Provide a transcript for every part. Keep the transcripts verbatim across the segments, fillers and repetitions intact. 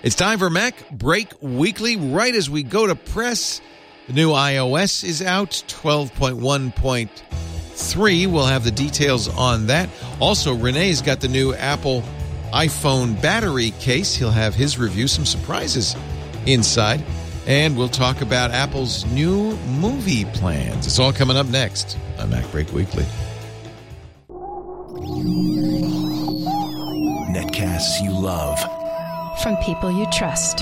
It's time for Mac Break Weekly. Right as we go to press, the new iOS is out, twelve point one point three. We'll have the details on that. Also, Renee's got the new Apple iPhone battery case. He'll have his review, some surprises inside. And we'll talk about Apple's new movie plans. It's all coming up next on Mac Break Weekly. Netcasts you love. From people you trust.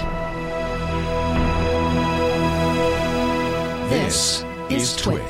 This is Twit.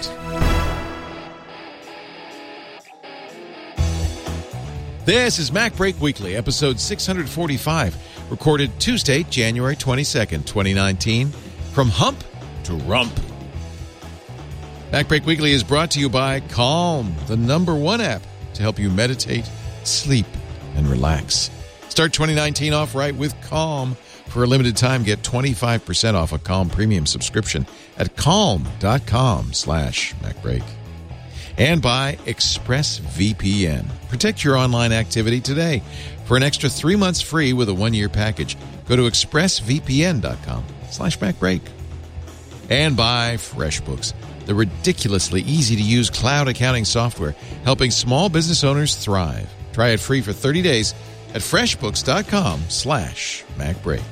This is Mac Break Weekly, episode six forty-five, recorded Tuesday, January twenty-second, twenty nineteen, from hump to rump. Mac Break Weekly is brought to you by Calm, the number one app to help you meditate, sleep, and relax. Start twenty nineteen off right with Calm. For a limited time, get twenty-five percent off a Calm premium subscription at calm.com slash MacBreak. And by ExpressVPN. Protect your online activity today. For an extra three months free with a one-year package, go to expressvpn.com slash MacBreak. And by FreshBooks, the ridiculously easy-to-use cloud accounting software helping small business owners thrive. Try it free for thirty days at freshbooks.com slash MacBreak.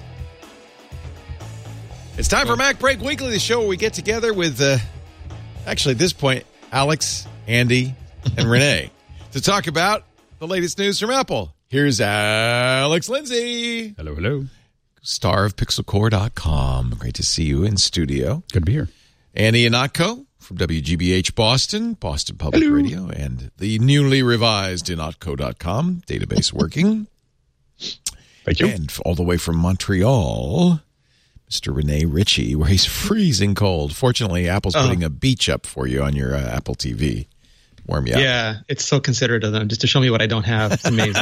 It's time for Mac Break Weekly, the show where we get together with, uh, actually at this point, Alex, Andy, and Renee to talk about the latest news from Apple. Here's Alex Lindsay. Hello, hello. Star of Pixel Core dot com. Great to see you in studio. Good to be here. Andy Ihnatko from W G B H Boston, Boston Public hello. Radio, and the newly revised Ihnatko dot com database working. Thank you. And all the way from Montreal, Mister Rene Ritchie, where he's freezing cold. Fortunately, Apple's oh. putting a beach up for you on your uh, Apple T V. Warm you up. Yeah, it's so considerate of them just to show me what I don't have. It's amazing.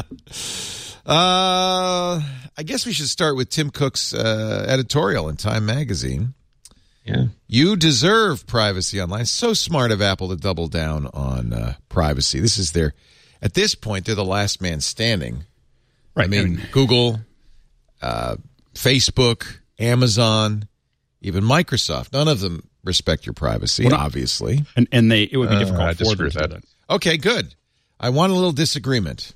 uh, I guess we should start with Tim Cook's uh, editorial in Time Magazine. Yeah. You deserve privacy online. So smart of Apple to double down on uh, privacy. This is their, at this point, they're the last man standing. Right. I mean, And, Google, uh, Facebook, Amazon, even Microsoft. None of them respect your privacy, well, obviously. And and they it would be uh, difficult I for them with to that. do that. Okay, good. I want a little disagreement.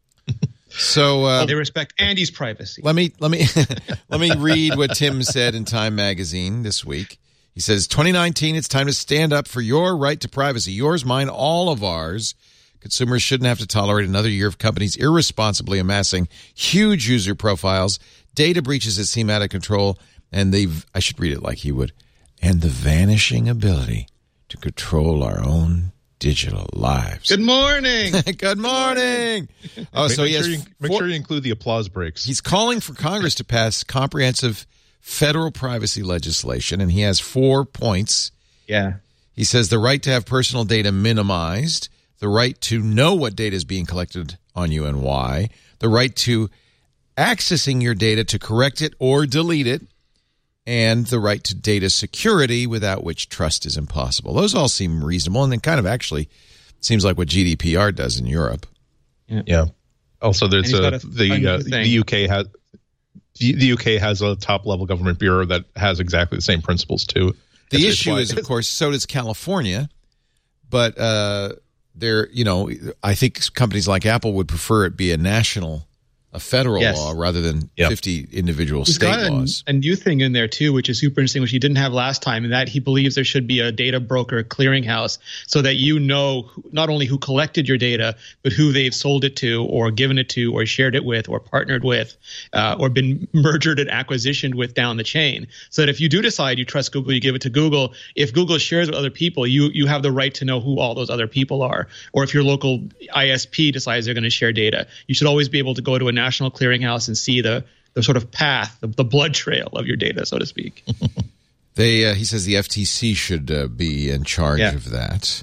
So uh, they respect Andy's privacy. Let me let me let me read what Tim said in Time Magazine this week. He says, twenty nineteen, it's time to stand up for your right to privacy. Yours, mine, all of ours. Consumers shouldn't have to tolerate another year of companies irresponsibly amassing huge user profiles, data breaches that seem out of control, and the, I should read it like he would, and the vanishing ability to control our own digital lives. Good morning. Good morning. Oh, make, so make he has sure you, make four, sure you include the applause breaks. He's calling for Congress to pass comprehensive federal privacy legislation, and he has four points. Yeah. He says the right to have personal data minimized, the right to know what data is being collected on you and why, the right to accessing your data to correct it or delete it, and the right to data security, without which trust is impossible. Those all seem reasonable, and it kind of actually seems like what G D P R does in Europe. Yeah. yeah. Also, there's a, a the uh, the U K has the U K has a top level government bureau that has exactly the same principles too. The it's, issue it's is, of course, so does California, but uh, there, you know, I think companies like Apple would prefer it be a national. A federal yes. law rather than yep. fifty individual He's state got laws. A, a new thing in there, too, which is super interesting, which he didn't have last time, and that he believes there should be a data broker clearinghouse so that you know who, not only who collected your data, but who they've sold it to or given it to or shared it with or partnered with uh, or been mergered and acquisitioned with down the chain. So that if you do decide you trust Google, you give it to Google. If Google shares with other people, you you have the right to know who all those other people are. Or if your local I S P decides they're going to share data, you should always be able to go to a national clearinghouse and see the the sort of path, the, the blood trail of your data, so to speak. They, uh, he says the F T C should uh, be in charge yeah. of that.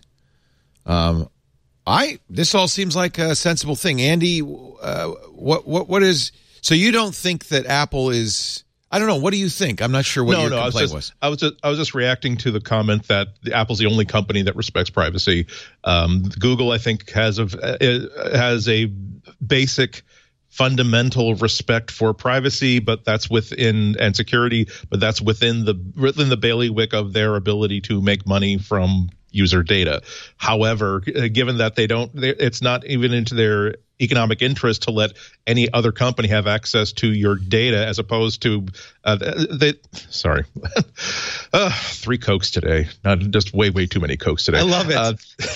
Um, I this all seems like a sensible thing, Andy. Uh, what what what is? So you don't think that Apple is? I don't know. What do you think? I'm not sure what no, your no, complaint I was, just, was. I was just I was just reacting to the comment that the Apple's the only company that respects privacy. Um, Google, I think, has a has a basic fundamental respect for privacy, but that's within and security, but that's within the within the bailiwick of their ability to make money from user data. However, given that they don't, it's not even into their economic interest to let any other company have access to your data, as opposed to uh, they. Sorry, uh, three Cokes today. Not just way, way too many Cokes today. I love it. Uh,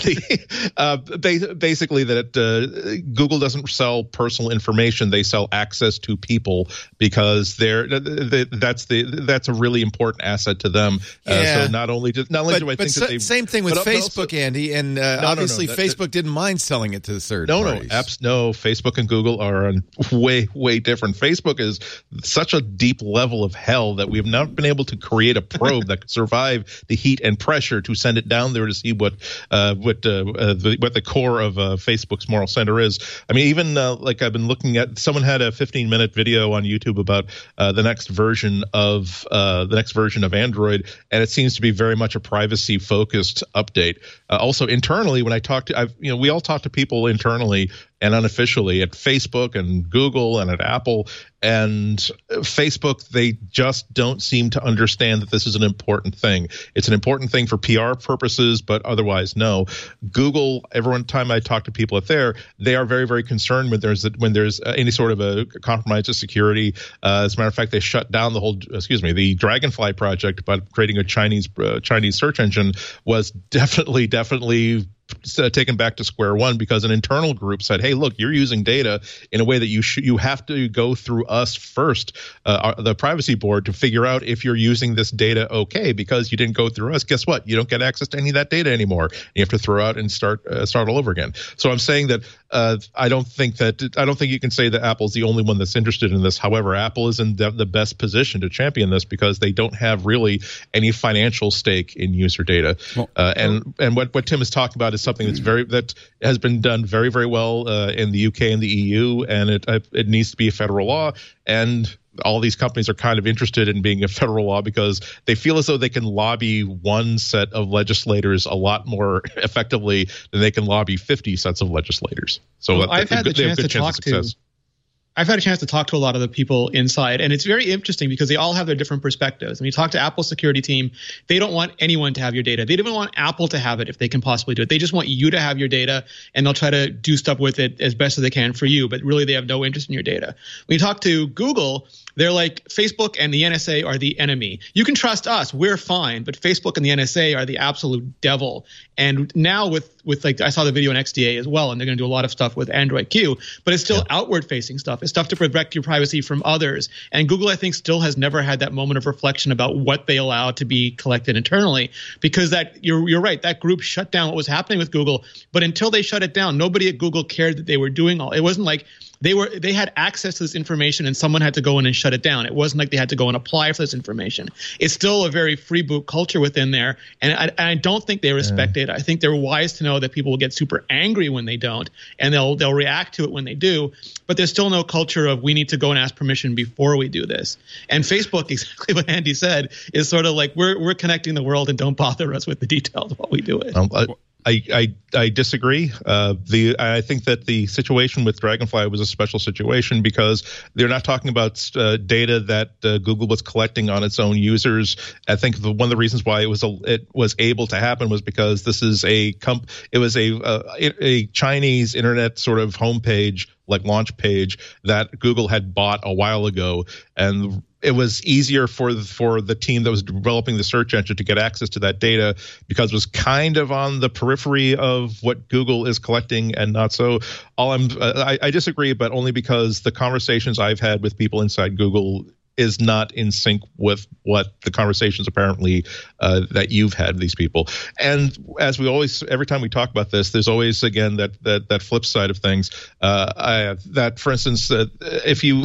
the, uh, basically, that uh, Google doesn't sell personal information; they sell access to people, because they're they, that's the that's a really important asset to them. Yeah. Uh, so not only do, not only but, do I but think so, that they same thing with but, but Facebook, also, Andy, and uh, no, no, obviously no, that, Facebook that, didn't mind selling it to the third no, parties. No, apps, no. Facebook and Google are on way, way different. Facebook is such a deep level of hell that we have not been able to create a probe that could survive the heat and pressure to send it down there to see what uh, what uh, uh, the, what the core of uh, Facebook's moral center is. I mean, even uh, like I've been looking at, someone had a fifteen minute video on YouTube about uh, the next version of uh, the next version of Android, and it seems to be very much a privacy focused update. Uh, also internally, when I talk to, I've you know, we all talk to people internally and unofficially at Facebook and Google and at Apple. And Facebook, they just don't seem to understand that this is an important thing. It's an important thing for P R purposes, but otherwise, no. Google, every time I talk to people at there, they are very, very concerned when there's when there's any sort of a compromise to security. Uh, as a matter of fact, they shut down the whole, excuse me, the Dragonfly project by creating a Chinese uh, Chinese search engine was definitely, definitely Uh, taken back to square one, because an internal group said, hey, look, you're using data in a way that you sh- you have to go through us first, uh, our, the privacy board, to figure out if you're using this data okay, because you didn't go through us. Guess what? You don't get access to any of that data anymore. You have to throw out and start uh, start all over again. So I'm saying that uh, I don't think that I don't think you can say that Apple's the only one that's interested in this. However, Apple is in the, the best position to champion this, because they don't have really any financial stake in user data. Well, uh, and and what, what Tim is talking about is something that's very that has been done very, very well uh, in the U K and the E U, and it uh, it needs to be a federal law. And all these companies are kind of interested in being a federal law, because they feel as though they can lobby one set of legislators a lot more effectively than they can lobby fifty sets of legislators. So well, I've had the chance to talk to. I've had a chance to talk to a lot of the people inside, and it's very interesting because they all have their different perspectives. When you talk to Apple's security team, they don't want anyone to have your data. They don't even want Apple to have it if they can possibly do it. They just want you to have your data, and they'll try to do stuff with it as best as they can for you, but really they have no interest in your data. When you talk to Google, they're like, Facebook and the N S A are the enemy. You can trust us, we're fine, but Facebook and the N S A are the absolute devil. And now with with like, I saw the video on X D A as well, and they're going to do a lot of stuff with Android Q, but it's still yeah. outward facing stuff. It's stuff to protect your privacy from others. And Google, I think, still has never had that moment of reflection about what they allow to be collected internally, because that you're you're right, that group shut down what was happening with Google. But until they shut it down, nobody at Google cared that they were doing all. It wasn't like they were they had access to this information and someone had to go in and shut it down. It wasn't like they had to go and apply for this information. It's still a very free boot culture within there, and I, I don't think they respect yeah. it. I think they're wise to know that people will get super angry when they don't, and they'll they'll react to it when they do. But there's still no culture of we need to go and ask permission before we do this. And Facebook, exactly what Andy said, is sort of like we're we're connecting the world and don't bother us with the details while we do it. Um, I- I, I I disagree. Uh, the I think that the situation with Dragonfly was a special situation because they're not talking about uh, data that uh, Google was collecting on its own users. I think the, one of the reasons why it was a, it was able to happen was because this is a comp. It was a uh, a Chinese internet sort of homepage, like launch page, that Google had bought a while ago, and it was easier for the, for the team that was developing the search engine to get access to that data because it was kind of on the periphery of what Google is collecting and not so. All I'm, I, I disagree, but only because the conversations I've had with people inside Google is not in sync with what the conversations apparently uh, that you've had with these people. And as we always, every time we talk about this, there's always, again, that that that flip side of things. Uh, I, that, for instance, uh, if you,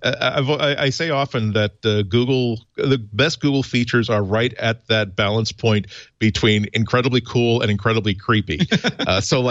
I, I say often that uh, Google, the best Google features are right at that balance point between incredibly cool and incredibly creepy. uh, so like,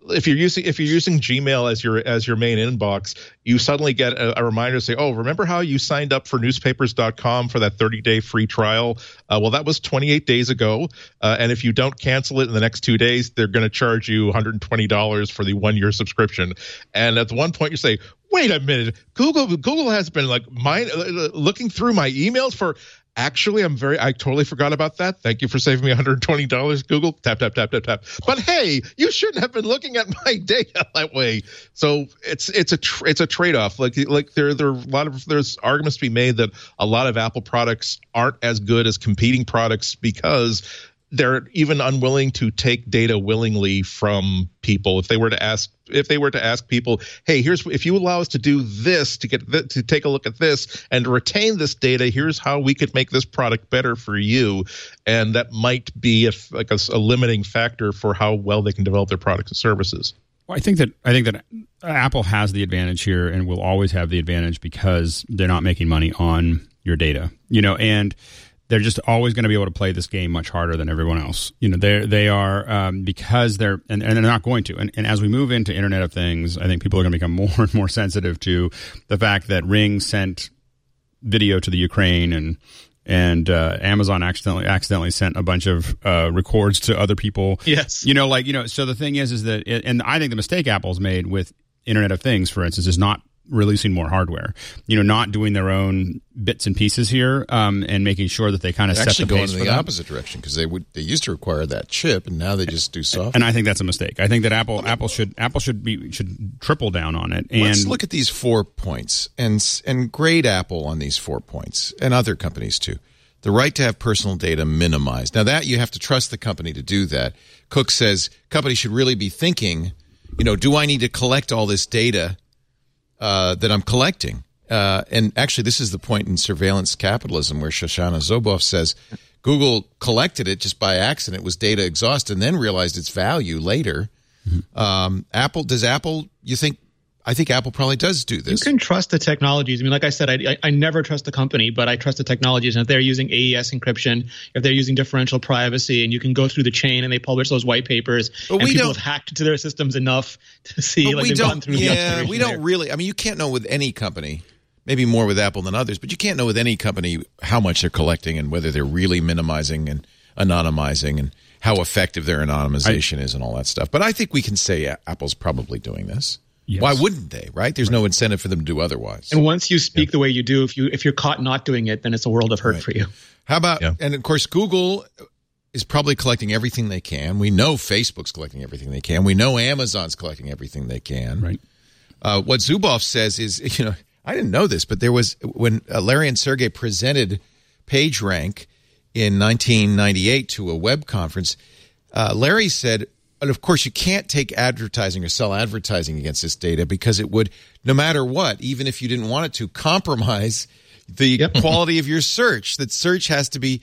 if you're using if you're using Gmail as your as your main inbox, you suddenly get a, a reminder to say, "Oh, remember how you signed up for newspapers dot com for that thirty day free trial? Uh, well, that was twenty-eight days ago, uh, and if you don't cancel it in the next two days, they're going to charge you one hundred twenty dollars for the one year subscription." And at the one point, you say, "Wait a minute, Google Google has been like mine, uh, looking through my emails for." Actually, I'm very, I totally forgot about that. Thank you for saving me one hundred twenty dollars, Google. Tap, tap, tap, tap, tap. But hey, you shouldn't have been looking at my data that way. So it's it's a tr- it's a trade-off. Like like there there are a lot of there's arguments to be made that a lot of Apple products aren't as good as competing products because they're even unwilling to take data willingly from people. If they were to ask, if they were to ask people, hey, here's if you allow us to do this to get th- to take a look at this and to retain this data, here's how we could make this product better for you, and that might be a, like a, a limiting factor for how well they can develop their products and services. Well, I think that I think that Apple has the advantage here and will always have the advantage because they're not making money on your data, you know, and they're just always going to be able to play this game much harder than everyone else. You know, they they are um, because they're and, and they're not going to. And, and as we move into Internet of Things, I think people are going to become more and more sensitive to the fact that Ring sent video to the Ukraine and and uh, Amazon accidentally accidentally sent a bunch of uh, records to other people. Yes, you know, like you know. So the thing is, is that it, and I think the mistake Apple's made with Internet of Things, for instance, is not releasing more hardware, you know, not doing their own bits and pieces here, um, and making sure that they kind of set the pace going in for the them. opposite direction because they would they used to require that chip, and now they just do software. And I think that's a mistake. I think that Apple Apple should Apple should be should triple down on it. And let's look at these four points and and grade Apple on these four points, and other companies too. The right to have personal data minimized. Now that you have to trust the company to do that. Cook says companies should really be thinking, you know, do I need to collect all this data Uh, that I'm collecting? Uh, and actually, this is the point in surveillance capitalism where Shoshana Zuboff says Google collected it just by accident, was data exhaust, and then realized its value later. Mm-hmm. Um, Apple, does Apple, you think, I think Apple probably does do this. You can trust the technologies. I mean, like I said, I, I, I never trust the company, but I trust the technologies. And if they're using A E S encryption, if they're using differential privacy, and you can go through the chain and they publish those white papers, but and we people don't, have hacked into their systems enough to see, but like we they've don't, gone through yeah, the we don't there. really, I mean, you can't know with any company, maybe more with Apple than others, but you can't know with any company how much they're collecting and whether they're really minimizing and anonymizing and how effective their anonymization I, is and all that stuff. But I think we can say Apple's probably doing this. Yes. Why wouldn't they, right? There's right. no incentive for them to do otherwise. And once you speak yeah. the way you do, if you if you're caught not doing it, then it's a world of hurt right. for you. How about, yeah. and of course, Google is probably collecting everything they can. We know Facebook's collecting everything they can. We know Amazon's collecting everything they can. Right. Uh, what Zuboff says is, you know, I didn't know this, but there was, when uh, Larry and Sergey presented PageRank in nineteen ninety-eight to a web conference, uh, Larry said, and of course, you can't take advertising or sell advertising against this data because it would, no matter what, even if you didn't want it to, compromise the yep. quality of your search. That search has to be,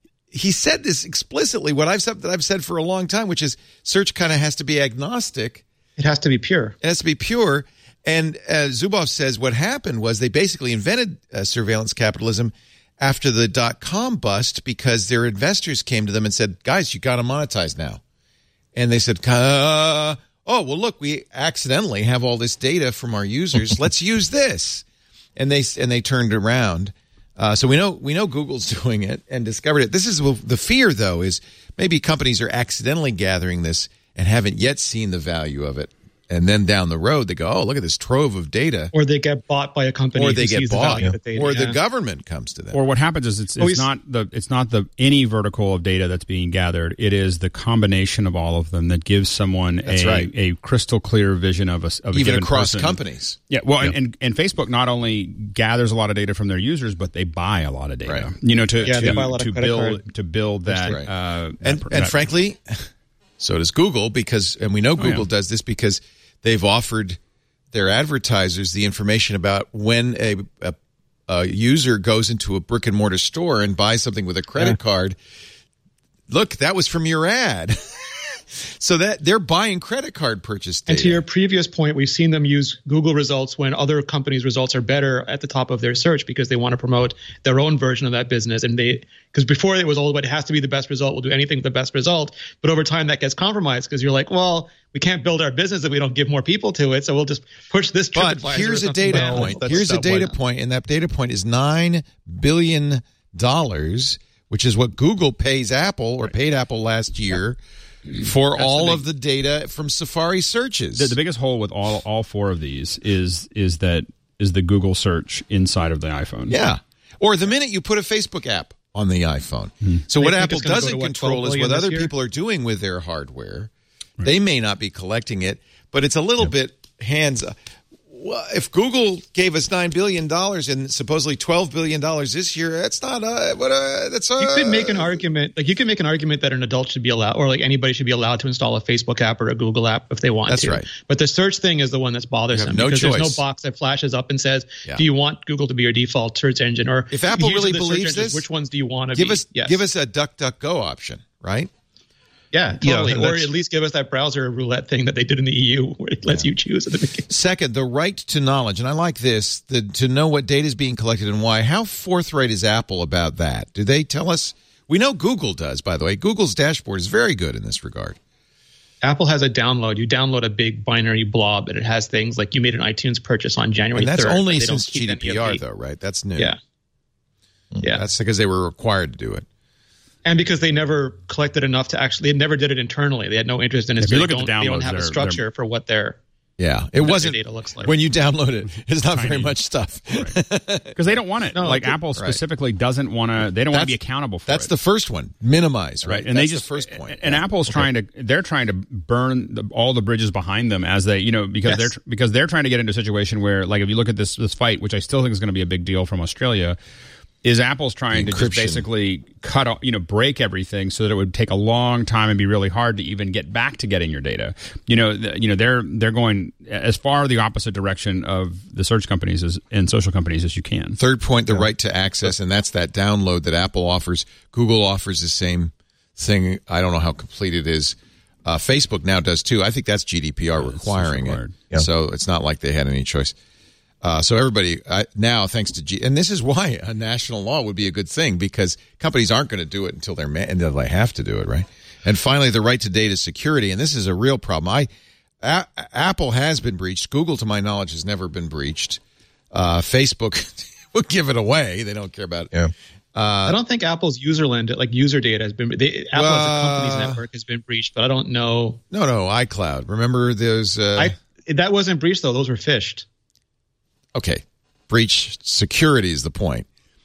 he said this explicitly, what I've said that I've said for a long time, which is search kind of has to be agnostic. It has to be pure. It has to be pure. And uh, Zuboff says what happened was they basically invented uh, surveillance capitalism after the dot-com bust because their investors came to them and said, guys, you got to monetize now. And they said, uh, oh, well, look, we accidentally have all this data from our users. Let's use this. And they and they turned around. Uh, so we know we know Google's doing it and discovered it. This is the fear, though, is maybe companies are accidentally gathering this and haven't yet seen the value of it. And then down the road, they go, oh, look at this trove of data. Or they get bought by a company. Or they who get sees bought. The value of the data. Or yeah. the government comes to them. Or what happens is it's, it's not the it's not the any vertical of data that's being gathered. It is the combination of all of them that gives someone a, right. a crystal clear vision of a, of a even given across person. companies. Yeah, well, yep. and, and and Facebook not only gathers a lot of data from their users, but they buy a lot of data. Right. You know, to yeah, to, they buy a lot to of credit build card. to build that. Right. Uh, and that, and that, frankly, so does Google because, and we know Google oh, yeah. does this because they've offered their advertisers the information about when a, a, a user goes into a brick and mortar store and buys something with a credit yeah. card. Look, that was from your ad. So that they're buying credit card purchase data. And to your previous point, we've seen them use Google results when other companies' results are better at the top of their search because they want to promote their own version of that business. And they, because before it was all about it has to be the best result, we'll do anything with the best result. But over time that gets compromised because you're like, well, we can't build our business if we don't give more people to it. So we'll just push this TripAdvisor. But here's a data down. point. That's Here's a data one. point, and that data point is nine billion dollars, which is what Google pays Apple or paid Apple last year for That's all the big- of the data from Safari searches. The, the biggest hole with all all four of these is is that is the Google search inside of the iPhone. Yeah. Or the minute you put a Facebook app on the iPhone. Hmm. So They what think Apple it's gonna go doesn't to, what, control twelve is billion what this other year? people are doing with their hardware. They may not be collecting it, but it's a little bit hands. Well, if Google gave us nine billion dollars and supposedly twelve billion dollars this year, that's not uh, what uh, that's. Uh, You could make an argument, like you could make an argument that an adult should be allowed, or like anybody should be allowed to install a Facebook app or a Google app if they want That's to. right. But the search thing is the one that's bothersome no because there's choice. no box that flashes up and says, Yeah. "Do you want Google to be your default search engine?" Or If Apple usually really the search believes engines, this, which ones do you want to give be? us Yes. give us a DuckDuckGo option, right? yeah, Yeah, totally. and or that's- at least give us that browser roulette thing that they did in the E U, where it lets you choose at the beginning. Second, the right to knowledge, and I like this, the, to know what data is being collected and why. How forthright is Apple about that? Do they tell us? We know Google does, by the way. Google's dashboard is very good in this regard. Apple has a download. You download a big binary blob, and it has things like you made an iTunes purchase on January And that's third. only but they don't since keep G D any P of R, the- though, right? That's new. Yeah. Yeah. That's because they were required to do it. And because they never collected enough to actually, they never did it internally. They had no interest in it. If so you they look at the don't- they don't downloads, have a they're- structure for what their Yeah, it wasn't. data looks like. When you download it, it's not very Tiny. much stuff. Because they don't want it. No, like th- Apple right. specifically doesn't want to. They don't want to be accountable for That's it. the first one. Minimize, right? Right, and That's they just the first point. And Yeah. Apple's trying to, they're trying to burn the, all the bridges behind them as they, you know, because Yes. they're tr- because they're trying to get into a situation where, like, if you look at this this fight, which I still think is going to be a big deal from Australia, is Apple's trying to just Encryption. basically cut off, you know, break everything so that it would take a long time and be really hard to even get back to getting your data. You know, the, you know, they're they're going as far the opposite direction of the search companies as, and social companies as you can. Third point, the right to access, and that's that download that Apple offers. Google offers the same thing. I don't know how complete it is. Uh, Facebook now does too. I think that's G D P R requiring it. required. Yeah. So it's not like they had any choice. Uh, so everybody uh, now, thanks to G, and this is why a national law would be a good thing because companies aren't going to do it until they're ma- until they have to do it, right? And finally, the right to data security, and this is a real problem. I a- Apple has been breached. Google, to my knowledge, has never been breached. Uh, Facebook will give it away. They don't care about it. Yeah. I don't think Apple's userland, like user data, has been. They, Apple as a company's Uh, network has been breached, but I don't know. No, no, iCloud. Remember those? Uh, I that wasn't breached though; those were phished. okay, breach security is the point.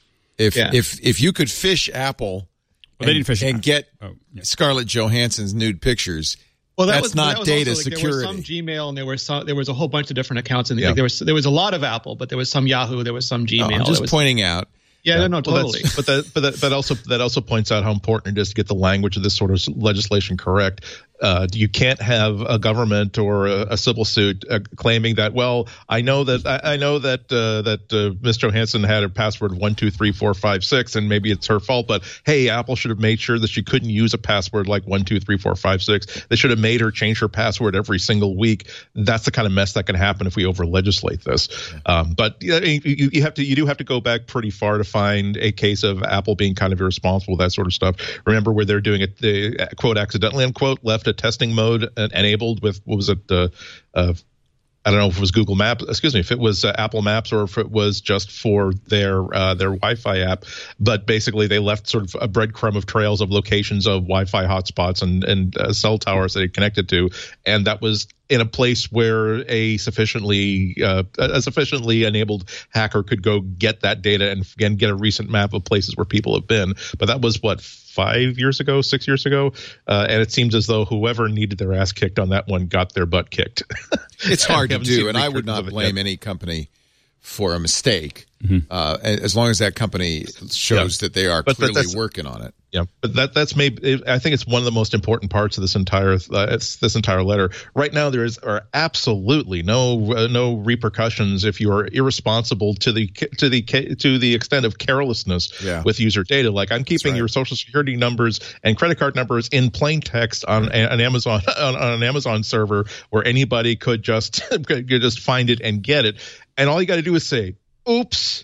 If Yeah. if if you could fish Apple Well, they and, didn't fish and it. get Oh, yeah. Scarlett Johansson's nude pictures, Well, that that's was, not that was data also, like, security. There was some Gmail, and there was some. There was a whole bunch of different accounts, and Yeah. like, there was there was a lot of Apple, but there was some Yahoo, there was some No, Gmail. I'm there just was, pointing out. Yeah, no, no, Well, totally. that's, but that, but that, that also that also points out how important it is to get the language of this sort of legislation correct. Uh, you can't have a government or a, a civil suit uh, claiming that. Well, I know that I, I know that uh, that uh, Miz Johansson had her password one two three four five six, and maybe it's her fault. But hey, Apple should have made sure that she couldn't use a password like one two three four five six. They should have made her change her password every single week. That's the kind of mess that can happen if we over legislate this. Um, but you, you, you have to you do have to go back pretty far to find a case of Apple being kind of irresponsible, that sort of stuff. Remember where they're doing it, they quote accidentally unquote left a testing mode enabled with what was it? Uh, uh, I don't know if it was Google Maps, excuse me, if it was uh, Apple Maps or if it was just for their uh, their Wi-Fi app. But basically, they left sort of a breadcrumb of trails of locations of Wi-Fi hotspots and and uh, cell towers that it connected to, and that was in a place where a sufficiently uh, a sufficiently enabled hacker could go get that data and again get a recent map of places where people have been. But that was what, five years ago, six years ago, uh, and it seems as though whoever needed their ass kicked on that one got their butt kicked. It's hard to haven't seen do, and I would records not of it blame yet. any company for a mistake, Mm-hmm. uh, as long as that company shows Yeah. that they are But that- clearly that's- working on it. Yeah, but that that's maybe I think it's one of the most important parts of this entire uh, it's this entire letter. Right now, there is are absolutely no uh, no repercussions if you are irresponsible to the to the to the extent of carelessness Yeah. with user data. Like I'm keeping right. your social security numbers and credit card numbers in plain text on an Amazon on, on an Amazon server where anybody could just could just find it and get it, and all you got to do is say, oops,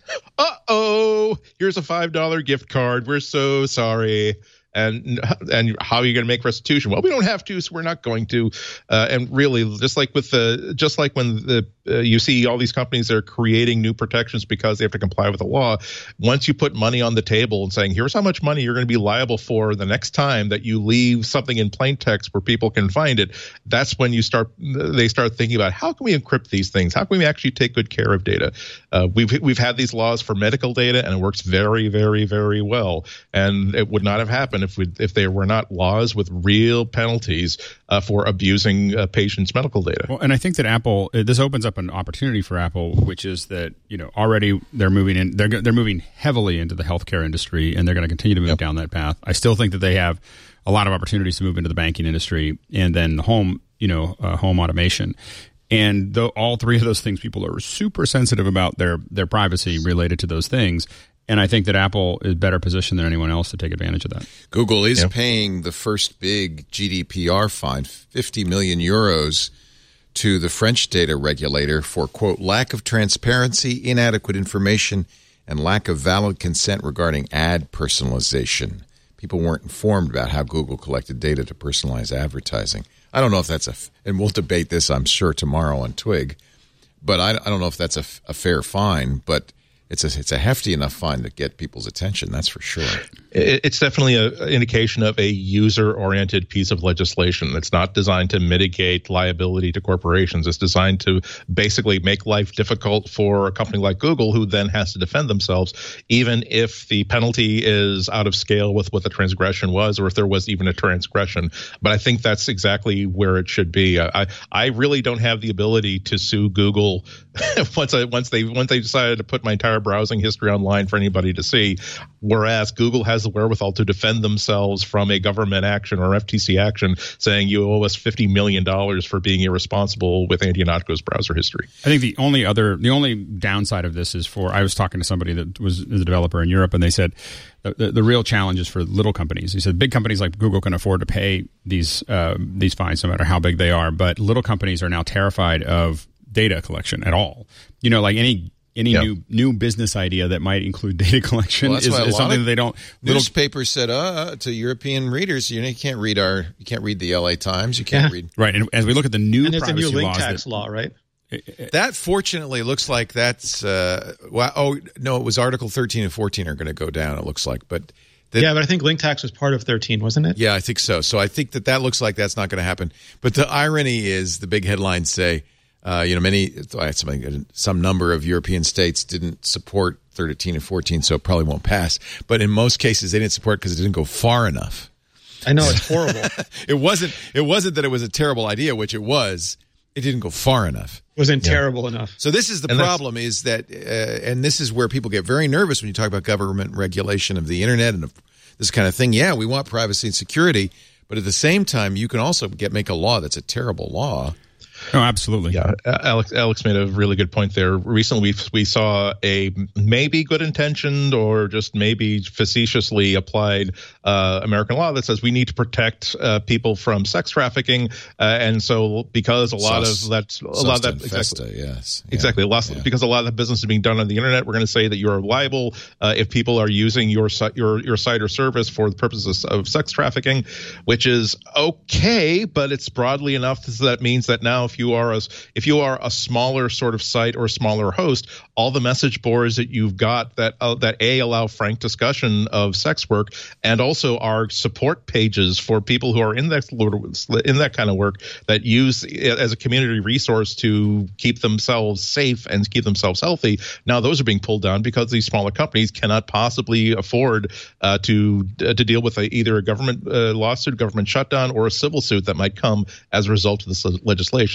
uh-oh, here's a five dollar gift card. We're so sorry. And and how are you going to make restitution? Well, we don't have to, so we're not going to. Uh, and really, just like with the, just like when the uh, you see all these companies that are creating new protections because they have to comply with the law. Once you put money on the table and saying, here's how much money you're going to be liable for the next time that you leave something in plain text where people can find it, that's when you start. They start thinking about how can we encrypt these things? How can we actually take good care of data? Uh, we've we've had these laws for medical data, and it works very, very, very well. And it would not have happened if we if there were not laws with real penalties uh, for abusing uh, patients' medical data. Well, and I think that Apple, this opens up an opportunity for Apple, which is that, you know, already they're moving in, they're they're moving heavily into the healthcare industry, and they're going to continue to move Yep. down that path. I still think that they have a lot of opportunities to move into the banking industry and then home, you know, uh, home automation. And though all three of those things, people are super sensitive about their their privacy related to those things. And I think that Apple is better positioned than anyone else to take advantage of that. Google is Yeah. paying the first big G D P R fine, fifty million euros, to the French data regulator for, quote, lack of transparency, inadequate information, and lack of valid consent regarding ad personalization. People weren't informed about how Google collected data to personalize advertising. I don't know if that's a, and we'll debate this, I'm sure, tomorrow on Twig, but I, I don't know if that's a, a fair fine, but it's a, it's a hefty enough fine to get people's attention, that's for sure. It's definitely an indication of a user-oriented piece of legislation. It's not designed to mitigate liability to corporations. It's designed to basically make life difficult for a company like Google, who then has to defend themselves, even if the penalty is out of scale with what the transgression was, or if there was even a transgression. But I think that's exactly where it should be. I I really don't have the ability to sue Google once I once they once they decided to put my entire browsing history online for anybody to see, whereas Google has the wherewithal to defend themselves from a government action or F T C action saying you owe us fifty million dollars for being irresponsible with Antionetko's browser history. I think the only other, the only downside of this is for, I was talking to somebody that was is a developer in Europe, and they said the, the, the real challenge is for little companies. He said big companies like Google can afford to pay these uh, these fines no matter how big they are, but little companies are now terrified of data collection at all. You know, like any any Yeah. new new business idea that might include data collection Well, that's is, why a is lot something of that they don't. Little, Newspapers said uh, to European readers, you know, you can't read our, you can't read the L A Times, you can't Yeah. read. right, and as we look at the new And it's a privacy new link laws tax that, law, right? That fortunately looks like that's uh, well, oh no, it was Article thirteen and fourteen are going to go down. It looks like, but the, Yeah, but I think link tax was part of thirteen, wasn't it? yeah, I think so. So I think that that looks like that's not going to happen. But the irony is, the big headlines say, uh, you know, many something some number of European states didn't support thirteen and fourteen, so it probably won't pass. But in most cases, they didn't support because it didn't go far enough. I know, it's horrible. It It wasn't. It wasn't that it was a terrible idea, which it was. It didn't go far enough. wasn't terrible enough. So this is the And that's- problem is that, uh, and this is where people get very nervous when you talk about government regulation of the internet and of this kind of thing. Yeah, we want privacy and security, but at the same time, you can also get make a law that's a terrible law. oh, absolutely. Yeah, Alex Alex made a really good point there. Recently, we we saw a maybe good intentioned or just maybe facetiously applied uh, American law that says we need to protect uh, people from sex trafficking, uh, and so because a lot Sus- of that, a lot of that, Susta exactly. Festa, yes, Yeah, Exactly. A lot, yeah. Because a lot of the business is being done on the internet, we're going to say that you are liable uh, if people are using your site, your your site or service for the purposes of sex trafficking, which is okay, but it's broadly enough so that means that now if you are a if you are a smaller sort of site or smaller host, all the message boards that you've got that uh, that a allow frank discussion of sex work and also are support pages for people who are in that in that kind of work that use it as a community resource to keep themselves safe and keep themselves healthy. Now those are being pulled down because these smaller companies cannot possibly afford uh, to uh, to deal with a, either a government uh, lawsuit, government shutdown, or a civil suit that might come as a result of this legislation.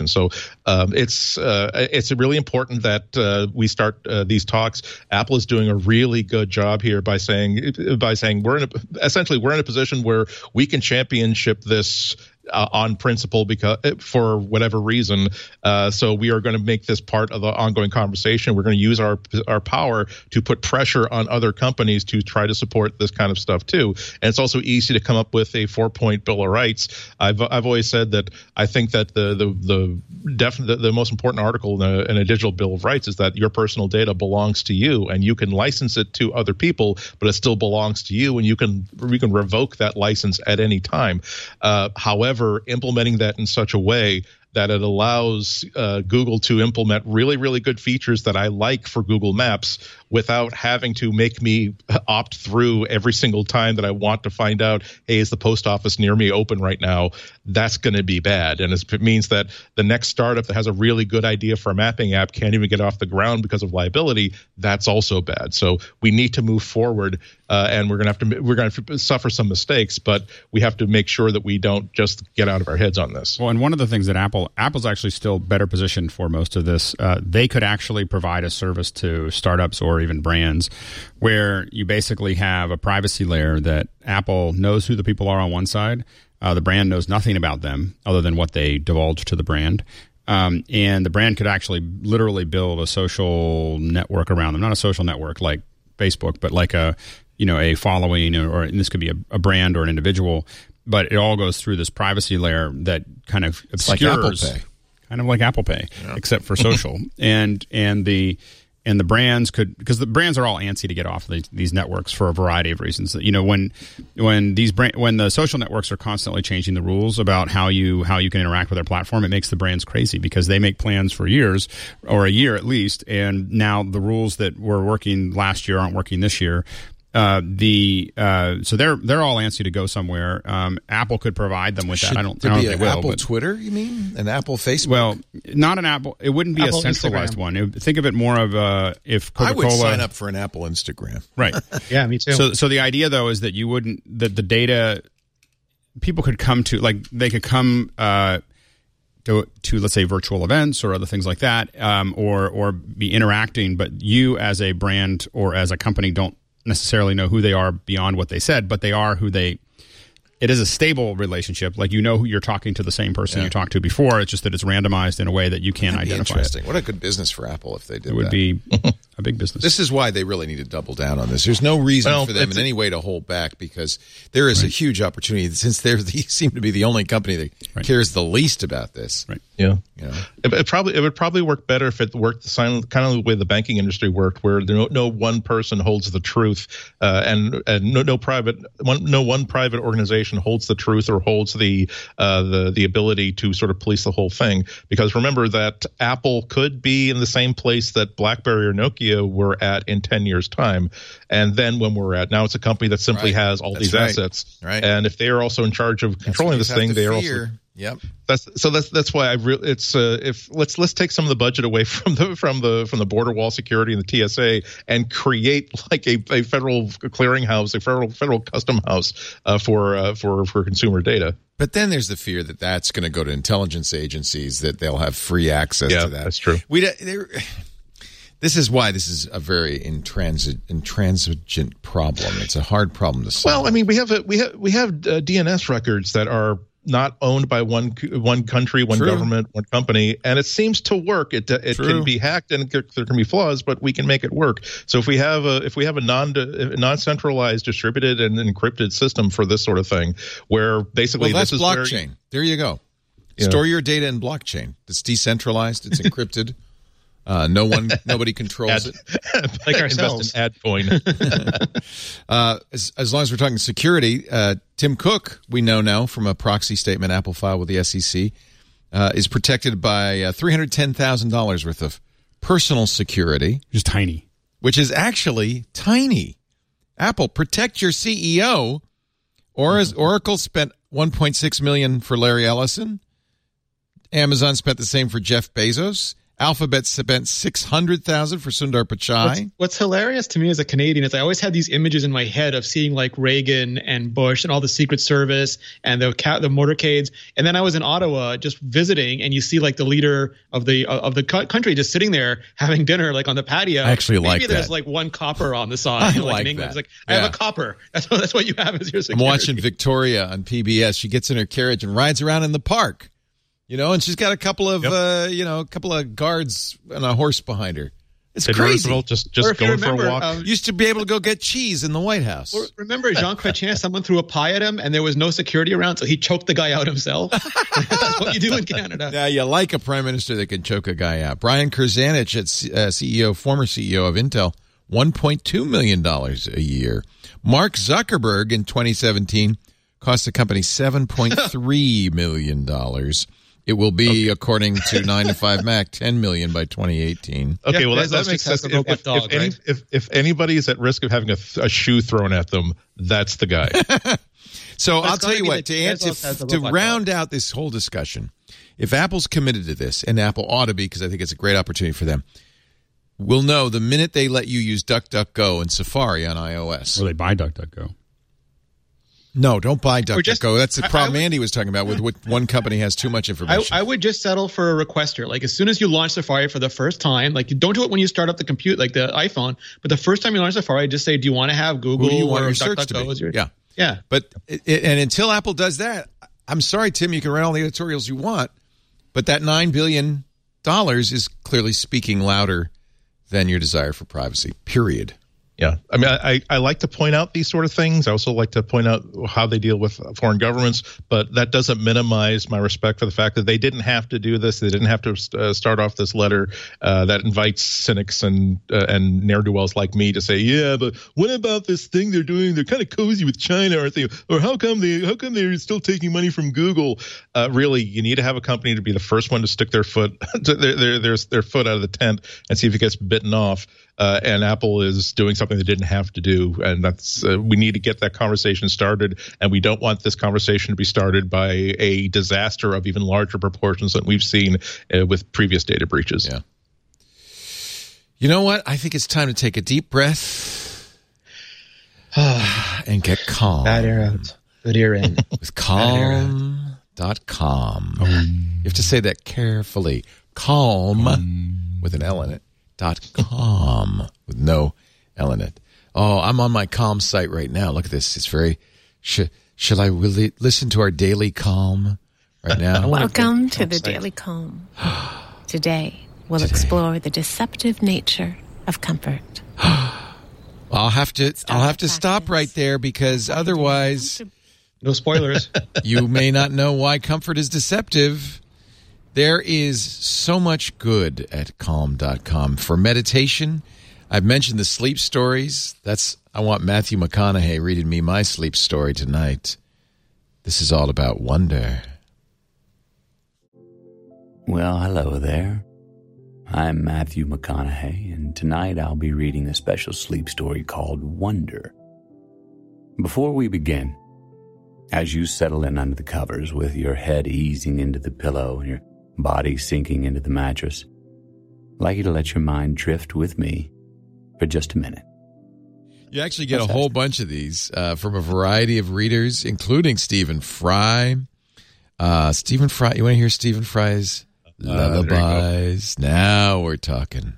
information. So um, it's uh, it's really important that uh, we start uh, these talks. Apple is doing a really good job here by saying by saying we're in a, essentially we're in a position where we can championship this Uh, on principle because for whatever reason. Uh, so we are going to make this part of the ongoing conversation. We're going to use our our power to put pressure on other companies to try to support this kind of stuff too. And it's also easy to come up with a four point bill of rights. I've I've always said that I think that the the the definitely the, the most important article in a, in a digital bill of rights is that your personal data belongs to you, and you can license it to other people, but it still belongs to you, and you can you can revoke that license at any time. Uh, however, implementing that in such a way that it allows uh, Google to implement really, really good features that I like for Google Maps without having to make me opt through every single time that I want to find out, hey, is the post office near me open right now? That's going to be bad. And it means that the next startup that has a really good idea for a mapping app can't even get off the ground because of liability. That's also bad. So we need to move forward, uh, and we're going to have to we're going to have to suffer some mistakes, but we have to make sure that we don't just get out of our heads on this. Well, and one of the things that Apple Apple's actually still better positioned for most of this. Uh, they could actually provide a service to startups or even brands where you basically have a privacy layer that Apple knows who the people are on one side. Uh, the brand knows nothing about them other than what they divulge to the brand. Um, and the brand could actually literally build a social network around them. Not a social network like Facebook, but like a, you know, a following, or, or and this could be a, a brand or an individual. But it all goes through this privacy layer that kind of obscures, like Apple Pay. kind of like Apple Pay, yeah. except for social. and and the and the brands could, because the brands are all antsy to get off these, these networks for a variety of reasons. You know, when when these brand, when the social networks are constantly changing the rules about how you how you can interact with their platform, it makes the brands crazy because they make plans for years or a year at least, and now the rules that were working last year aren't working this year. Uh, the uh, so they're they're all antsy to go somewhere. Um, Apple could provide them with Should that. I don't. there I don't be think an they will, Apple but, Twitter? You mean an Apple Facebook? Well, not an Apple. It wouldn't be Apple a centralized Instagram. one. It, think of it more of uh, if I Coca-Cola. would sign up for an Apple Instagram. Right. Yeah, me too. So so the idea though is that you wouldn't that the data people could come to, like they could come uh, to to let's say virtual events or other things like that, um, or or be interacting, but you as a brand or as a company don't necessarily know who they are beyond what they said, but they are who they it is a stable relationship. Like, you know who you're talking to, the same person Yeah. you talked to before. It's just that it's randomized in a way that you can't That'd be identify interesting. it. What a good business for Apple if they did It would that. be a big business. This is why they really need to double down on this. There's no reason Well, for them it's in a- any way to hold back, because there is a huge opportunity, since they seem to be the only company that Right. cares the least about this. Right. Yeah. You know? It, it probably it would probably work better if it worked the silent, kind of the way the banking industry worked, where no, no one person holds the truth, uh, and and no, no private one, no one private organization holds the truth or holds the uh, the the ability to sort of police the whole thing. Because remember that Apple could be in the same place that BlackBerry or Nokia were at in ten years time, and then when we're at now, it's a company that simply Right. has all That's these right. assets, Right. and if they are also in charge of controlling That's this what you thing, have they to are also. fear. Yep. That's so that's that's why I really it's uh, if let's let's take some of the budget away from the from the from the border wall security and the T S A and create like a, a federal clearinghouse, a federal federal custom house uh, for uh, for for consumer data. But then there's the fear that that's going to go to intelligence agencies, that they'll have free access Yeah, to that. that's true. We they're- This is why this is a very intransi- intransigent problem. It's a hard problem to solve. Well, I mean, we have a, we have we have uh, D N S records that are not owned by one one country, one True. government, one company, and it seems to work. It it True. can be hacked and there there can be flaws, but we can make it work. So if we have a if we have a non non centralized, distributed, and encrypted system for this sort of thing, where basically well, that's this is where- blockchain. There you go. Yeah. Store your data in blockchain. It's decentralized. It's encrypted. Uh, no one, nobody controls Ad- it. like ourselves. Invest in AdCoin. Uh, as, as long as we're talking security, uh, Tim Cook, we know now from a proxy statement Apple filed with the S E C, uh, is protected by uh, three hundred ten thousand dollars worth of personal security, Just tiny. which is actually tiny. Apple, protect your C E O. Or as Oracle spent one point six million dollars for Larry Ellison. Amazon spent the same for Jeff Bezos. Alphabet spent six hundred thousand dollars for Sundar Pichai. What's, what's hilarious to me as a Canadian is I always had these images in my head of seeing like Reagan and Bush and all the Secret Service and the ca- the motorcades. And then I was in Ottawa just visiting, and you see like the leader of the of the co- country just sitting there having dinner like on the patio. I actually Maybe like there's that. like one copper on the side. I you know, like, like in England. that. It's like, I Yeah. have a copper. That's what, that's what you have as your I'm security. watching Victoria on P B S. She gets in her carriage and rides around in the park, you know, and she's got a couple of, Yep. uh, you know, a couple of guards and a horse behind her. It's Teddy crazy. Roosevelt just, Or just if you going for a remember, walk. um, Used to be able to go get cheese in the White House. Or remember Jean Chrétien, someone threw a pie at him and there was no security around, so he choked the guy out himself. That's what you do in Canada. Now, you like a prime minister that can choke a guy out. Brian Kurzanich, at C- uh, C E O, former C E O of Intel, one point two million dollars a year. Mark Zuckerberg in twenty seventeen cost the company seven point three million dollars. It will be, according to nine to five Mac, ten million dollars by twenty eighteen. Okay, Jeff well, that, Bezos that just makes has sense. a If, robot if, dog, if, any, right? if, if anybody is at risk of having a, th- a shoe thrown at them, that's the guy. So It's I'll tell gotta you be what, that to, answer, Bezos has the to robot round out this whole discussion, if Apple's committed to this, and Apple ought to be because I think it's a great opportunity for them, we'll know the minute they let you use DuckDuckGo and Safari on iOS. Or they buy DuckDuckGo. No, don't buy Or just- DuckDuckGo. That's the I- I problem would- Andy was talking about with what one company has too much I, information. I would just settle for a requester. Like as soon as you launch Safari for the first time, like you don't do it when you start up the compute, like the iPhone, but the first time you launch Safari, just say, do you want to have Google Who do you want or your search to DuckDuckGo be? as your- Yeah. Yeah. But it, it- and until Apple does that, I'm sorry, Tim, you can write all the editorials you want, but that nine billion dollars is clearly speaking louder than your desire for privacy, period. Yeah, I mean, I, I like to point out these sort of things. I also like to point out how they deal with foreign governments, but that doesn't minimize my respect for the fact that they didn't have to do this. They didn't have to uh, start off this letter uh, that invites cynics and uh, and ne'er-do-wells like me to say, yeah, but what about this thing they're doing? They're kind of cozy with China, aren't they? Or how come they how come they're still taking money from Google? Uh, really, you need to have a company to be the first one to stick their foot their, their, their, their foot out of the tent and see if it gets bitten off. Uh, and Apple is doing something they didn't have to do, and that's uh, we need to get that conversation started. And we don't want this conversation to be started by a disaster of even larger proportions than we've seen uh, with previous data breaches. Yeah. You know what? I think it's time to take a deep breath and get calm. Bad air out. Good ear in. With calm dot com. You have to say that carefully. Calm with an L in it. Dot com with no L in it. Oh, I'm on my Calm site right now. Look at this. It's very. Sh- shall I really listen to our daily Calm right now? Welcome to the Daily Calm. Today, we'll Today. explore the deceptive nature of comfort. I'll have to. I'll have to Stop stop practice. right there because otherwise, No spoilers. you may not know why comfort is deceptive. There is so much good at calm dot com for meditation. I've mentioned the sleep stories. That's I want Matthew McConaughey reading me my sleep story tonight. This is all about wonder. Well, hello there. I'm Matthew McConaughey, and tonight I'll be reading a special sleep story called Wonder. Before we begin, as you settle in under the covers with your head easing into the pillow and your body sinking into the mattress, I'd like you to let your mind drift with me for just a minute. You actually get a whole bunch of these uh, from a variety of readers, including Stephen Fry. Uh, Stephen Fry, you want to hear Stephen Fry's lullabies? Now we're talking.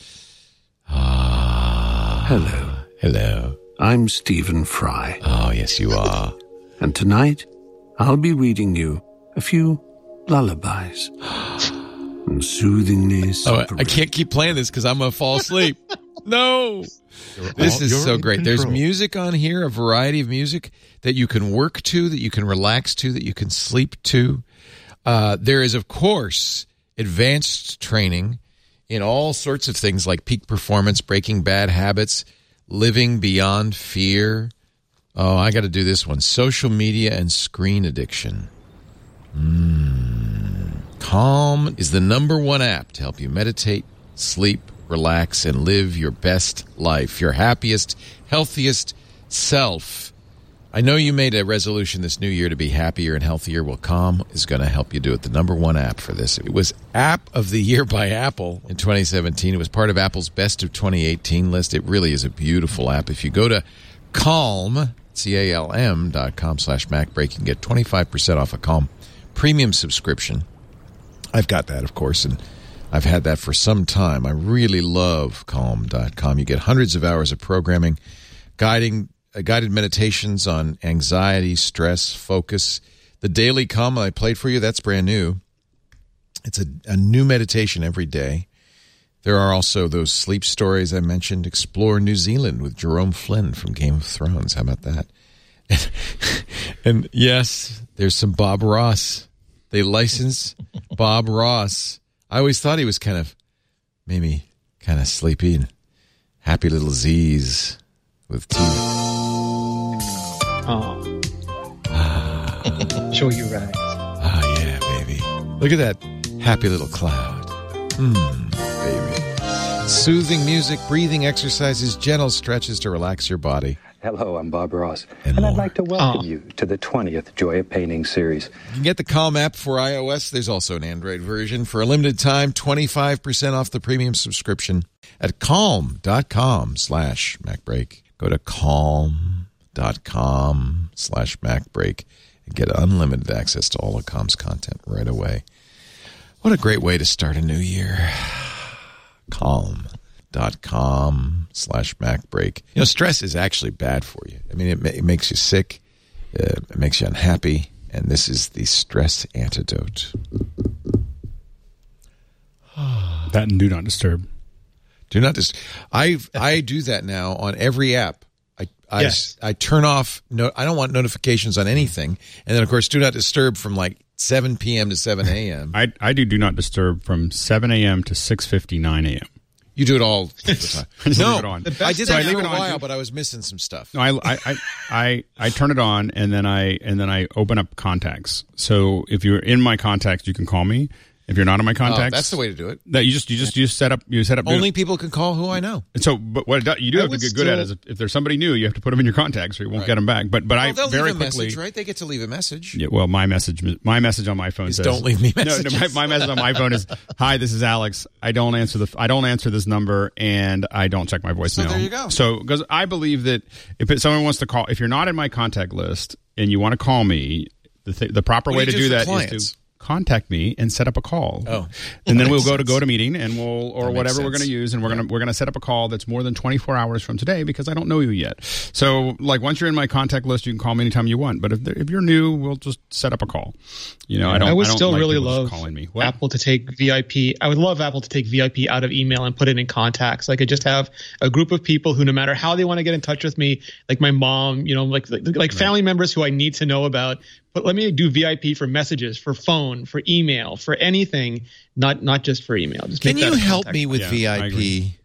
Ah, Hello, hello. I'm Stephen Fry, Oh, yes, you are. and tonight I'll be reading you a few lullabies. And soothingly Oh, suffering. I can't keep playing this because I'm going to fall asleep. No. This all- is you're so in great. There's control. music on here, a variety of music that you can work to, that you can relax to, that you can sleep to. Uh, there is, of course, advanced training in all sorts of things like peak performance, breaking bad habits, living beyond fear. Oh, I got to do this one. Social media and screen addiction. Mm. Calm is the number one app to help you meditate, sleep, relax, and live your best life, your happiest, healthiest self. I know you made a resolution this new year to be happier and healthier. Well, Calm is going to help you do it. The number one app for this. It was App of the Year by Apple in twenty seventeen. It was part of Apple's Best of twenty eighteen list. It really is a beautiful app. If you go to Calm, C A L M dot com slash MacBreak, you can get twenty-five percent off a Calm premium subscription. I've got that, of course, and I've had that for some time. I really love Calm dot com. You get hundreds of hours of programming, guiding uh, guided meditations on anxiety, stress, focus. The Daily Calm I played for you, that's brand new. It's a, a new meditation every day. There are also those sleep stories I mentioned. Explore New Zealand with Jerome Flynn from Game of Thrones. How about that? And, and yes, there's some Bob Ross. They license Bob Ross. I always thought he was kind of, maybe kind of sleepy and happy little Z's with teeth. Oh. Show you right. Oh, yeah, baby. Look at that happy little cloud. Mmm, baby. Soothing music, breathing exercises, gentle stretches to relax your body. Hello, I'm Bob Ross, and, and more. I'd like to welcome Oh. you to the twentieth Joy of Painting series. You can get the Calm app for iOS. There's also an Android version. For a limited time, twenty-five percent off the premium subscription at calm dot com slash MacBreak. Go to calm dot com slash MacBreak and get unlimited access to all of Calm's content right away. What a great way to start a new year. Calm dot com slash MacBreak. You know, stress is actually bad for you. I mean, it, ma- it makes you sick. Uh, it makes you unhappy. And this is the stress antidote. That and Do Not Disturb. Do not just. I I do that now on every app. I I, Yes. I turn off. No, I don't want notifications on anything. And then of course, Do Not Disturb from like seven p.m. to seven a.m. I, I do Do Not Disturb from seven a.m. to six fifty-nine a.m. You do it all the time. I just no, leave it on. I did So that I for leave a it on. while, but I was missing some stuff. No, I, I, I, I, I turn it on and then I and then I open up contacts. So if you're in my contacts, you can call me. If you're not in my Oh, contacts, that's the way to do it. That you just you just you set up you set up Only people can call who I know. And so, but what it does, you do I have to would get good at still- is if, if there's somebody new, you have to put them in your contacts, or you won't Right. get them back. But but Well, I they'll very leave a quickly, message, right? They get to leave a message. yeah, well, my message my message on my phone Is says, don't leave me No, messages. no, my, my message on my phone is, "Hi, this is Alex. I don't answer the I don't answer this number, and I don't check my voicemail." there you go. So because I believe that if it, someone wants to call, if you're not in my contact list and you want to call me, the th- the proper What way do to you do do for that is clients? to contact me and set up a call. Oh. and then we'll makes go to sense. go to meeting and we'll or That makes whatever we're sense. going to use, and we're going to we're going to set up a call that's more than twenty-four hours from today because I don't know you yet. So like once you're in my contact list, you can call me anytime you want. But if if you're new, we'll just set up a call. You know, I don't. I would don't still like really people just love calling me. What? Apple to take V I P. I would love Apple to take V I P out of email and put it in contacts. I could just have a group of people who, no matter how they want to get in touch with me, like my mom, you know, like like, like family members who I need to know about. But let me do V I P for messages, for phone, for email, for anything, not not just for email. Just Can make that you a help contact. me with Yeah, V I I agree. P?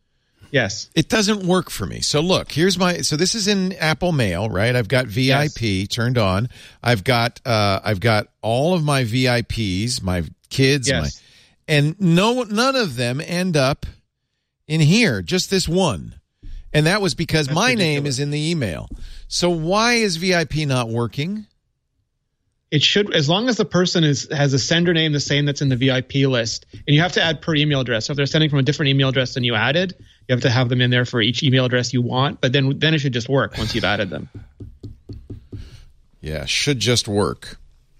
Yes. It doesn't work for me. So look, here's my. So this is in Apple Mail, right? I've got V I P turned on. I've got uh, I've got all of my V I Ps, my kids, Yes. my, and no, none of them end up in here. Just this one, and that was because That's my name ridiculous. is in the email. So why is V I P not working? It should, as long as the person is has a sender name the same that's in the V I P list, and you have to add per email address. So if they're sending from a different email address than you added, you have to have them in there for each email address you want. But then then it should just work once you've added them. Yeah, should just work.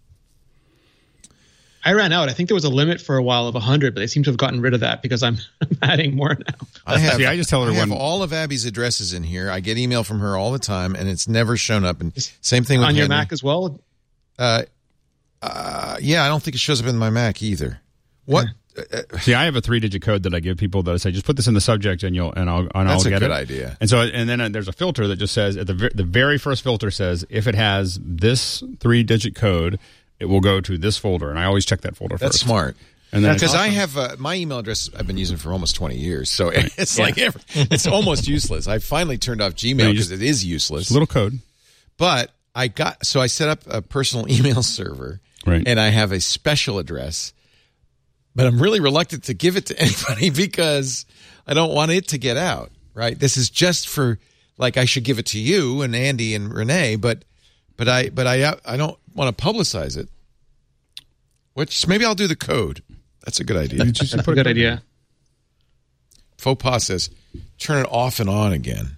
I ran out. I think there was a limit for a while of one hundred, but they seem to have gotten rid of that because I'm, I'm adding more now. I have, See, I just tell I have everyone- all of Abby's addresses in here. I get email from her all the time, and it's never shown up. And same thing with On your Henry. Mac as well? Uh, uh, yeah, I don't think it shows up in my Mac either. What? Uh, See, I have a three-digit code that I give people that I say, just put this in the subject and you'll and I'll and That's I'll a get good it. idea. And so and then uh, there's a filter that just says at the ver- the very first filter says if it has this three-digit code, it will go to this folder, and I always check that folder That's first. smart. And then Because it's I awesome. have uh, my email address I've been using for almost twenty years, so it's like every, it's almost useless. I finally turned off Gmail you because just- it is useless. It's a little code. But I got so I set up a personal email server, Right. and I have a special address. But I'm really reluctant to give it to anybody because I don't want it to get out. Right? This is just for like I should give it to you and Andy and Renee, but but I but I I don't want to publicize it. Which maybe I'll do the code. That's a good idea. That's a good idea. Faux pas says turn it off and on again.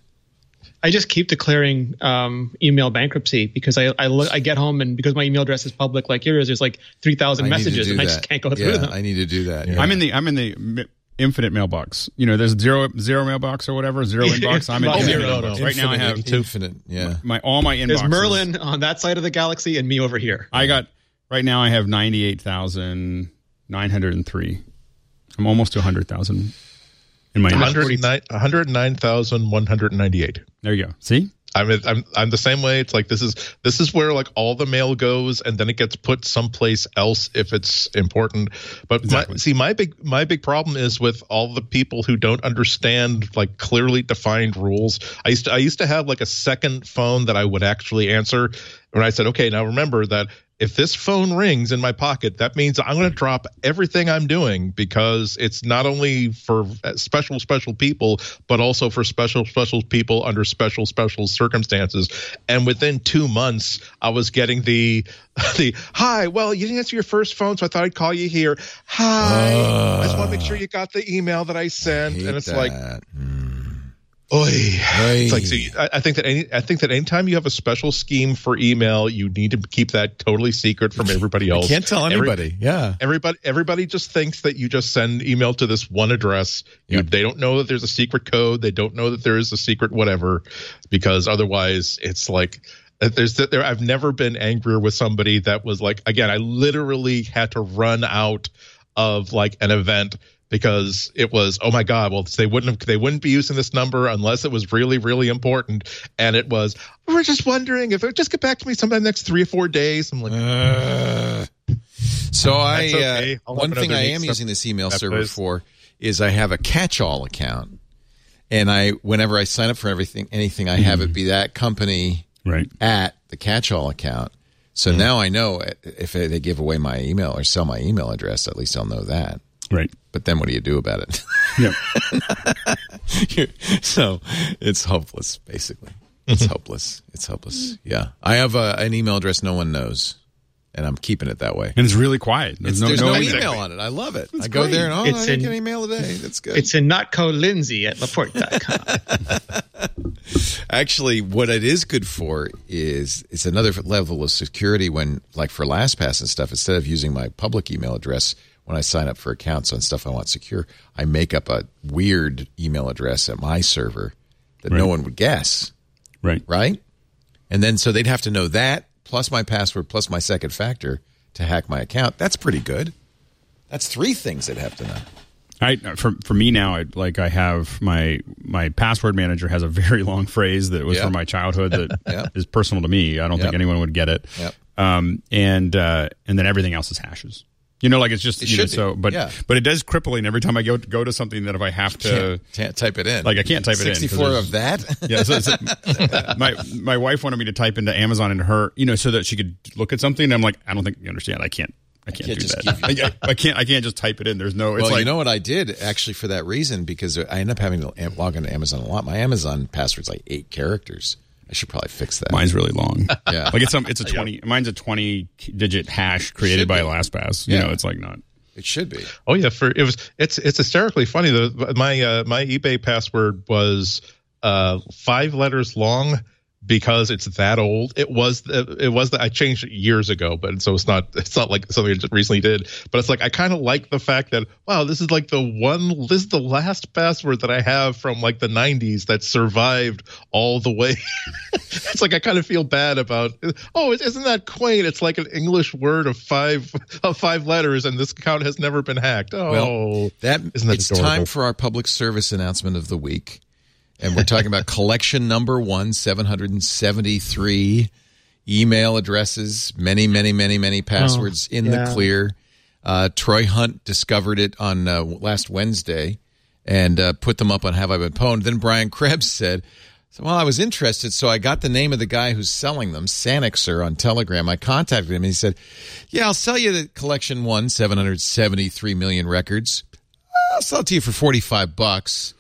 I just keep declaring um, email bankruptcy because I I, look, I get home and because my email address is public like yours, there's like three thousand messages and that. I just can't go yeah, through them. I need to do that. Yeah. I'm in the I'm in the infinite mailbox. You know, there's zero zero mailbox or whatever, zero inbox. I'm in Oh, infinite zero, mailbox. no. Right now I have infinite. Yeah, my all my inboxes. There's Merlin on that side of the galaxy and me over here. I got right now I have ninety-eight thousand nine hundred three. I'm almost to one hundred thousand in my inbox. one hundred nine thousand one hundred ninety-eight. There you go. See? I'm, I'm I'm the same way. It's like this is this is where like all the mail goes, and then it gets put someplace else if it's important. But Exactly. my, see, my big my big problem is with all the people who don't understand like clearly defined rules. I used to I used to have like a second phone that I would actually answer when I said, okay, now remember that if this phone rings in my pocket, that means I'm going to drop everything I'm doing because it's not only for special, special people, but also for special, special people under special, special circumstances. And within two months, I was getting the, the, hi, well, you didn't answer your first phone, so I thought I'd call you here. Hi, uh, I just want to make sure you got the email that I sent. I and it's that. like, mm. Oy. It's like, so you, I, I think that any, I think that anytime you have a special scheme for email, you need to keep that totally secret from everybody else. You can't tell anybody. Every, yeah. Everybody, everybody just thinks that you just send email to this one address. You, Yep. They don't know that there's a secret code. They don't know that there is a secret whatever, because otherwise it's like, there's there. I've never been angrier with somebody that was like, again, I literally had to run out of like an event because it was, oh my God, well, they wouldn't have, they wouldn't be using this number unless it was really, really important. And it was, we're just wondering if it would just get back to me sometime next three or four days. I'm like, uh, so I, okay. uh, one thing I am using this email server place. for is I have a catch-all account, and I, whenever I sign up for everything, anything, I have it be that company Right. at the catch-all account. So Mm-hmm. now I know if they give away my email or sell my email address, at least I'll know that. Right. But then what do you do about it? Yeah. So it's hopeless, basically. It's hopeless. It's hopeless. Yeah. I have a, an email address no one knows, and I'm keeping it that way. And it's really quiet. There's There's no, no, there's no email. email on it. I love it. That's I go great. there and, oh, It's I didn't in- get an email today. That's good. It's in Notco Lindsay at Laporte dot com. Actually, what it is good for is it's another level of security when, like for LastPass and stuff, instead of using my public email address when I sign up for accounts on stuff I want secure, I make up a weird email address at my server that Right. no one would guess, Right. right? And then so they'd have to know that plus my password plus my second factor to hack my account. That's pretty good. That's three things they'd have to know. I for for me now, I, like I have my my password manager has a very long phrase that was Yeah. from my childhood that Yeah. is personal to me. I don't Yep. think anyone would get it. Yep. Um, and uh, and then everything else is hashes. You know, like it's just It you know, should be. so. But Yeah. but it does crippling every time I go go to something that if I have to. Can't, can't type it in. Like I can't type it in. 'cause sixty-four there's- of that? Yeah, so it's, my my wife wanted me to type into Amazon into her, you know, so that she could look at something. And I'm like, I don't think you understand. I can't. I can't, can't do just that. give you- I, I can't. I can't just type it in. There's no. It's Well, like you know what I did actually for that reason, because I end up having to am- log into Amazon a lot. My Amazon password's like eight characters. I should probably fix that. mine's really long. Yeah. like it's a it's a twenty. Mine's a twenty digit hash created Should by be. LastPass. You Yeah. know, it's like not. It should be. oh yeah, for it was it's it's hysterically funny. The my uh, my eBay password was uh, five letters long because it's that old. It was the, it was that I changed it years ago, but so it's not it's not like something I just recently did. But it's like I kind of like the fact that wow, this is like the one this is the last password that I have from like the nineties that survived all the way. It's like I kind of feel bad about. Oh, isn't that quaint? It's like an English word of five of five letters, and this account has never been hacked. Oh, Well, that, isn't that it's adorable? time for our public service announcement of the week. And we're talking about collection number one, seven hundred seventy-three email addresses, many, many, many, many passwords in yeah. the clear. Uh, Troy Hunt discovered it on uh, last Wednesday and uh, put them up on Have I Been Pwned. Then Brian Krebs said, so, well, I was interested, so I got the name of the guy who's selling them, Sanixer, on Telegram. I contacted him, and he said, yeah, I'll sell you the collection one, seven hundred seventy-three million records. I'll sell it to you for forty-five bucks.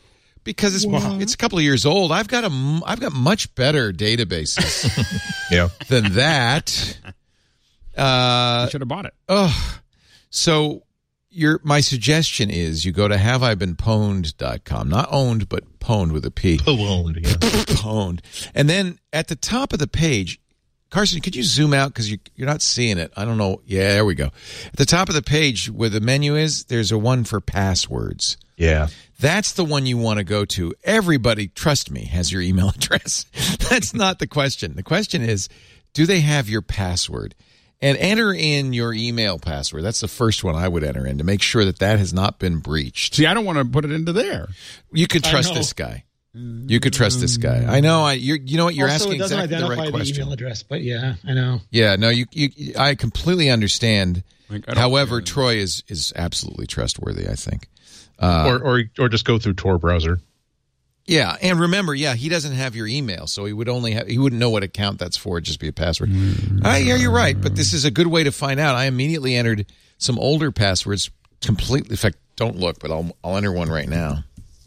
because it's it's a couple of years old. I've got a I've got much better databases Yeah. than that. Uh, You should have bought it. oh, so your my suggestion is you go to have I been pwned dot com, not owned, but pwned with a P. Pwned, yeah. Pwned. And then at the top of the page, Carson, could you zoom out because you, you're not seeing it? I don't know. Yeah, there we go. At the top of the page where the menu is, there's a one for passwords. Yeah. That's the one you want to go to. Everybody, trust me, has your email address. That's not the question. The question is, do they have your password? And enter in your email password. That's the first one I would enter in to make sure that that has not been breached. See, I don't want to put it into there. You could trust this guy. You could trust this guy. I know. I you're, you know what you're also, asking it doesn't exactly the identify right the question. email address, but yeah, I know. Yeah, no, you, you I completely understand. Like, I don't- However, Troy is is absolutely trustworthy, I think. Uh, or, or or just go through Tor browser. Yeah, and remember, yeah, he doesn't have your email, so he would only have, he wouldn't know what account that's for. It'd just be a password. Mm. Uh, yeah, you're right, but this is a good way to find out. I immediately entered some older passwords completely. In fact, don't look, but I'll I'll enter one right now.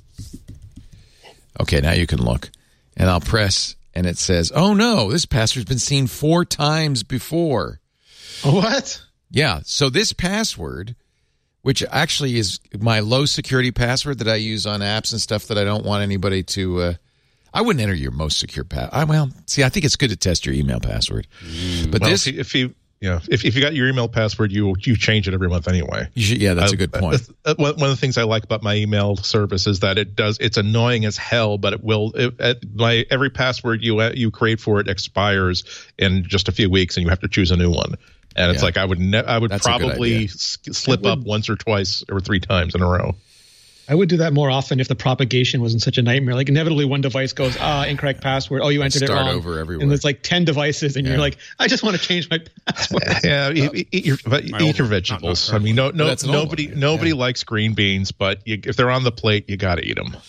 Okay, now you can look, and I'll press, and it says, "Oh no, this password's been seen four times before." What? Yeah, so this password, which actually is my low security password that I use on apps and stuff that I don't want anybody to. Uh, I wouldn't enter your most secure password. Well, see, I think it's good to test your email password, but Well, this, if you, if you yeah, if if you got your email password, you you change it every month anyway. you should, yeah, that's a Uh, good point. uh, One one of the things I like about my email service is that it does. It's annoying as hell, but it will. It, it, my every password you uh, you create for it expires in just a few weeks, and you have to choose a new one. And it's Yeah. like I would ne- I would That's a good probably idea. s- slip up once or twice or three times in a row. I would do that more often if the propagation wasn't such a nightmare. Like inevitably one device goes, ah, incorrect password. Oh, you entered it Start wrong. over everywhere. And there's like ten devices and Yeah. you're like, I just want to change my password. Yeah, eat, eat your but My eat old your one. vegetables. Not- not I mean, no, no, That's an old nobody, one, yeah. nobody Yeah. likes green beans, but you, if they're on the plate, you got to eat them.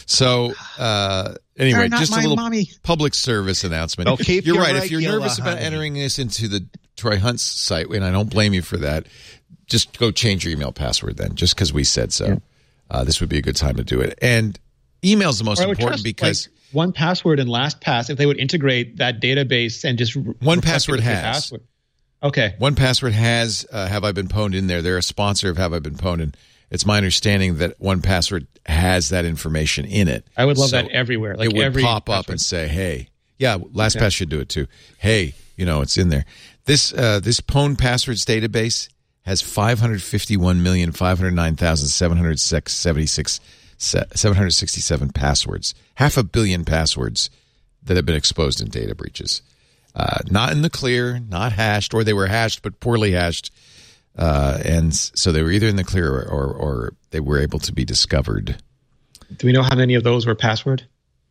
So uh, anyway, They're not just a my little mommy. public service announcement. They'll keep You're you right. If you're regular, nervous about honey. entering this into the Troy Hunt's site, and I don't blame you for that, just go change your email password then, just because we said so. Uh, this would be a good time to do it. And email's the most Or I would important trust, because like, one password and LastPass, if they would integrate that database and just re- One reflect it Password with your has. password. Okay. one Password has uh, Have I Been Pwned in there. They're a sponsor of Have I Been Pwned, and it's my understanding that one Password has that information in it. I would love So that everywhere. Like it would every pop up password. and say, "Hey, yeah, LastPass should do it too. Hey, you know, it's in there." This uh, this Pwned Passwords database has five hundred fifty-one million five hundred nine thousand seven hundred seventy-six seven hundred sixty-seven passwords, half a billion passwords that have been exposed in data breaches. Uh, not in the clear, not hashed, or they were hashed but poorly hashed, uh, and so they were either in the clear or, or, or they were able to be discovered. Do we know how many of those were password?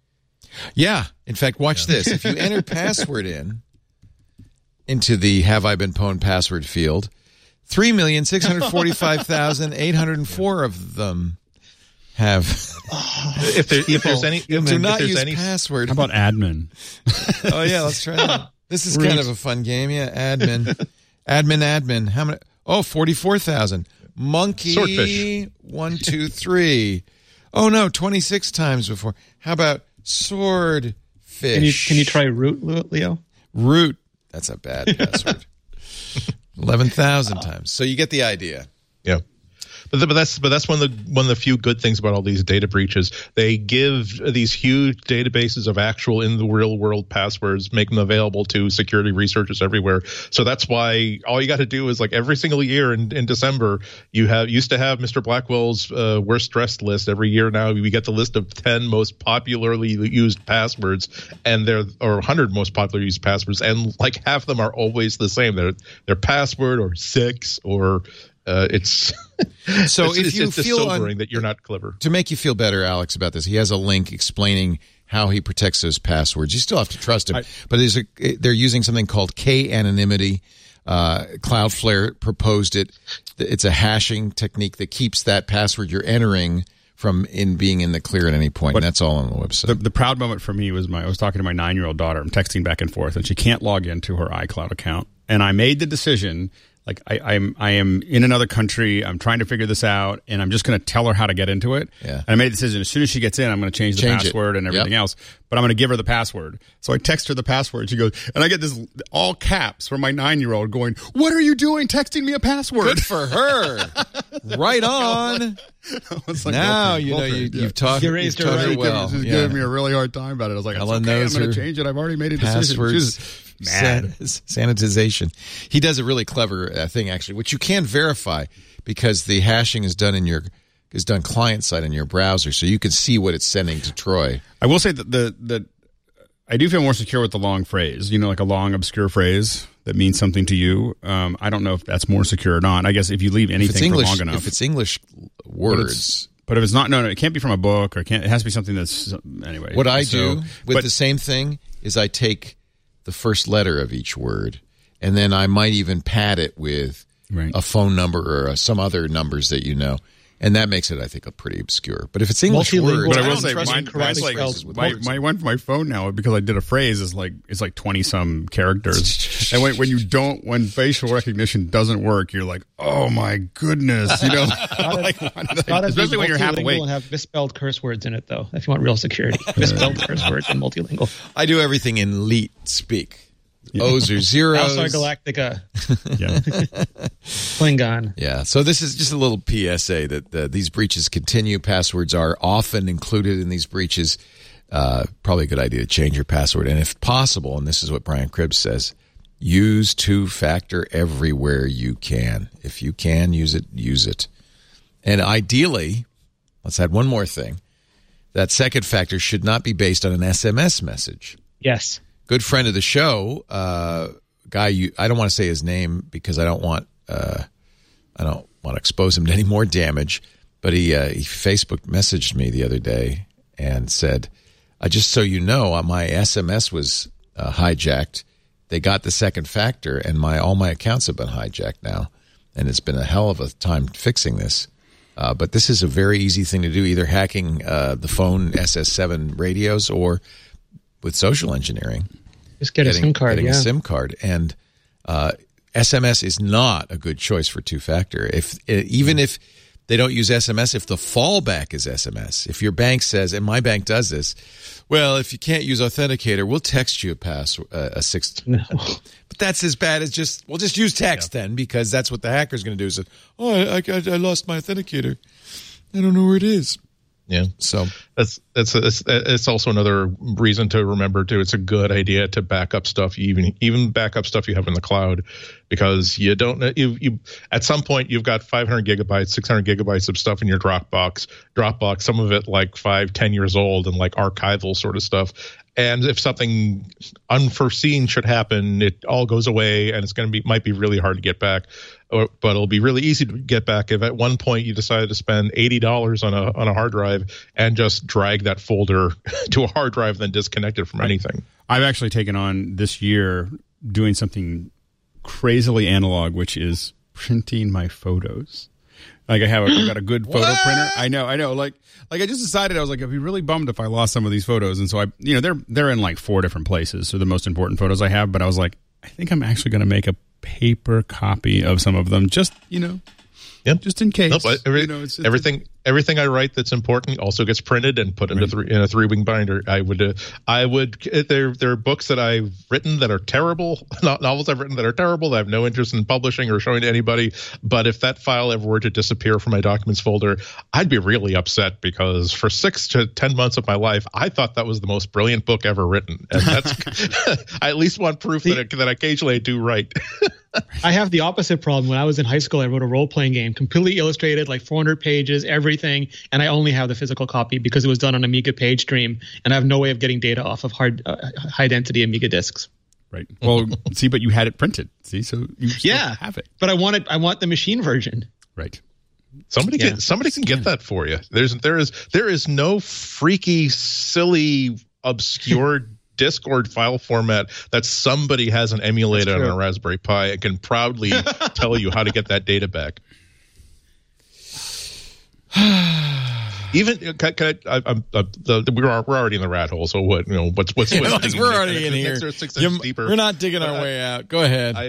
Yeah. In fact, watch this. If you enter password in into the Have I Been Pwned password field, three million six hundred forty-five thousand eight hundred four of them have. If, there, if there's any, if, Do if not there's use any, password. How about admin? Oh, yeah, let's try that. This is kind of a fun game. Yeah, admin. Admin, admin. How many? Oh, forty-four thousand. Monkey. Swordfish. One, two, three. Oh, no, twenty-six times before. How about swordfish? Can you can you try root, Leo? Root. That's a bad password. eleven thousand times. So you get the idea. yeah. But, th- but that's but that's one of the one of the few good things about all these data breaches. They give these huge databases of actual in the real world passwords, make them available to security researchers everywhere. So that's why all you got to do is like every single year in, in December, you have used to have Mister Blackwell's uh, worst dressed list. Every year now we get the list of ten most popularly used passwords, and they're or one hundred most popular used passwords, and like half of them are always the same. They're they're password or six or. Uh, it's So it's, if it's, you it's just feel sobering un- that you're not clever. To make you feel better, Alex, about this, he has a link explaining how he protects those passwords. You still have to trust him, I- but there's a, they're using something called K-anonymity. Uh, Cloudflare proposed it. It's a hashing technique that keeps that password you're entering from in being in the clear at any point, and that's all on the website. The, the proud moment for me was my I was talking to my nine year old daughter. I'm texting back and forth, and she can't log into her iCloud account. And I made the decision like I, I'm I am in another country. I'm trying to figure this out, and I'm just going to tell her how to get into it. Yeah. And I made a decision. As soon as she gets in, I'm going to change the Change it. password and everything Yep. else. But I'm going to give her the password. So I text her the password. She goes, and I get this all caps from my nine year old going, "What are you doing? Texting me a password?" Good for her. Right on. I was like, Now well, you know well, you, yeah. you've taught, You you've raised her taught right. her She well. She's Yeah. giving me a really hard time about it. I was like, "It's Ellen okay. I'm knows going her to change it. I've already made a decision." Passwords. She was mad. San- sanitization. He does a really clever uh, thing, actually, which you can verify because the hashing is done in your is done client side in your browser, so you can see what it's sending to Troy. I will say that the the I do feel more secure with the long phrase. You know, like a long obscure phrase that means something to you. Um, I don't know if that's more secure or not. I guess if you leave If it's anything English, for long enough, if it's English words. But if it's not, no, no, it can't be from a book, or it can't. It has to be something that's anyway. What I so, do with but, the same thing is I take the first letter of each word, and then I might even pad it with Right. a phone number or uh, some other numbers that you know, and that makes it, I think, a pretty obscure. But if it's English Multilingual. words, But I will don't say, trust mine, me mine's correctly like spelled. my, my one for my phone now because I did a phrase is like it's like twenty some characters, and when when you don't when facial recognition doesn't work, you're like, oh my goodness, you know, like, why did I- Gotta be especially when you're half multilingual awake. and have misspelled curse words in it, though. If you want real security, misspelled curse words and multilingual. I do everything in Leet speak. O's or zeros. Battlestar Galactica, Yeah. Klingon. Yeah, so this is just a little P S A that uh, these breaches continue. Passwords are often included in these breaches. Uh, probably a good idea to change your password. And if possible, and this is what Brian Cribbs says, use two-factor everywhere you can. If you can use it, use it. And ideally, let's add one more thing. That second factor should not be based on an S M S message. Yes. Good friend of the show, uh, guy. You, I don't want to say his name because I don't want, uh, I don't want to expose him to any more damage. But he, uh, he Facebook messaged me the other day and said, "I just so you know, uh, my S M S was uh, hijacked. They got the second factor, and my all my accounts have been hijacked now, and it's been a hell of a time fixing this." Uh, but this is a very easy thing to do, either hacking uh, the phone S S seven radios or with social engineering. Just get Getting, a SIM card, getting yeah. a SIM card. And uh, S M S is not a good choice for two-factor. If even if they don't use S M S, if the fallback is S M S, if your bank says, and my bank does this, well, if you can't use Authenticator, we'll text you a pass uh, a six. No. But that's as bad as just, we'll just use text then, because that's what the hacker's going to do. Is, oh, I, I, I lost my Authenticator. I don't know where it is. Yeah. So That's that's it's, it's also another reason to remember too. It's a good idea to back up stuff, even even back up stuff you have in the cloud, because you don't know you you at some point you've got five hundred gigabytes, six hundred gigabytes of stuff in your Dropbox. Dropbox, some of it like five, ten years old and like archival sort of stuff. And if something unforeseen should happen, it all goes away, and it's going to be might be really hard to get back. Or, but it'll be really easy to get back if at one point you decided to spend eighty dollars on a on a hard drive and just drag that folder to a hard drive, then disconnect it from anything. I've actually taken on this year doing something crazily analog, which is printing my photos. Like I have, a, I got a good photo What? printer. I know, I know. Like, like I just decided I was like, I'd be really bummed if I lost some of these photos, and so I, you know, they're they're in like four different places. So the most important photos I have, but I was like, I think I'm actually going to make a paper copy of some of them, just you know, Yep. just in case. Nope, I- every- you know, it's, it's, everything everything I write that's important also gets printed and put into Right. three, in a three wing binder. I would uh, I would there there are books that I've written that are terrible, not novels I've written that are terrible that I have no interest in publishing or showing to anybody. But if that file ever were to disappear from my documents folder, I'd be really upset, because for six to ten months of my life, I thought that was the most brilliant book ever written. And that's I at least want proof that it, that occasionally I do right. I have the opposite problem. When I was in high school, I wrote a role-playing game, completely illustrated, like four hundred pages, everything, and I only have the physical copy because it was done on Amiga PageStream, and I have no way of getting data off of hard, uh, high-dentity Amiga disks. right. Well, see, but you had it printed. See, so you still Yeah, have it. but I want it. I want the machine version. Right. Somebody Yeah. can somebody can get that for you. There's there is there is no freaky, silly, obscure Discord file format that somebody hasn't emulated That's on true. a Raspberry Pi and can proudly tell you how to get that data back. Even can, can I, I, I'm, uh, the, the, we're we're already in the rat hole. So what you know? What's what's, Yeah, what's like, digging we're next- already in next- here. next are six inches You- deeper. We're not digging our But I- way out. Go ahead. I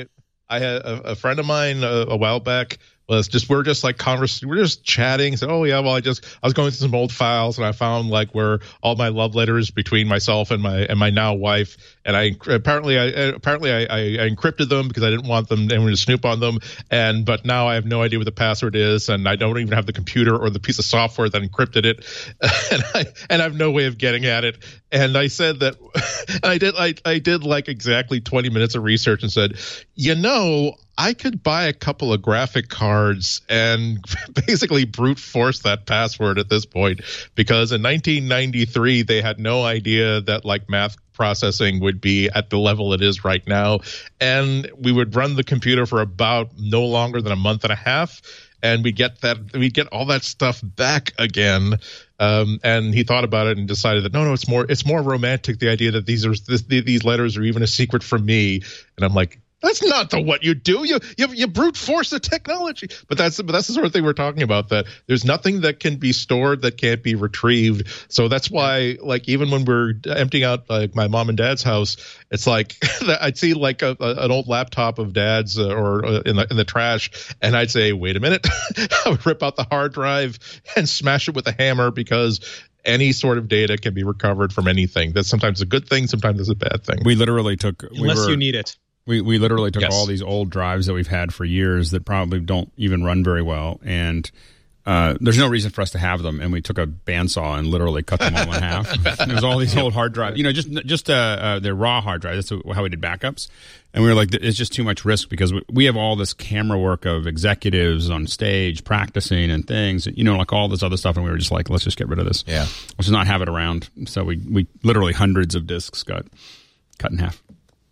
I had a, a friend of mine a, a while back was just we're just like convers we're just chatting. So oh yeah, well I just I was going through some old files and I found like where all my love letters between myself and my and my now wife, and I apparently I apparently I, I, I encrypted them because I didn't want them anyone to snoop on them, and but now I have no idea what the password is, and I don't even have the computer or the piece of software that encrypted it, and I and I have no way of getting at it. And I said that and I did I I did like exactly twenty minutes of research and said, you know, I could buy a couple of graphic cards and basically brute force that password at this point, because in nineteen ninety-three, they had no idea that like math processing would be at the level it is right now. And we would run the computer for about no longer than a month and a half. And we get that we get all that stuff back again. Um, and he thought about it and decided that no, no, it's more it's more romantic. The idea that these are this, these letters are even a secret from me. And I'm like, that's not the what you do. You you you brute force the technology. But that's but that's the sort of thing we're talking about. That there's nothing that can be stored that can't be retrieved. So that's why, like, even when we're emptying out like my mom and dad's house, it's like I'd see like a, a, an old laptop of dad's uh, or uh, in the in the trash, and I'd say, wait a minute, I would rip out the hard drive and smash it with a hammer, because any sort of data can be recovered from anything. That's sometimes a good thing, sometimes it's a bad thing. We literally took unless we were, you need it. We we literally took Yes. all these old drives that we've had for years that probably don't even run very well, and uh, there's no reason for us to have them. And we took a bandsaw and literally cut them all in half. It was all these old hard drives, you know, just just uh, uh, they're raw hard drives. That's how we did backups. And we were like, it's just too much risk, because we, we have all this camera work of executives on stage practicing and things, you know, like all this other stuff. And we were just like, let's just get rid of this. Yeah. Let's just not have it around. So we we literally hundreds of discs got cut in half.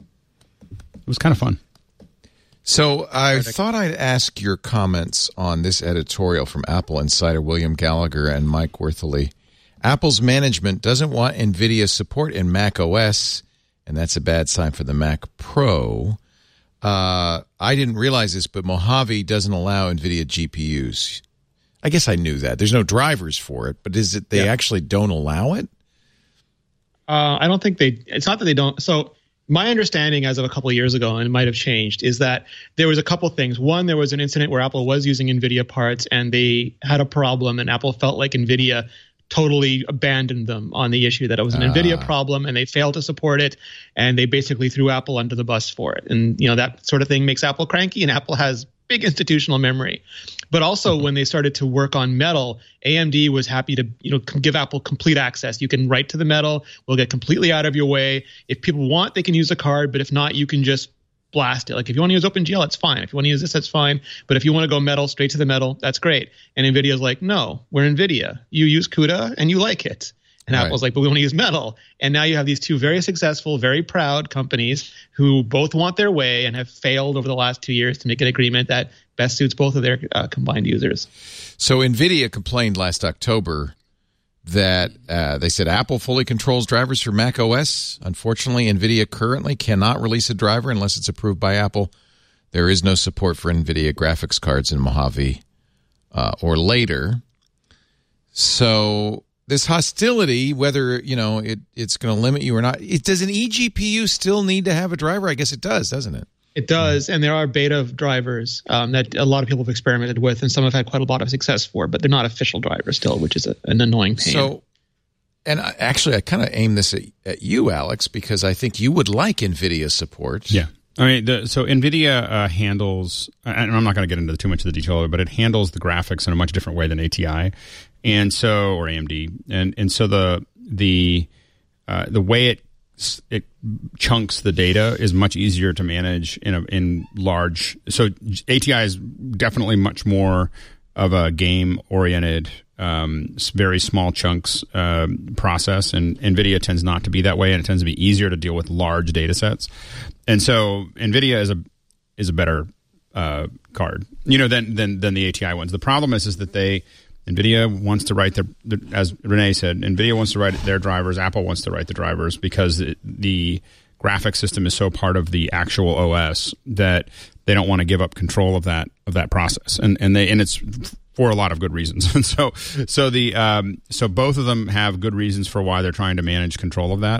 It was kind of fun. So I thought I'd ask your comments on this editorial from Apple insider William Gallagher and Mike Worthley. Apple's management doesn't want NVIDIA support in Mac O S, and that's a bad sign for the Mac Pro. Uh, I didn't realize this, but Mojave doesn't allow NVIDIA G P Us. I guess I knew that. There's no drivers for it, but is it they yeah. actually don't allow it? Uh, I don't think they – it's not that they don't – so – my understanding as of a couple of years ago, and it might have changed, is that there was a couple of things. One, there was an incident where Apple was using NVIDIA parts and they had a problem, and Apple felt like NVIDIA totally abandoned them on the issue, that it was an uh. NVIDIA problem and they failed to support it, and they basically threw Apple under the bus for it. And, you know, that sort of thing makes Apple cranky, and Apple has big institutional memory. But also when they started to work on Metal, A M D was happy to, you know, give Apple complete access. You can write to the Metal. We'll get completely out of your way. If people want, they can use a card, but if not, you can just blast it. Like if you want to use OpenGL, that's fine. If you want to use this, that's fine. But if you want to go Metal, straight to the Metal, that's great. And NVIDIA's like, no, we're NVIDIA. You use CUDA and you like it. And right. Apple's like, but we want to use Metal. And now you have these two very successful, very proud companies who both want their way and have failed over the last two years to make an agreement that best suits both of their uh, combined users. So NVIDIA complained last October that uh, they said Apple fully controls drivers for Mac O S. Unfortunately, NVIDIA currently cannot release a driver unless it's approved by Apple. There is no support for NVIDIA graphics cards in Mojave uh, or later. So this hostility, whether you know it, it's going to limit you or not, it, does an eGPU still need to have a driver? I guess it does, doesn't it? It does, and there are beta drivers um, that a lot of people have experimented with, and some have had quite a lot of success for, but they're not official drivers still, which is a, an annoying pain. So, and I, actually, I kind of aim this at, at you, Alex, because I think you would like NVIDIA support. Yeah. I mean, the, so NVIDIA uh, handles, and I'm not going to get into too much of the detail, but it handles the graphics in a much different way than A T I, and so or A M D, and and so the the uh, the way it it chunks the data is much easier to manage in a in large. So A T I is definitely much more of a game oriented, um, very small chunks um, process, and NVIDIA tends not to be that way, and it tends to be easier to deal with large data sets. And so NVIDIA is a is a better uh, card, you know, than than than the A T I ones. The problem is is that they NVIDIA wants to write their, as Renee said, NVIDIA wants to write their drivers. Apple wants to write the drivers because it, the graphics system is so part of the actual O S that they don't want to give up control of that of that process, and and they and it's for a lot of good reasons. And so so the um, so both of them have good reasons for why they're trying to manage control of that.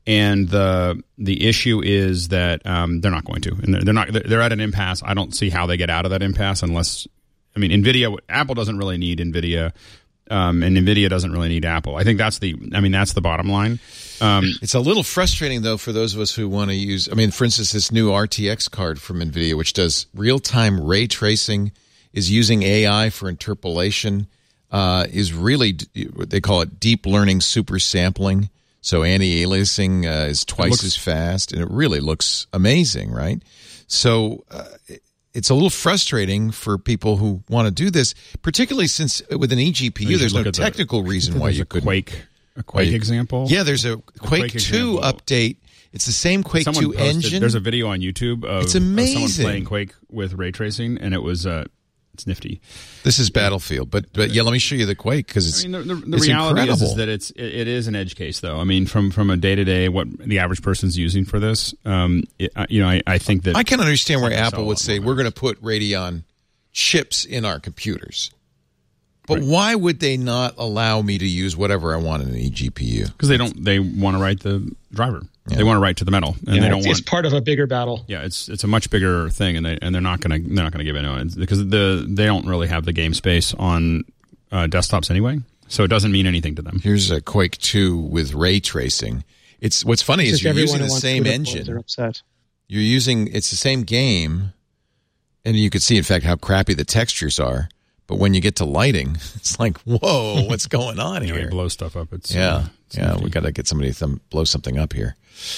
And the the issue is that um, they're not going to, and they're, they're not. They're at an impasse. I don't see how they get out of that impasse unless, I mean, NVIDIA. Apple doesn't really need NVIDIA, um, and NVIDIA doesn't really need Apple. I think that's the. I mean, that's the bottom line. Um, it's a little frustrating though for those of us who want to use. I mean, for instance, this new R T X card from NVIDIA, which does real time ray tracing, is using A I for interpolation. Uh, is really what they call it deep learning super sampling. So anti-aliasing uh, is twice looks, as fast, and it really looks amazing, right? So uh, it's a little frustrating for people who want to do this, particularly since with an eGPU, there's no technical the, reason why you couldn't. Quake, a Quake you, example? Yeah, there's a Quake, Quake two example. update. It's the same Quake someone two posted, engine. There's a video on YouTube of, it's amazing. of someone playing Quake with ray tracing, and it was uh, it's nifty. This is Battlefield, but but yeah, let me show you the Quake because it's. I mean, the, the, the it's reality is, is incredible. that it's it, it is an edge case, though. I mean, from from a day to day, what the average person's using for this, um, it, you know, I, I think that I can understand where Apple would say we're going to put Radeon chips in our computers, but right. why would they not allow me to use whatever I want in an eGPU? Because they don't. They want to write the driver. Yeah. They want to write to the metal, and yeah, they don't it's, want. It's part of a bigger battle. Yeah, it's it's a much bigger thing, and they and they're not going to they're not going to give in to it because the they don't really have the game space on uh, desktops anyway, so it doesn't mean anything to them. Here's a Quake two with ray tracing. It's what's funny it's is you're using the same engine. They're upset. You're using it's the same game, and you could see in fact how crappy the textures are. But when you get to lighting, it's like, whoa, what's going on here? Yeah, blow stuff up. It's yeah, uh, it's yeah. We got to get somebody to blow something up here.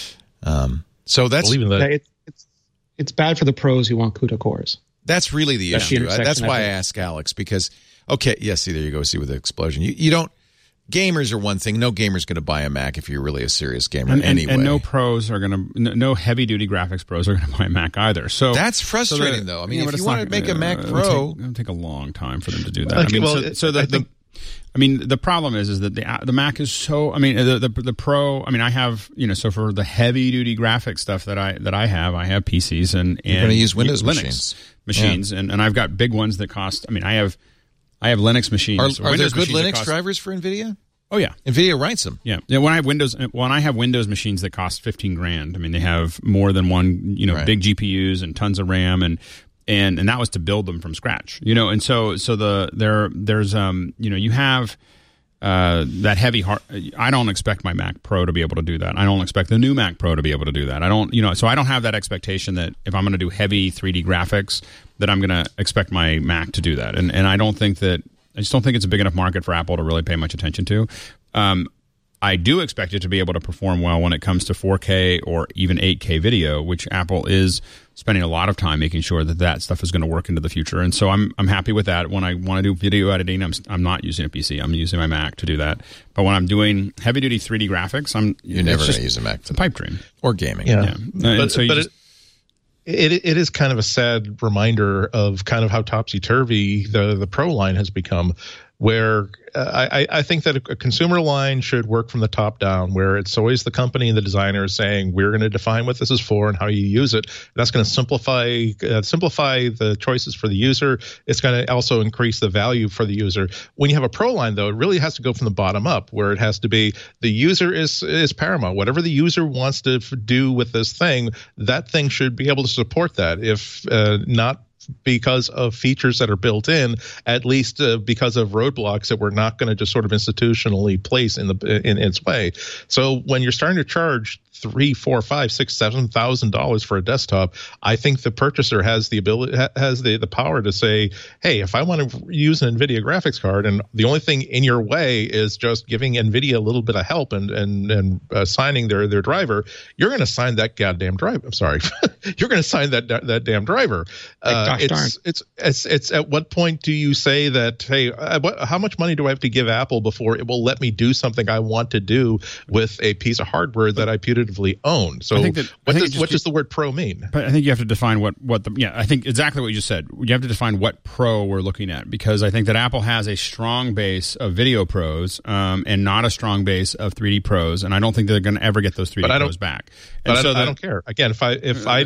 Um, so that's that. Yeah, it, it's it's bad for the pros who want CUDA cores. That's really the that's issue. The that's why I ask Alex because okay, yes, yeah, see there you go. See with the explosion, you you don't. Gamers are one thing. No gamer's going to buy a Mac if you're really a serious gamer and, and, anyway. And no pros are going to, no, no heavy-duty graphics pros are going to buy a Mac either. So that's frustrating, so the, though. I mean, yeah, if you want to make a Mac uh, Pro, it'll take, it'll take a long time for them to do that. Okay, I mean, well, so, so the, I think, the, I mean, the problem is, is that the the Mac is so. I mean, the the, the Pro. I mean, I have you know, so for the heavy-duty graphics stuff that I that I have, I have P Cs and and you're going to use Windows Linux machines, machines, yeah. and and I've got big ones that cost. I mean, I have I have Linux machines. Are, are there good Linux cost, drivers for NVIDIA? Oh yeah, NVIDIA writes them. Yeah, yeah. When I have Windows, when I have Windows machines that cost fifteen grand, I mean they have more than one, you know, right. big G P Us and tons of RAM, and and and that was to build them from scratch, you know. And so so the there there's um you know you have uh that heavy hard. I don't expect my Mac Pro to be able to do that. I don't expect the new Mac Pro to be able to do that. I don't you know so I don't have that expectation that if I'm going to do heavy three D graphics that I'm going to expect my Mac to do that. And and I don't think that. I just don't think it's a big enough market for Apple to really pay much attention to. Um, I do expect it to be able to perform well when it comes to four K or even eight K video, which Apple is spending a lot of time making sure that that stuff is going to work into the future. And so I'm I'm happy with that. When I want to do video editing, I'm I'm not using a P C. I'm using my Mac to do that. But when I'm doing heavy duty three D graphics, I'm you're never going to use a Mac. It's a pipe dream or gaming. Yeah, yeah. but, so but just, it, It it is kind of a sad reminder of kind of how topsy turvy the the Pro line has become, where uh, I I think that a, a consumer line should work from the top down, where it's always the company and the designer saying we're going to define what this is for and how you use it. That's going to simplify uh, simplify the choices for the user. It's going to also increase the value for the user. When you have a Pro line, though, it really has to go from the bottom up, where it has to be the user is is paramount. Whatever the user wants to f- do with this thing, that thing should be able to support that. If uh, not because of features that are built in, at least uh, because of roadblocks that we're not going to just sort of institutionally place in the in, in its way. So when you're starting to charge three, four, five, six, seven thousand dollars for a desktop, I think the purchaser has the ability has the the power to say, hey, if I want to use an NVIDIA graphics card, and the only thing in your way is just giving NVIDIA a little bit of help and and and uh, signing their their driver, you're going to sign that goddamn driver. I'm sorry, you're going to sign that that damn driver. Uh, Gosh darn. It's, it's it's it's at what point do you say that, hey, uh, what, how much money do I have to give Apple before it will let me do something I want to do with a piece of hardware that I putatively own? So that, what does what does the word Pro mean? But I think you have to define what what the yeah I think exactly what you just said. You have to define what Pro we're looking at, because I think that Apple has a strong base of video pros um, and not a strong base of three D pros, and I don't think they're going to ever get those three D pros back. And But so I, the, I don't care. Again, if I if I uh,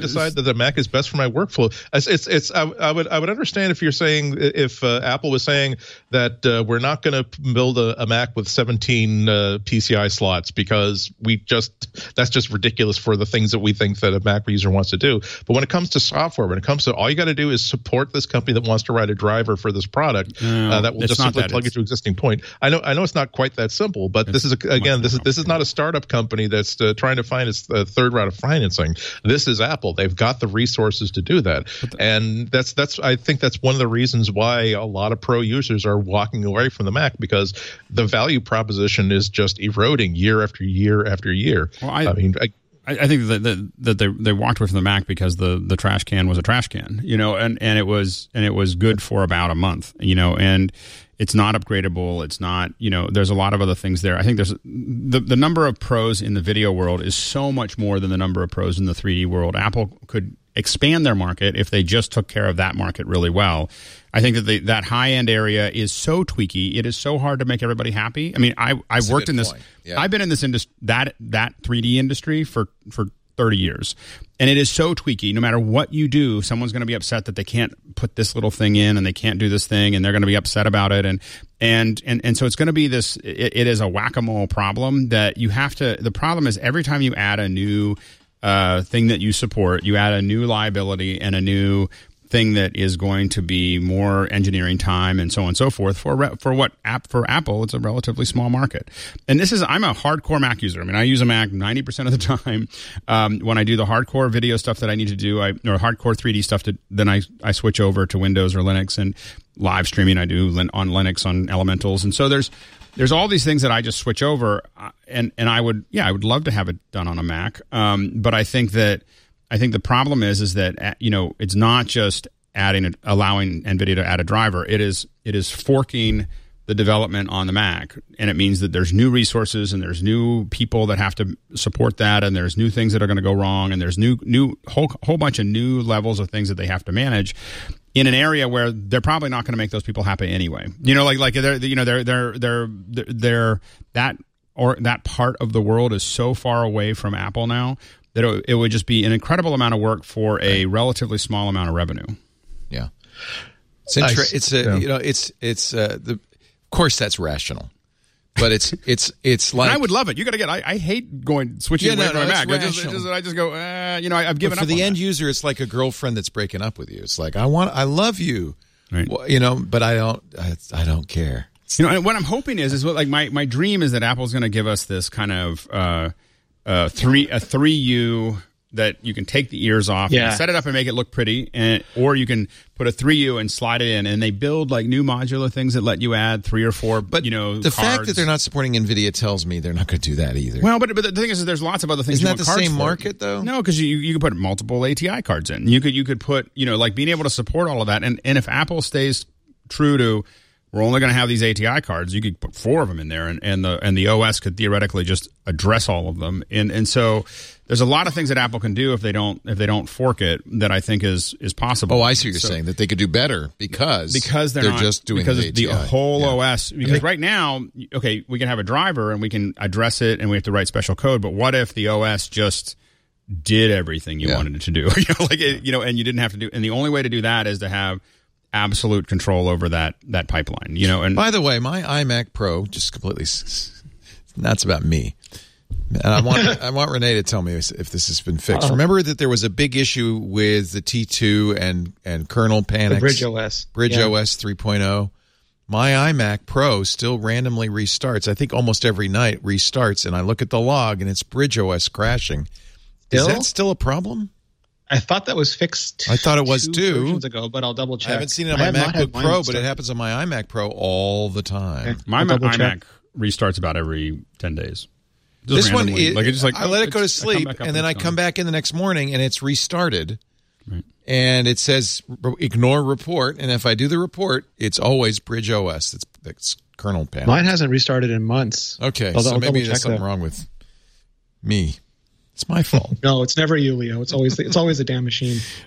decide that the Mac is best for my workflow. It's, it's, it's I, I would, I would understand if you're saying, if uh, Apple was saying that uh, we're not going to build a, a Mac with seventeen uh, P C I slots because we just, that's just ridiculous for the things that we think that a Mac user wants to do. But when it comes to software, when it comes to all you got to do is support this company that wants to write a driver for this product no, uh, that will just simply that. plug it's, into existing point. I know, I know it's not quite that simple, but this is a, again, this is this is not a startup company that's uh, trying to find its uh, third route of financing. This is Apple. They've got the resources to do that, the, and that's that's I think that's one of the reasons why a lot of pro users are walking away from the Mac, because the value proposition is just eroding year after year after year. Well, I, I mean. I, I think that, that that they they walked away from the Mac because the, the trash can was a trash can, you know, and, and it was and it was good for about a month, you know, and it's not upgradable. It's not, you know, there's a lot of other things there. I think there's the the number of pros in the video world is so much more than the number of pros in the three D world. Apple could expand their market if they just took care of that market really well. I think that the, that high end area is so tweaky. It is so hard to make everybody happy. I mean, I I've That's worked in this. Yeah. I've been in this industry, that that three D industry for for thirty years, and it is so tweaky. No matter what you do, someone's going to be upset that they can't put this little thing in, and they can't do this thing, and they're going to be upset about it, and and and and so it's going to be this. It, it is a whack-a-mole problem that you have to. The problem is every time you add a new uh, thing that you support, you add a new liability and a new thing that is going to be more engineering time and so on and so forth for re- for what app for Apple. It's a relatively small market, and this is I'm a hardcore Mac user. I mean, I use a Mac ninety percent of the time. Um, when I do the hardcore video stuff that I need to do, I or hardcore three D stuff, to, then I I switch over to Windows or Linux, and live streaming I do lin- on Linux on Elementals, and so there's there's all these things that I just switch over, uh, and and I would yeah I would love to have it done on a Mac, um, but I think that. I think the problem is is that, you know, it's not just adding a, allowing NVIDIA to add a driver. It is it is forking the development on the Mac, and it means that there's new resources and there's new people that have to support that, and there's new things that are going to go wrong, and there's new new whole whole bunch of new levels of things that they have to manage in an area where they're probably not going to make those people happy anyway. You know, like like they're you know they're they're they're they're that or that part of the world is so far away from Apple now that it, it would just be an incredible amount of work for a relatively small amount of revenue. Yeah, it's inter- I, it's a yeah. you know it's it's uh, the of course that's rational, but it's it's it's like and I would love it. You got to get. I, I hate going switching Yeah, away no, from no, my it's Mac. I just, rational. just, I just go. Uh, you know, I, I've given but for up the on end that. user. It's like a girlfriend that's breaking up with you. It's like I want I love you, Right. well, you know, but I don't I, I don't care. You know, and what I'm hoping is, is what like my, my dream is that Apple's going to give us this kind of uh, uh, three a three U that you can take the ears off, Yeah. and set it up and make it look pretty, and or you can put a three U and slide it in, and they build like new modular things that let you add three or four. But you know, the fact cards. that they're not supporting NVIDIA tells me they're not going to do that either. Well, but but the thing is, is there's lots of other things. Isn't you that want the cards same for. market, though? No, because you you could put multiple A T I cards in. You could you could put you know like being able to support all of that, and and if Apple stays true to we're only going to have these A T I cards, you could put four of them in there, and, and the and the O S could theoretically just address all of them. And and so there's a lot of things that Apple can do if they don't if they don't fork it that I think is is possible. Oh, I see what you're So- saying, that they could do better because because they're, not, just doing because the it's the A T I. whole Yeah. O S. Because right now, okay, we can have a driver and we can address it and we have to write special code. But what if the O S just did everything you Yeah. wanted it to do? you know, like it, you know, and you didn't have to do. And the only way to do that is to have absolute control over that that pipeline. You know, and By the way, my iMac Pro just completely s- that's about me. And I want I want Renee to tell me if this has been fixed. Uh-oh. Remember that there was a big issue with the T two and and kernel panics. The Bridge O S. Bridge Yeah. O S three point oh. My iMac Pro still randomly restarts. I think almost every night restarts, and I look at the log and it's Bridge O S crashing. Is Still? that still a problem? I thought that was fixed. I thought it was two too. versions ago, but I'll double check. I haven't seen it on I my have not had MacBook mine Pro, but start. it happens on my iMac Pro all the time. Okay. my I'll Mac, double check. iMac restarts about every ten days. Just This one, randomly. it, like it's just like I oh, let it go to it's- I come sleep, back up and then I it's come gone. back in the next morning, and it's restarted. Right. And it says r- ignore report, and if I do the report, it's always Bridge O S. That's, that's kernel panel. Mine hasn't restarted in months. Okay, I'll- so I'll maybe double there's check something that. wrong with me. It's my fault. No, it's never you, Leo. It's always the, it's always the damn machine.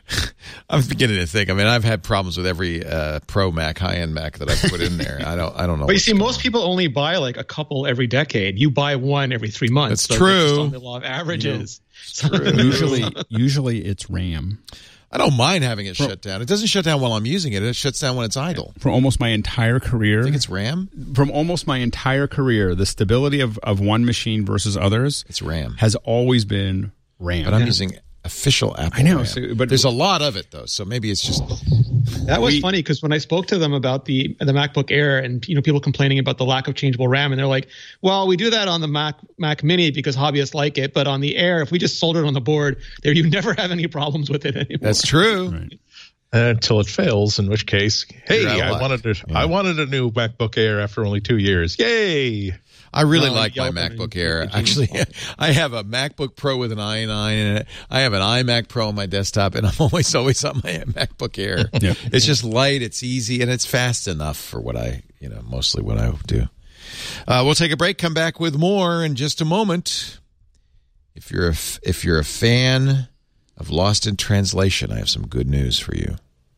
I'm beginning to think. I mean, I've had problems with every uh, Pro Mac, high-end Mac that I've put in there. I don't. I don't know. But you see, most people only buy like a couple every decade. You buy one every three months. That's so true. Just on the law of averages. You know, usually, usually it's RAM. I don't mind having it shut down. It doesn't shut down while I'm using it. It shuts down when it's idle. For almost my entire career, I think it's RAM. From almost my entire career, the stability of, of one machine versus others, it's RAM, has always been RAM. But I'm yeah. using official Apple. I know, RAM. so, but there's a lot of it though, so maybe it's just. That was we, funny because when I spoke to them about the the MacBook Air and you know people complaining about the lack of changeable RAM, and they're like, "Well, we do that on the Mac Mac Mini because hobbyists like it, but on the Air, if we just solder it on the board, there you never have any problems with it anymore." That's true. Right. Until it fails, in which case, hey, I wanted to, yeah. I wanted a new MacBook Air after only two years. Yay! I really no, like my MacBook Air. Actually, I have a MacBook Pro with an i nine in it. I have an iMac Pro on my desktop, and I'm always, always on my MacBook Air. Yep. It's just light, it's easy, and it's fast enough for what I, you know, mostly what I do. Uh, we'll take a break, come back with more in just a moment. If you're a, if you're a fan of Lost in Translation, I have some good news for you.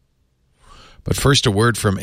But first, a word from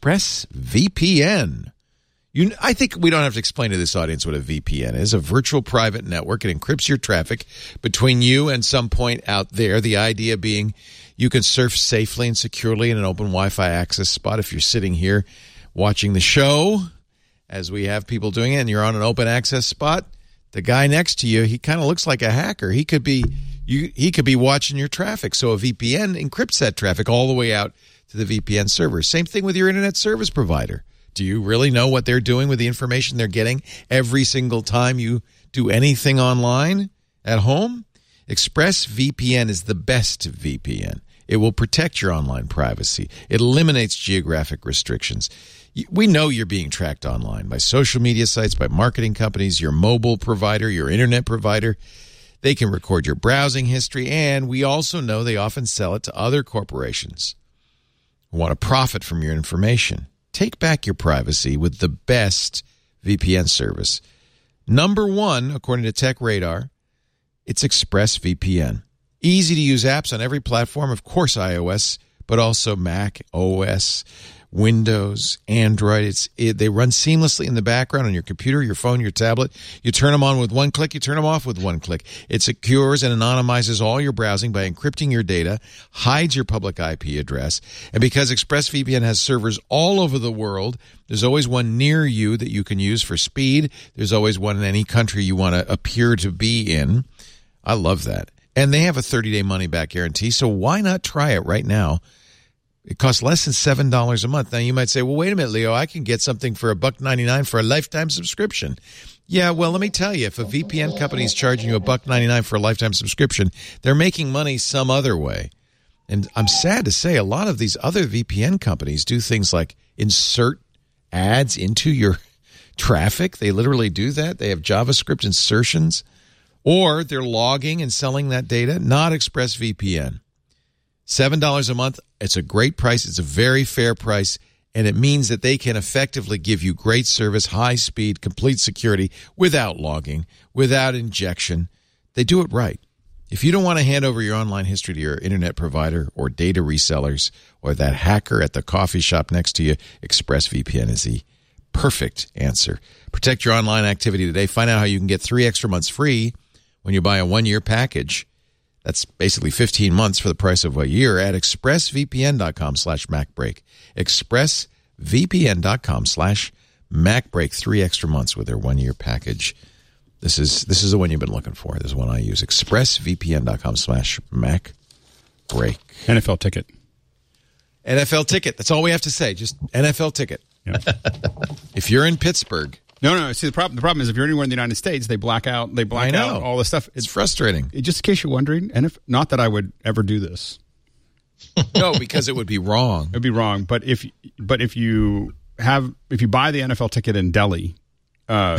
ExpressVPN. You, I think we don't have to explain to this audience what a V P N is. A virtual private network. It encrypts your traffic between you and some point out there. The idea being you can surf safely and securely in an open Wi-Fi access spot. If you're sitting here watching the show, as we have people doing it, and you're on an open access spot, the guy next to you, he kind of looks like a hacker. He could be you. He could be watching your traffic. So a V P N encrypts that traffic all the way out to the V P N server. Same thing with your internet service provider. Do you really know what they're doing with the information they're getting every single time you do anything online at home? ExpressVPN is the best V P N. It will protect your online privacy. It eliminates geographic restrictions. We know you're being tracked online by social media sites, by marketing companies, your mobile provider, your internet provider. They can record your browsing history, and we also know they often sell it to other corporations who want to profit from your information. Take back your privacy with the best V P N service. Number one, according to Tech Radar, it's ExpressVPN. Easy to use apps on every platform, of course iOS, but also Mac, O S, Windows, Android. It's it, they run seamlessly in the background on your computer, your phone, your tablet. You turn them on with one click, you turn them off with one click. It secures and anonymizes all your browsing by encrypting your data, hides your public I P address. And because ExpressVPN has servers all over the world, there's always one near you that you can use for speed. There's always one in any country you want to appear to be in. I love that. And they have a thirty-day money-back guarantee, so why not try it right now? It costs less than seven dollars a month. Now, you might say, well, wait a minute, Leo, I can get something for a buck ninety-nine for a lifetime subscription. Yeah, well, let me tell you, if a V P N company is charging you a buck ninety-nine for a lifetime subscription, they're making money some other way. And I'm sad to say a lot of these other V P N companies do things like insert ads into your traffic. They literally do that. They have JavaScript insertions, or they're logging and selling that data. Not ExpressVPN. seven dollars a month, it's a great price. It's a very fair price, and it means that they can effectively give you great service, high speed, complete security, without logging, without injection. They do it right. If you don't want to hand over your online history to your internet provider or data resellers or that hacker at the coffee shop next to you, ExpressVPN is the perfect answer. Protect your online activity today. Find out how you can get three extra months free when you buy a one-year package. That's basically fifteen months for the price of a year at expressvpn.com slash MacBreak. Expressvpn.com slash MacBreak. Three extra months with their one-year package. This is this is the one you've been looking for. This is one I use. Expressvpn.com slash MacBreak. N F L ticket. N F L ticket. That's all we have to say. Just N F L ticket. Yep. If you're in Pittsburgh. No, no. See, the problem. The problem is if you're anywhere in the United States, they black out. They black out all the stuff. It's frustrating. It, just in case you're wondering, and if not that I would ever do this. No, because it would be wrong. It would be wrong. But if but if you have if you buy the N F L ticket in Delhi, uh,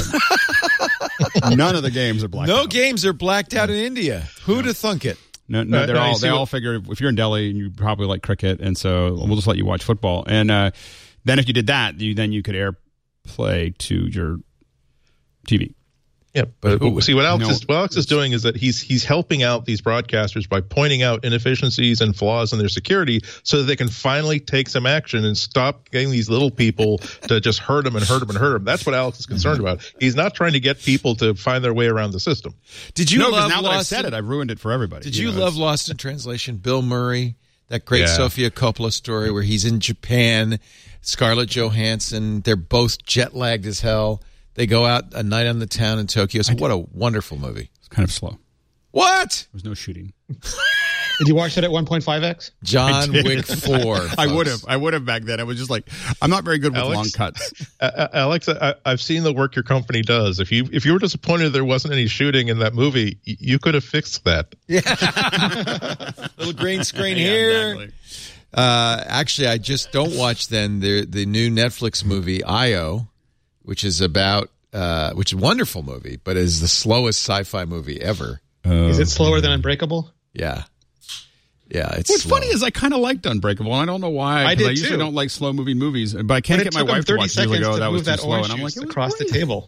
none of the games are blacked no out. No games are blacked out in India. Who'd have thunk it? No, no, they're Uh, no, all you see they what- all figure if you're in Delhi and you probably like cricket, and so we'll just let you watch football. And uh, then if you did that, you then you could air play to your T V. Yeah, but Ooh, see what Alex no, is what Alex is doing is that he's he's helping out these broadcasters by pointing out inefficiencies and flaws in their security, so that they can finally take some action and stop getting these little people to just hurt them and hurt them and hurt them. That's what Alex is concerned about. He's not trying to get people to find their way around the system. Did you no, love now that I've Lost said in, it, I've ruined it for everybody. Did you, know, love it's- Lost in Translation? Bill Murray, that great Yeah. Sofia Coppola story where he's in Japan, Scarlett Johansson, they're both jet lagged as hell. They go out a night on the town in Tokyo. So what a wonderful movie. It's kind of slow. What? There was no shooting. Did you watch that at one point five x? John Wick four. I would folks. have. I would have back then. I was just like, I'm not very good with Alex? long cuts. Uh, Alex, I, I've seen the work your company does. If you if you were disappointed there wasn't any shooting in that movie, y- you could have fixed that. Little green screen Yeah, here. exactly. Uh, actually, I just don't watch then the the new Netflix movie I O, which is about uh, which is a wonderful movie, but is the slowest sci-fi movie ever. Is it slower than Unbreakable? Yeah, yeah. It's What's slow. funny is I kind of liked Unbreakable, and I don't know why. I 'cause did I usually too. don't like slow moving movies, but I can't But it get my took them wife to thirty watch it. She's like, seconds oh, to that was move too that slow, orange and I'm like, juice it was across the great. table.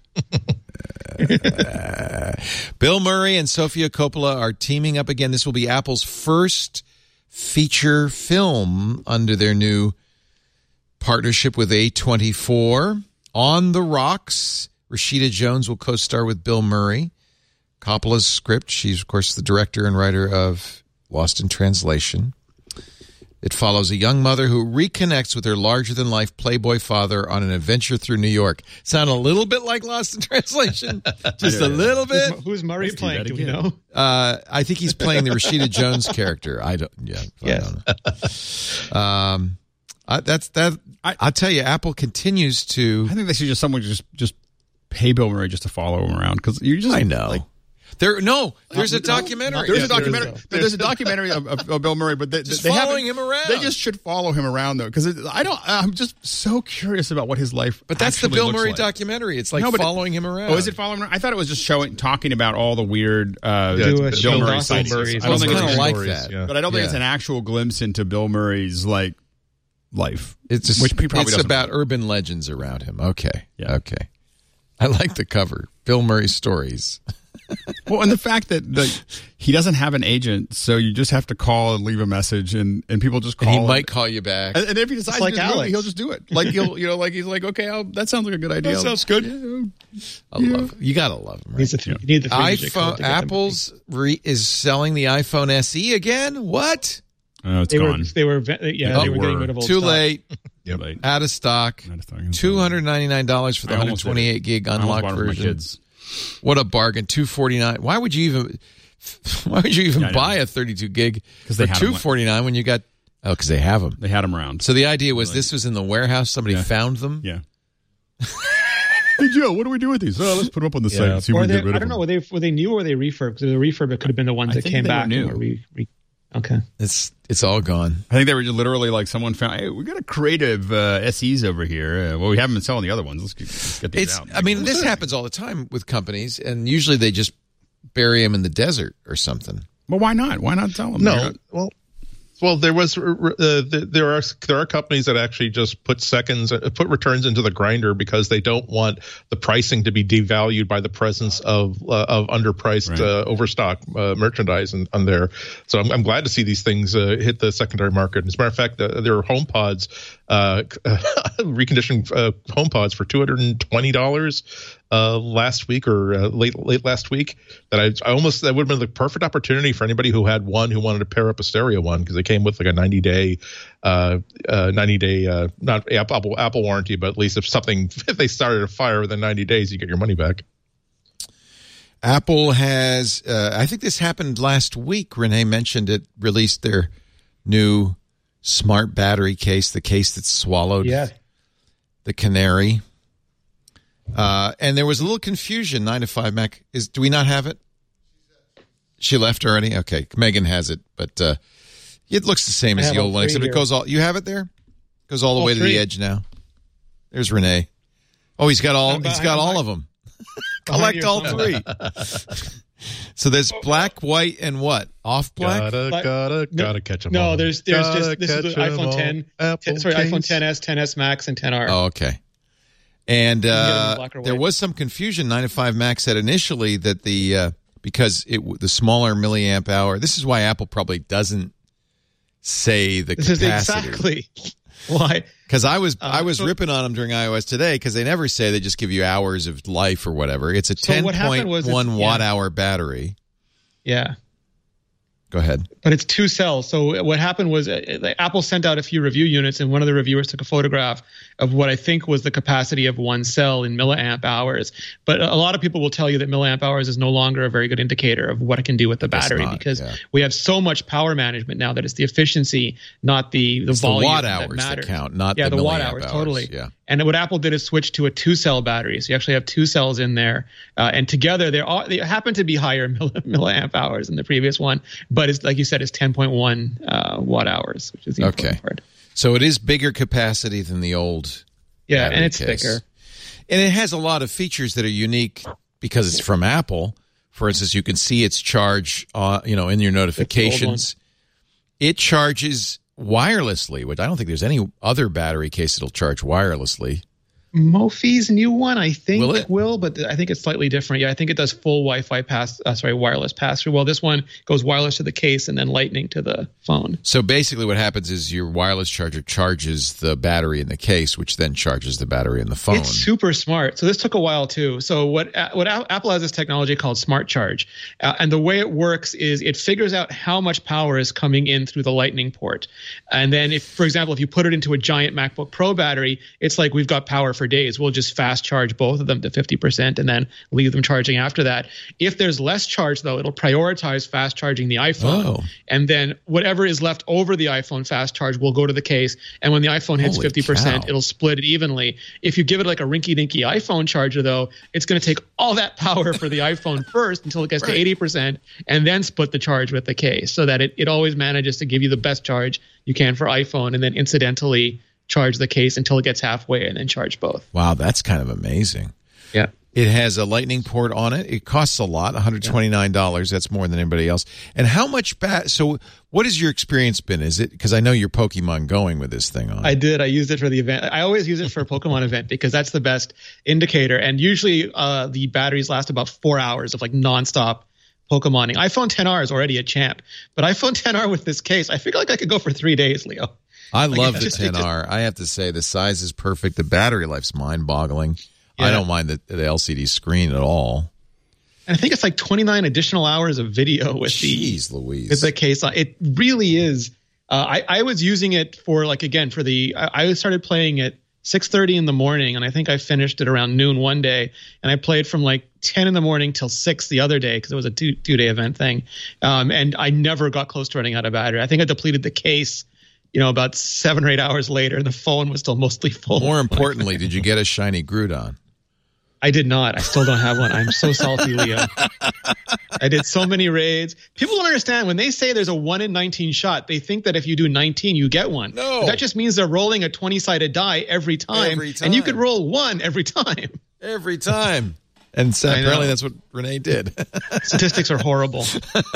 Bill Murray and Sofia Coppola are teaming up again. This will be Apple's first feature film under their new partnership with A twenty-four. On the Rocks, Rashida Jones will co-star with Bill Murray. Coppola's script. She's, of course, the director and writer of Lost in Translation. It follows a young mother who reconnects with her larger-than-life Playboy father on an adventure through New York. Sound a little bit like Lost in Translation? Just a little bit? Who's Murray Let's do playing? that Do we again. know? Uh, I think he's playing the Rashida Jones character. I don't. Yeah. I Yes. don't know. Um, I, that's that. I- I'll tell you, Apple continues to. I think they should just someone just just pay Bill Murray just to follow him around because you just I know. like, there. No, there's a no, documentary. There's Yeah, a there is, documentary. though. There's, there's a documentary of, of, of Bill Murray, but they, Just they following haven't- him around. They just should follow him around though, because I don't. I'm just so curious about what his life. But that's the actually Bill looks Murray like. documentary. It's like No, but it- following him around. Oh, is it following? Him? I thought it was just showing, talking about all the weird uh, Yeah, Do a Bill Bill Murray Murray sightings. series. I don't think I it's kinda a- like stories, that. yeah. But I don't think Yeah. it's an actual glimpse into Bill Murray's like life. It's just, which he probably it's doesn't about know. urban legends around him. Okay. Yeah. Okay. I like the cover. Bill Murray stories. Well, and the fact that the, he doesn't have an agent, so you just have to call and leave a message, and, and people just And call. he him. might call you back. And, and if he decides like to do it, Alex. he'll just do it. Like he'll, you know, like he's like, okay, I'll, that sounds like a good idea. That sounds good. I love him. You gotta love him, right? Needs the th- you need the three digit code iPhone to get them. Apple's re, is selling the iPhone S E again. What? Oh, it's They were, gone. they were, yeah, Oh, they were getting were. rid of old Too stock. late. Yep. Late. Out of stock. Out of stock. Two hundred ninety nine dollars for the I one almost hundred twenty eight gig I almost unlocked bought it for my version. kids. What a bargain! Two forty nine. Why would you even? Why would you even Yeah, I know. buy a thirty two gig 'Cause for they had 'em. two forty nine when you got? Oh, because they have them. They had him around. So the idea was this was in the warehouse. Somebody Yeah. found them. Yeah. Hey Joe, what do we do with these? Oh, let's put them up on the site and see if Or we they, can get rid I of don't know, them. were they, were they new or were they refurb? Because the refurb, it could have been the ones I that think came they were back. new. And were re, re, okay. It's it's all gone. I think they were just literally like someone found. Hey, we got a creative uh, S Es over here. Uh, well, we haven't been selling the other ones. Let's get, let's get these It's. out. I mean, this happens all the time with companies, and usually they just bury them in the desert or something. Well, why not? Why not tell them? No, well, well, there was uh, there are there are companies that actually just put seconds uh, put returns into the grinder because they don't want the pricing to be devalued by the presence of uh, of underpriced Right. uh, overstock uh, merchandise on, on there. So I'm, I'm glad to see these things uh, hit the secondary market. As a matter of fact, uh, there are HomePods, uh, reconditioned uh, HomePods for two hundred twenty dollars. Uh, last week or uh, late late last week that I, I almost that would have been the perfect opportunity for anybody who had one who wanted to pair up a stereo one because they came with like a ninety day uh, uh, ninety day uh, not Apple Apple warranty, but at least if something if they started a fire within ninety days you get your money back. Apple has, uh, I think this happened last week. Renee mentioned it, released their new smart battery case, the case that swallowed Yeah. the canary. Uh, and there was a little confusion. Nine to five Mac is. Do we not have it? She left already. Okay, Megan has it, but uh, it looks the same I as have the all old three one. Except it here. goes all. You have it there. Goes all the All way to three. the edge now. There's Renee. Oh, he's got all. I'm He's behind- got I'm all behind- of them. behind Collect your all phone. three. So there's black, white, and what? Off black. Gotta Like- gotta No- gotta catch them. No, all. there's there's Gotta just this is the catch 'em iPhone all. ten, Apple ten sorry, iPhone case. ten S, ten S Max, and ten R. Oh, okay. And You can get them in uh, black or there white. was some confusion. nine to five Mac said initially that the uh, because it the smaller milliamp hour. This is why Apple probably doesn't say the This is capacity. exactly why. Because I was Uh, I was so- ripping on them during iOS today because they never say, they just give you hours of life or whatever. It's a So ten what happened point was one it's- watt yeah. hour battery. Yeah. Go ahead. But it's two cells. So what happened was uh, Apple sent out a few review units, and one of the reviewers took a photograph of what I think was the capacity of one cell in milliamp hours. But a lot of people will tell you that milliamp hours is no longer a very good indicator of what it can do with the It's battery, not, because yeah. we have so much power management now that it's the efficiency, not the the It's the volume watt that hours that matters. count, not yeah, the the, watt milliamp hours, hours, totally. yeah. And what Apple did is switch to a two-cell battery. So you actually have two cells in there, uh, and together they all they happen to be higher mill, milliamp hours than the previous one. But it's like you said, it's ten point one uh, watt hours, which is the important Okay. part. So it is bigger capacity than the old. Yeah, battery and it's case. thicker. And it has a lot of features that are unique because it's from Apple. For instance, you can see its charge, uh, you know, in your notifications. It charges wirelessly, which I don't think there's any other battery case that'll charge wirelessly. Mophie's new one, I think, Will it? will, but I think it's slightly different. Yeah, I think it does full Wi-Fi pass. Uh, sorry, wireless pass through. Well, this one goes wireless to the case and then Lightning to the phone. So basically what happens is your wireless charger charges the battery in the case, which then charges the battery in the phone. It's super smart. So this took a while too. So what what Apple has this technology called Smart Charge, uh, and the way it works is it figures out how much power is coming in through the Lightning port, and then if, for example, if you put it into a giant MacBook Pro battery, it's like we've got power for days. We'll just fast charge both of them to fifty percent and then leave them charging after that. If there's less charge though, it'll prioritize fast charging the iPhone, Oh. and then whatever is left over the iPhone fast charge will go to the case. And when the iPhone hits Holy fifty percent, cow. it'll split it evenly. If you give it like a rinky-dinky iPhone charger, though, it's going to take all that power for the iPhone first until it gets Right. to eighty percent, and then split the charge with the case, so that it, it always manages to give you the best charge you can for iPhone, and then incidentally charge the case until it gets halfway, and then charge both. Wow, that's kind of amazing. Yeah. It has a Lightning port on it. It costs a lot, one hundred twenty-nine dollars. That's more than anybody else. And how much bat? So, what has your experience been? Is it because I know you're Pokemon going with this thing on? I did. I used it for the event. I always use it for a Pokemon event because that's the best indicator. And usually uh, the batteries last about four hours of like nonstop Pokemoning. iPhone X R is already a champ, but iPhone X R with this case, I feel like I could go for three days, Leo. I Like, love it's the just- ten R. I have to say the size is perfect. The battery life's mind-boggling. I Yeah. don't mind the, the L C D screen at all. And I think it's like twenty-nine additional hours of video with Jeez the Louise. with the case. It really is. Uh, I I was using it for like again for the. I, I started playing at six thirty in the morning, and I think I finished it around noon one day, and I played from like ten in the morning till six the other day because it was a two two day event thing, um, and I never got close to running out of battery. I think I depleted the case, you know, about seven or eight hours later, and the phone was still mostly full. More importantly, did you get a shiny Groudon? I did not. I still don't have one. I'm so salty, Leo. I did so many raids. People don't understand when they say there's a one in nineteen shot, they think that if you do nineteen, you get one. No. But that just means they're rolling a twenty-sided die every time, Every and you time. could roll one every time. Every time. And so I know. apparently that's what Renee did. Statistics are horrible.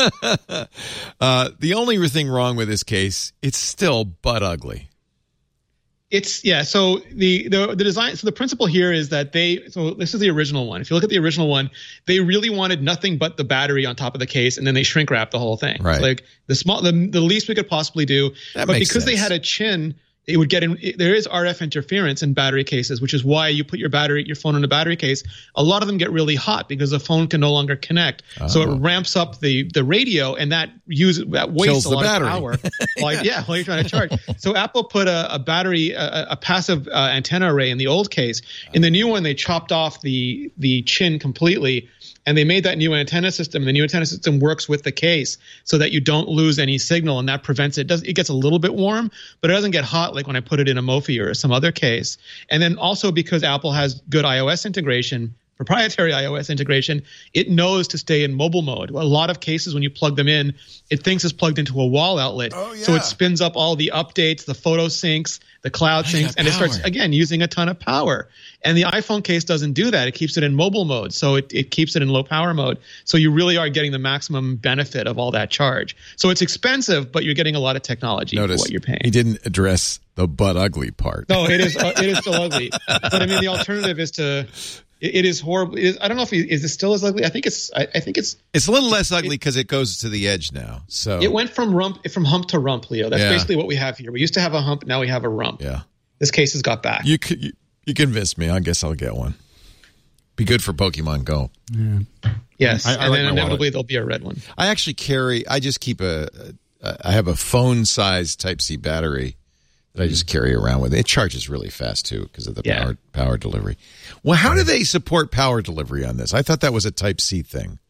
uh, the only thing wrong with this case, it's still butt ugly. It's yeah. So the, the the design. So the principle here is that they. So this is the original one. If you look at the original one, they really wanted nothing but the battery on top of the case, and then they shrink wrap the whole thing. Right. It's like the small, the, the least we could possibly do. That but makes because they sense. had a chin, it would get in. It, there is R F interference in battery cases, which is why you put your battery, your phone in a battery case. A lot of them get really hot because the phone can no longer connect. So Oh. it ramps up the the radio, and that uses that wastes Kills a the lot battery. of power. While, yeah, while you're trying to charge. So Apple put a, a battery, a, a passive uh, antenna array in the old case. In the new one, they chopped off the the chin completely, and they made that new antenna system. The new antenna system works with the case so that you don't lose any signal, and that prevents it. It, does, it gets a little bit warm, but it doesn't get hot like when I put it in a Mophie or some other case. And then also because Apple has good iOS integration, proprietary iOS integration, it knows to stay in mobile mode. A lot of cases when you plug them in, it thinks it's plugged into a wall outlet. Oh, yeah. So it spins up all the updates, the photo syncs, the cloud I syncs, got and it starts, power. again, using a ton of power. And the iPhone case doesn't do that. It keeps it in mobile mode. So it, it keeps it in low power mode. So you really are getting the maximum benefit of all that charge. So it's expensive, but you're getting a lot of technology Notice for what you're paying. he didn't address the butt ugly part. No, it is uh, it is still ugly. But I mean, the alternative is to it, it is horrible. It is, I don't know if it, is it still as ugly. I think it's I, I think it's It's a little less ugly because it goes to the edge now. So it went from rump from hump to rump, Leo. That's Yeah. basically what we have here. We used to have a hump, now we have a rump. yeah, This case has got back. you could you, you convinced me. I guess I'll get one. Be good for Pokemon Go. Yes, I- I and like then my inevitably wallet. there'll be a red one. I actually carry. I just keep a. a I have a phone-sized Type C battery that I just carry around with. It charges really fast too because of the Yeah. power power delivery. Well, how do they support power delivery on this? I thought that was a Type C thing.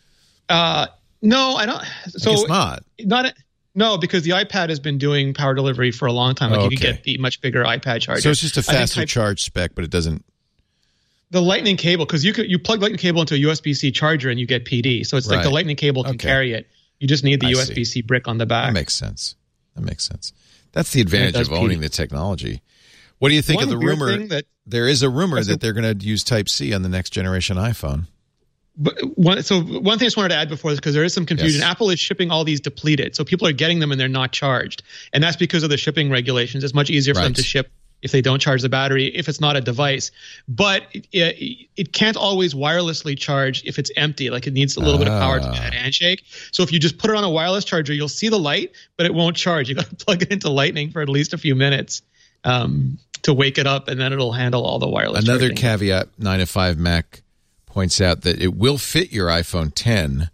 Uh, no, I don't. So I guess not. Not no, because the iPad has been doing power delivery for a long time. Like Oh, you could okay. get the much bigger iPad charger. So it's just a I think faster Type- charge spec, but it doesn't. The lightning cable, because you could you plug lightning cable into a U S B C charger and you get P D. So it's like the Right. lightning cable can Okay. carry it. You just need the I U S B C brick on the back. That makes sense. That makes sense. That's the advantage does of owning P D. the technology. What do you think One of the weird rumor? thing that- there is a rumor That's that the- they're going to use Type C on the next generation iPhone. But one, so one thing I just wanted to add before this, because there is some confusion. Yes. Apple is shipping all these depleted, so people are getting them and they're not charged, and that's because of the shipping regulations. It's much easier for them Right. to ship if they don't charge the battery, if it's not a device. But it, it, it can't always wirelessly charge if it's empty. Like it needs a little bit of power to Ah. do that handshake. So if you just put it on a wireless charger, you'll see the light, but it won't charge. You got to plug it into Lightning for at least a few minutes um, to wake it up, and then it'll handle all the wireless. Another charging. caveat: nine to five Mac points out that it will fit your iPhone ten.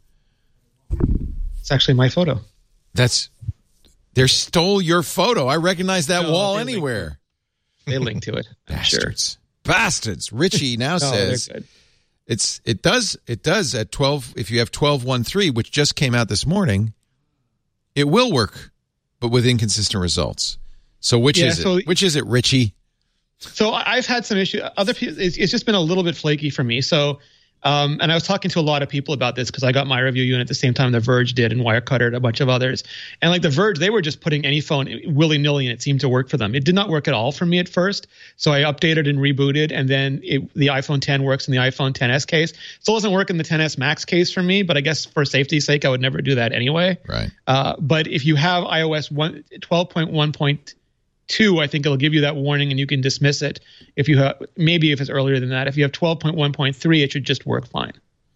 It's actually my photo. That's they stole your photo. I recognize that No, wall they linked anywhere. They link to it. I'm sure. Bastards, bastards. Richie now No, says they're good. it's it does it does at twelve. If you have twelve one three, which just came out this morning, it will work, but with inconsistent results. So which Yeah, is so- it? Which is it, Richie? So I- I've had some issues. Other people, it's, it's just been a little bit flaky for me. So, um, and I was talking to a lot of people about this because I got my review unit at the same time The Verge did, and Wirecutter and a bunch of others. And like The Verge, they were just putting any phone willy nilly, and it seemed to work for them. It did not work at all for me at first. So I updated and rebooted, and then it, the iPhone ten works in the iPhone X S case. Still doesn't work in the X S Max case for me, but I guess for safety's sake, I would never do that anyway. Right. Uh, but if you have iOS one, twelve point one point two, I think it'll give you that warning and you can dismiss it. If you have, maybe if it's earlier than that, if you have twelve point one point three, it should just work fine.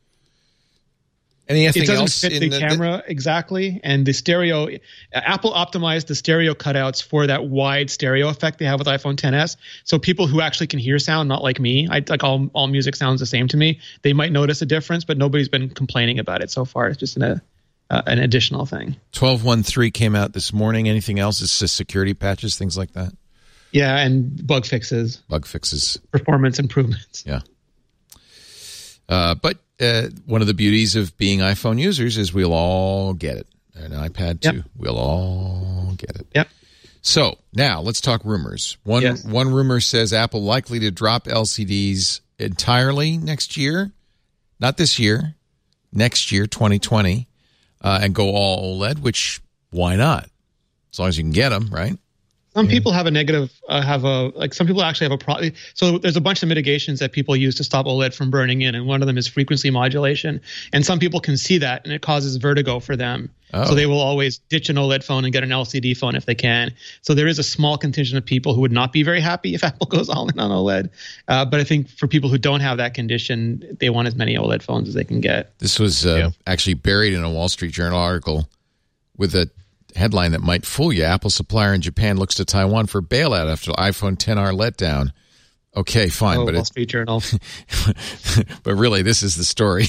Anything It doesn't else fit in the, the, camera exactly, and the stereo. Apple optimized the stereo cutouts for that wide stereo effect they have with iPhone X S. So people who actually can hear sound, not like me, I like all all music sounds the same to me. They might notice a difference, but nobody's been complaining about it so far. It's just an a, uh, an additional thing. twelve one three came out this morning. Anything else? It's just security patches, things like that. Yeah, and bug fixes, Bug fixes. performance improvements. Yeah. Uh, but uh, one of the beauties of being iPhone users is we'll all get it. An iPad too. Yep. We'll all get it. Yep. So now let's talk rumors. One Yes. one rumor says Apple likely to drop L C Ds entirely next year, not this year, next year, twenty twenty, uh, and go all OLED. Which why not? As long as you can get them, right? Some people have a negative, uh, have a, like some people actually have a problem. So there's a bunch of mitigations that people use to stop OLED from burning in. And one of them is frequency modulation. And some people can see that and it causes vertigo for them. Oh. So they will always ditch an OLED phone and get an L C D phone if they can. So there is a small contingent of people who would not be very happy if Apple goes all in on OLED. Uh, but I think for people who don't have that condition, they want as many OLED phones as they can get. This was uh, Yeah. actually buried in a Wall Street Journal article with a headline that might fool you. Apple supplier in Japan looks to Taiwan for bailout after iPhone X R letdown. Okay, fine, Oh, but Wall it, Street Journal. but really, this is the story.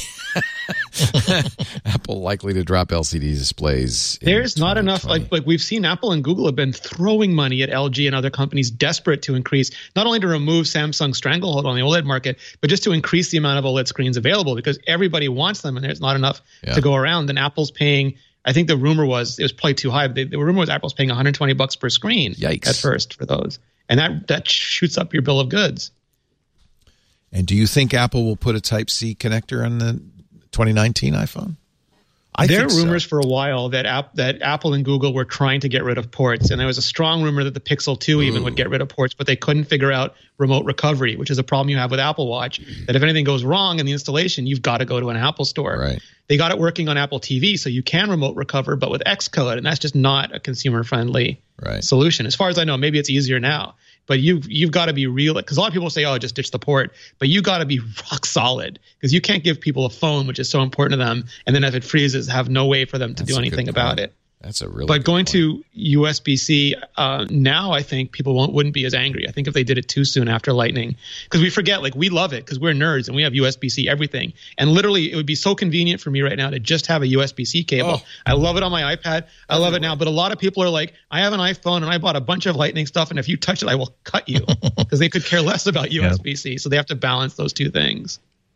Apple likely to drop L C D displays. in There's not enough, twenty twenty. like like we've seen Apple and Google have been throwing money at L G and other companies desperate to increase, not only to remove Samsung's stranglehold on the OLED market, but just to increase the amount of OLED screens available because everybody wants them and there's not enough Yeah. to go around. And Apple's paying, I think the rumor was, it was probably too high, but the, the rumor was Apple's paying one hundred twenty bucks per screen Yikes. at first for those. And that, that shoots up your bill of goods. And do you think Apple will put a Type-C connector on the twenty nineteen iPhone? I there think are rumors so. for a while that app, that Apple and Google were trying to get rid of ports, and there was a strong rumor that the Pixel two even Ooh. would get rid of ports, but they couldn't figure out remote recovery, which is a problem you have with Apple Watch, that if anything goes wrong in the installation, you've got to go to an Apple store. Right. They got it working on Apple T V, so you can remote recover, but with Xcode, and that's just not a consumer-friendly right. solution. As far as I know, maybe it's easier now. But you've, you've got to be real, because a lot of people say, oh, just ditch the port. But you got to be rock solid, because you can't give people a phone, which is so important to them, and then if it freezes, have no way for them to That's do anything about it. That's a really But going point. to U S B C uh, now, I think people won't, wouldn't be as angry. I think if they did it too soon after Lightning, because we forget, like, we love it because we're nerds and we have U S B C everything. And literally, it would be so convenient for me right now to just have a U S B C cable. Oh. I love it on my iPad. I love it now. But a lot of people are like, I have an iPhone and I bought a bunch of Lightning stuff, and if you touch it, I will cut you, because they could care less about U S B C. Yeah. So they have to balance those two things.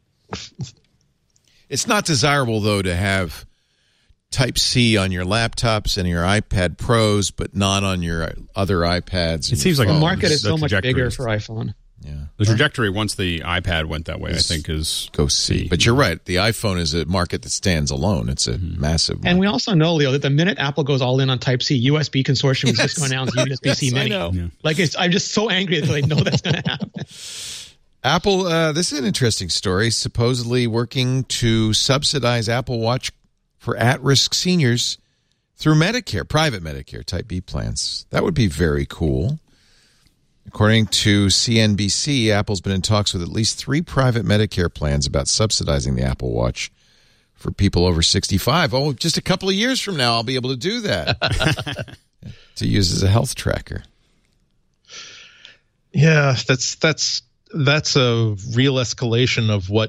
It's not desirable, though, to have Type-C on your laptops and your iPad Pros, but not on your other iPads. It seems like the phones. market is the so much bigger for iPhone. Yeah, the trajectory once the iPad went that way, is I think, is go C. But you're right. The iPhone is a market that stands alone. It's a mm-hmm. massive market. And we also know, Leo, that the minute Apple goes all in on Type-C, U S B Consortium is yes. just going to announce U S B C yes, Mini. I know. Yeah. Like, it's, I'm just so angry that they know that's going to happen. Apple, uh, this is an interesting story, supposedly working to subsidize Apple Watch for at-risk seniors through Medicare, private Medicare Type B plans. That would be very cool. According to C N B C, Apple's been in talks with at least three private Medicare plans about subsidizing the Apple Watch for people over sixty-five. Oh, just a couple of years from now, I'll be able to do that, to use as a health tracker. Yeah, that's that's that's a real escalation of what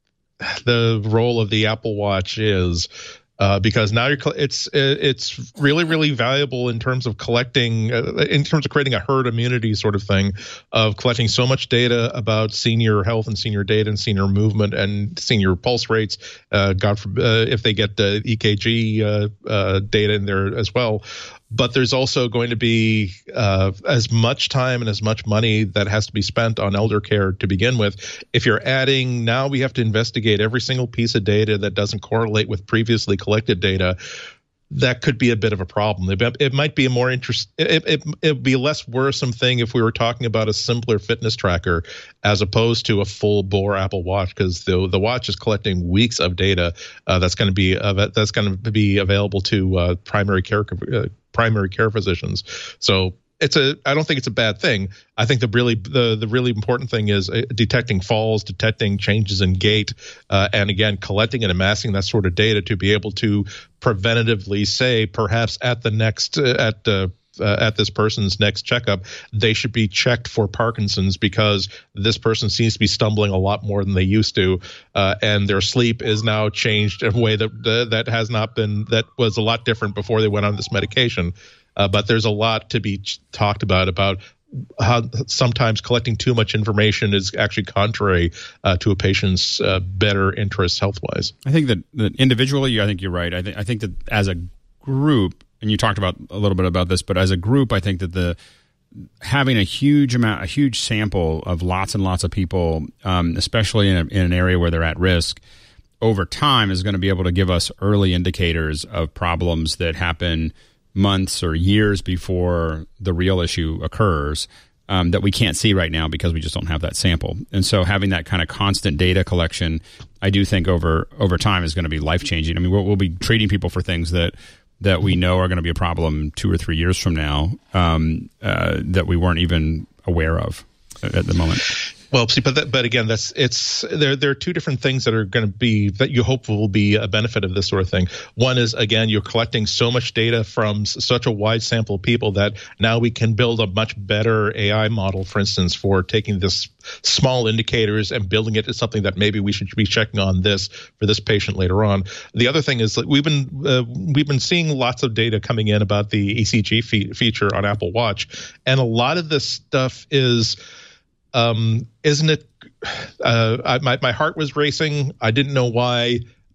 the role of the Apple Watch is. Uh, because now you're, it's it's really really valuable in terms of collecting, uh, in terms of creating a herd immunity sort of thing, of collecting so much data about senior health and senior data and senior movement and senior pulse rates. Uh, God forbid uh, if they get the E K G uh, uh, data in there as well. But there's also going to be uh, as much time and as much money that has to be spent on elder care to begin with. If you're adding, now we have to investigate every single piece of data that doesn't correlate with previously collected data. That could be a bit of a problem. It, it might be a more interest. It, it it'd be a less worrisome thing if we were talking about a simpler fitness tracker as opposed to a full bore Apple Watch, because the the watch is collecting weeks of data uh, that's going to be uh, that's going to be available to uh, primary care uh, primary care physicians. So it's a. I don't think it's a bad thing. I think the really the the really important thing is uh, detecting falls, detecting changes in gait, uh, and again collecting and amassing that sort of data to be able to preventatively say, perhaps at the next uh, at uh, uh, at this person's next checkup, they should be checked for Parkinson's because this person seems to be stumbling a lot more than they used to, uh, and their sleep is now changed in a way that uh, that has not been that was a lot different before they went on this medication. Uh, but there's a lot to be ch- talked about, about how sometimes collecting too much information is actually contrary uh, to a patient's uh, better interests health-wise. I think that, that individually, I think you're right. I think I think that as a group, and you talked about a little bit about this, but as a group, I think that the having a huge amount, a huge sample of lots and lots of people, um, especially in, a, in an area where they're at risk, over time is going to be able to give us early indicators of problems that happen months or years before the real issue occurs, um, that we can't see right now because we just don't have that sample. And so having that kind of constant data collection, I do think over over time is going to be life-changing. I mean, we'll, we'll be treating people for things that that we know are going to be a problem two or three years from now, um, uh, that we weren't even aware of at the moment. Well, see, but that, but again, that's it's there. There are two different things that are going to be that you hope will be a benefit of this sort of thing. One is, again, you're collecting so much data from s- such a wide sample of people that now we can build a much better A I model, for instance, for taking this small indicators and building it as something that maybe we should be checking on this for this patient later on. The other thing is that we've been uh, we've been seeing lots of data coming in about the E C G fe- feature on Apple Watch, and a lot of this stuff is. Um, isn't it? Uh, I, my my heart was racing. I didn't know why.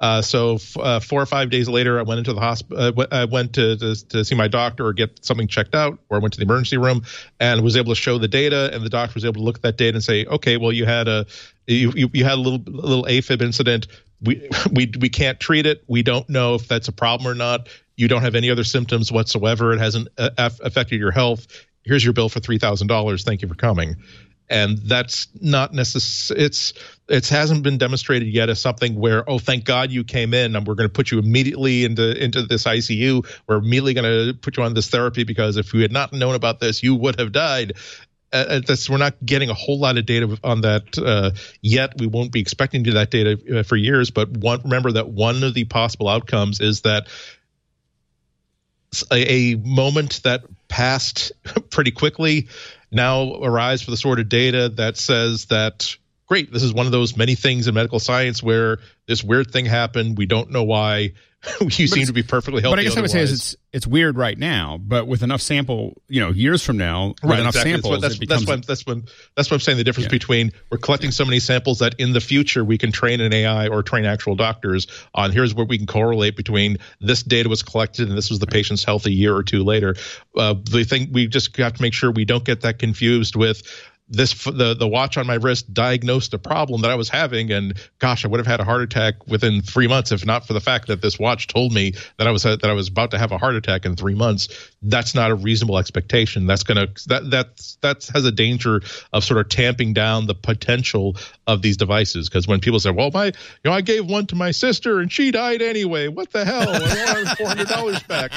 Uh, so f- uh, four or five days later, I went into the hospital. Uh, I went to, to to see my doctor or get something checked out, or I went to the emergency room and was able to show the data. And the doctor was able to look at that data and say, okay, well, you had a you you, you had a little little AFib incident. We we we can't treat it. We don't know if that's a problem or not. You don't have any other symptoms whatsoever. It hasn't uh, affected your health. Here's your bill for three thousand dollars. Thank you for coming. And that's not necessary. It's it hasn't been demonstrated yet as something where, oh, thank God you came in, and we're going to put you immediately into into this I C U. We're immediately going to put you on this therapy because if we had not known about this, you would have died. Uh, that's, we're not getting a whole lot of data on that uh, yet. We won't be expecting to do that data uh, for years. But one, remember that one of the possible outcomes is that a, a moment that passed pretty quickly now arrives for the sort of data that says that, great, this is one of those many things in medical science where this weird thing happened. We don't know why. You seem to be perfectly healthy. But I guess otherwise. I would say is it's it's weird right now, but with enough sample, you know, years from now, with right, enough exactly. samples, that's, it what, becomes that's, what, that's, what, that's what I'm saying. The difference yeah. between we're collecting yeah. so many samples that in the future we can train an A I or train actual doctors on here's where we can correlate between this data was collected and this was the right. patient's health a year or two later. Uh, the thing we just have to make sure we don't get that confused with this the the watch on my wrist diagnosed a problem that I was having, and gosh, I would have had a heart attack within three months if not for the fact that this watch told me that I was that I was about to have a heart attack in three months. That's not a reasonable expectation. That's gonna that that that has a danger of sort of tamping down the potential of these devices. Because when people say, "Well, my you know I gave one to my sister and she died anyway. What the hell? I want four hundred dollars back."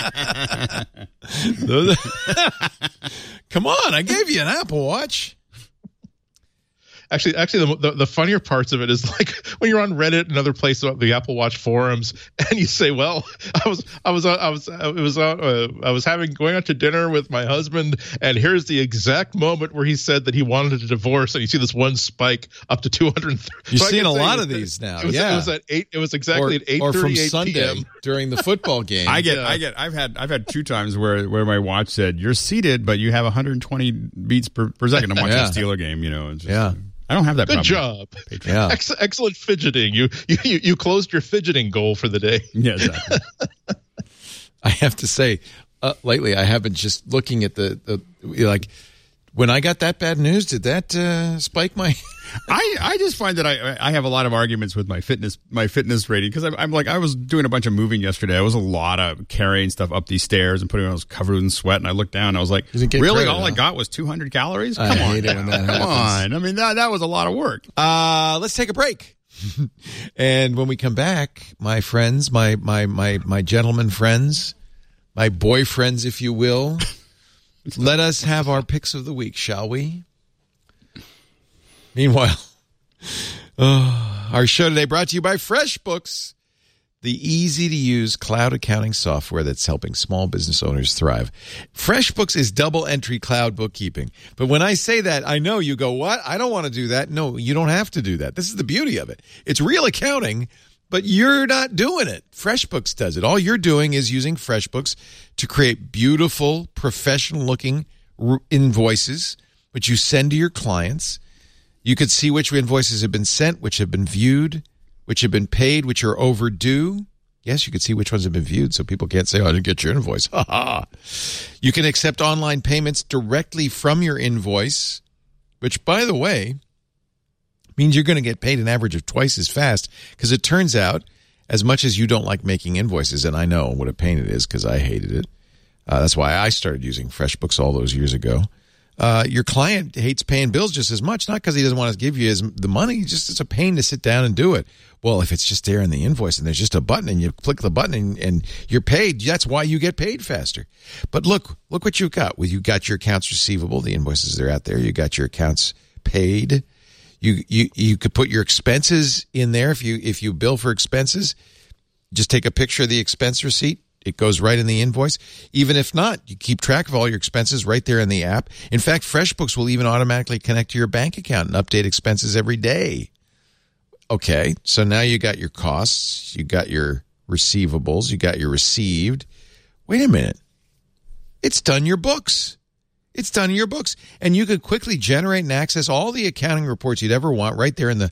Come on, I gave you an Apple Watch. Actually, actually, the, the the funnier parts of it is like when you're on Reddit and other places, the Apple Watch forums, and you say, "Well, I was, I was, I was, I was, uh, I was having going out to dinner with my husband, and here's the exact moment where he said that he wanted a divorce." And you see this one spike up to two hundred. You're so seeing a lot was, of these now. It was, yeah, it was at eight. It was exactly or, at eight or from thirty-eight Sunday p m during the football game. I get, yeah. I get, I've had, I've had two times where where my watch said you're seated, but you have one hundred twenty beats per, per second. I'm watching yeah. a Steeler game, you know. It's just, yeah. I don't have that Good problem. job. Yeah. Ex- excellent fidgeting. You, you you you closed your fidgeting goal for the day. Yeah, exactly. I have to say, uh, lately I have been just looking at the, the like when I got that bad news. Did that uh, spike my? I, I just find that I I have a lot of arguments with my fitness my fitness rating because I'm, I'm like I was doing a bunch of moving yesterday. I was a lot of carrying stuff up these stairs and putting. I was covered in sweat, and I looked down. And I was like, really, credit, all huh? I got was two hundred calories. Come I on, hate it when that come happens. on. I mean that that was a lot of work. Uh, let's take a break. And when we come back, my friends, my my my my gentlemen friends, my boyfriends, if you will, let us have our picks of the week, shall we? Meanwhile, uh, our show today brought to you by FreshBooks, the easy-to-use cloud accounting software that's helping small business owners thrive. FreshBooks is double-entry cloud bookkeeping. But when I say that, I know you go, what? I don't want to do that. No, you don't have to do that. This is the beauty of it. It's real accounting, but you're not doing it. FreshBooks does it. All you're doing is using FreshBooks to create beautiful, professional-looking invoices, which you send to your clients. You could see which invoices have been sent, which have been viewed, which have been paid, which are overdue. Yes, you can see which ones have been viewed, so people can't say, oh, I didn't get your invoice. Ha ha. You can accept online payments directly from your invoice, which, by the way, means you're going to get paid an average of twice as fast, because it turns out, as much as you don't like making invoices, and I know what a pain it is because I hated it. Uh, that's why I started using FreshBooks all those years ago. Uh, your client hates paying bills just as much, not because he doesn't want to give you his, the money, just it's a pain to sit down and do it. Well, if it's just there in the invoice and there's just a button and you click the button and, and you're paid, that's why you get paid faster. But look, look what you've got. Well, you got your accounts receivable, the invoices are out there. You got your accounts paid. You you you could put your expenses in there if you if you bill for expenses. Just take a picture of the expense receipt. It goes right in the invoice. Even if not, you keep track of all your expenses right there in the app. In fact, FreshBooks will even automatically connect to your bank account and update expenses every day. Okay, so now you got your costs, you got your receivables, you got your received. Wait a minute. It's done your books. It's done your books. And you could quickly generate and access all the accounting reports you'd ever want right there in the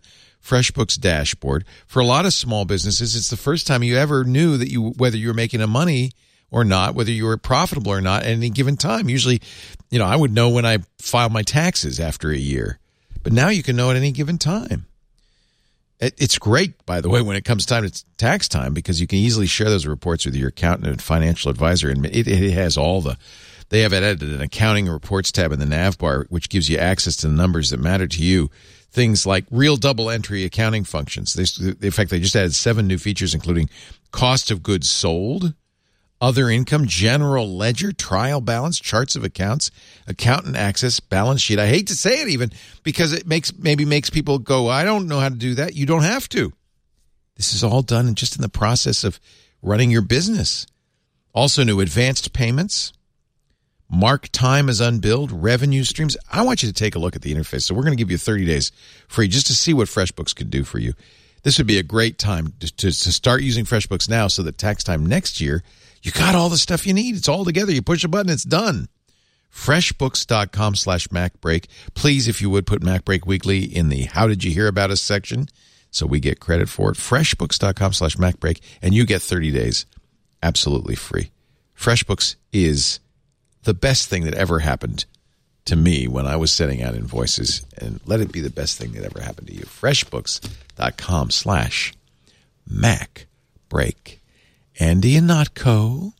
FreshBooks dashboard. For a lot of small businesses, it's the first time you ever knew that you whether you were making a money or not, whether you were profitable or not at any given time. Usually, you know, I would know when I filed my taxes after a year, but now you can know at any given time. It's great, by the way, when it comes time to tax time, because you can easily share those reports with your accountant and financial advisor. And it, it has all the, they have added an accounting and reports tab in the nav bar, which gives you access to the numbers that matter to you. Things like real double entry accounting functions. They, in fact, they just added seven new features, including cost of goods sold, other income, general ledger, trial balance, charts of accounts, accountant access, balance sheet. I hate to say it even because it makes maybe makes people go, I don't know how to do that. You don't have to. This is all done just in the process of running your business. Also new advanced payments, mark time as unbilled, revenue streams. I want you to take a look at the interface. So we're going to give you thirty days free just to see what FreshBooks can do for you. This would be a great time to, to, to start using FreshBooks now so that tax time next year, you got all the stuff you need. It's all together. You push a button, it's done. FreshBooks.com slash MacBreak. Please, if you would, put MacBreak Weekly in the How Did You Hear About Us section so we get credit for it. FreshBooks.com slash MacBreak, and you get thirty days absolutely free. FreshBooks is the best thing that ever happened to me when I was sending out invoices, and let it be the best thing that ever happened to you. FreshBooks.com slash MacBreak. Andy Ihnatko,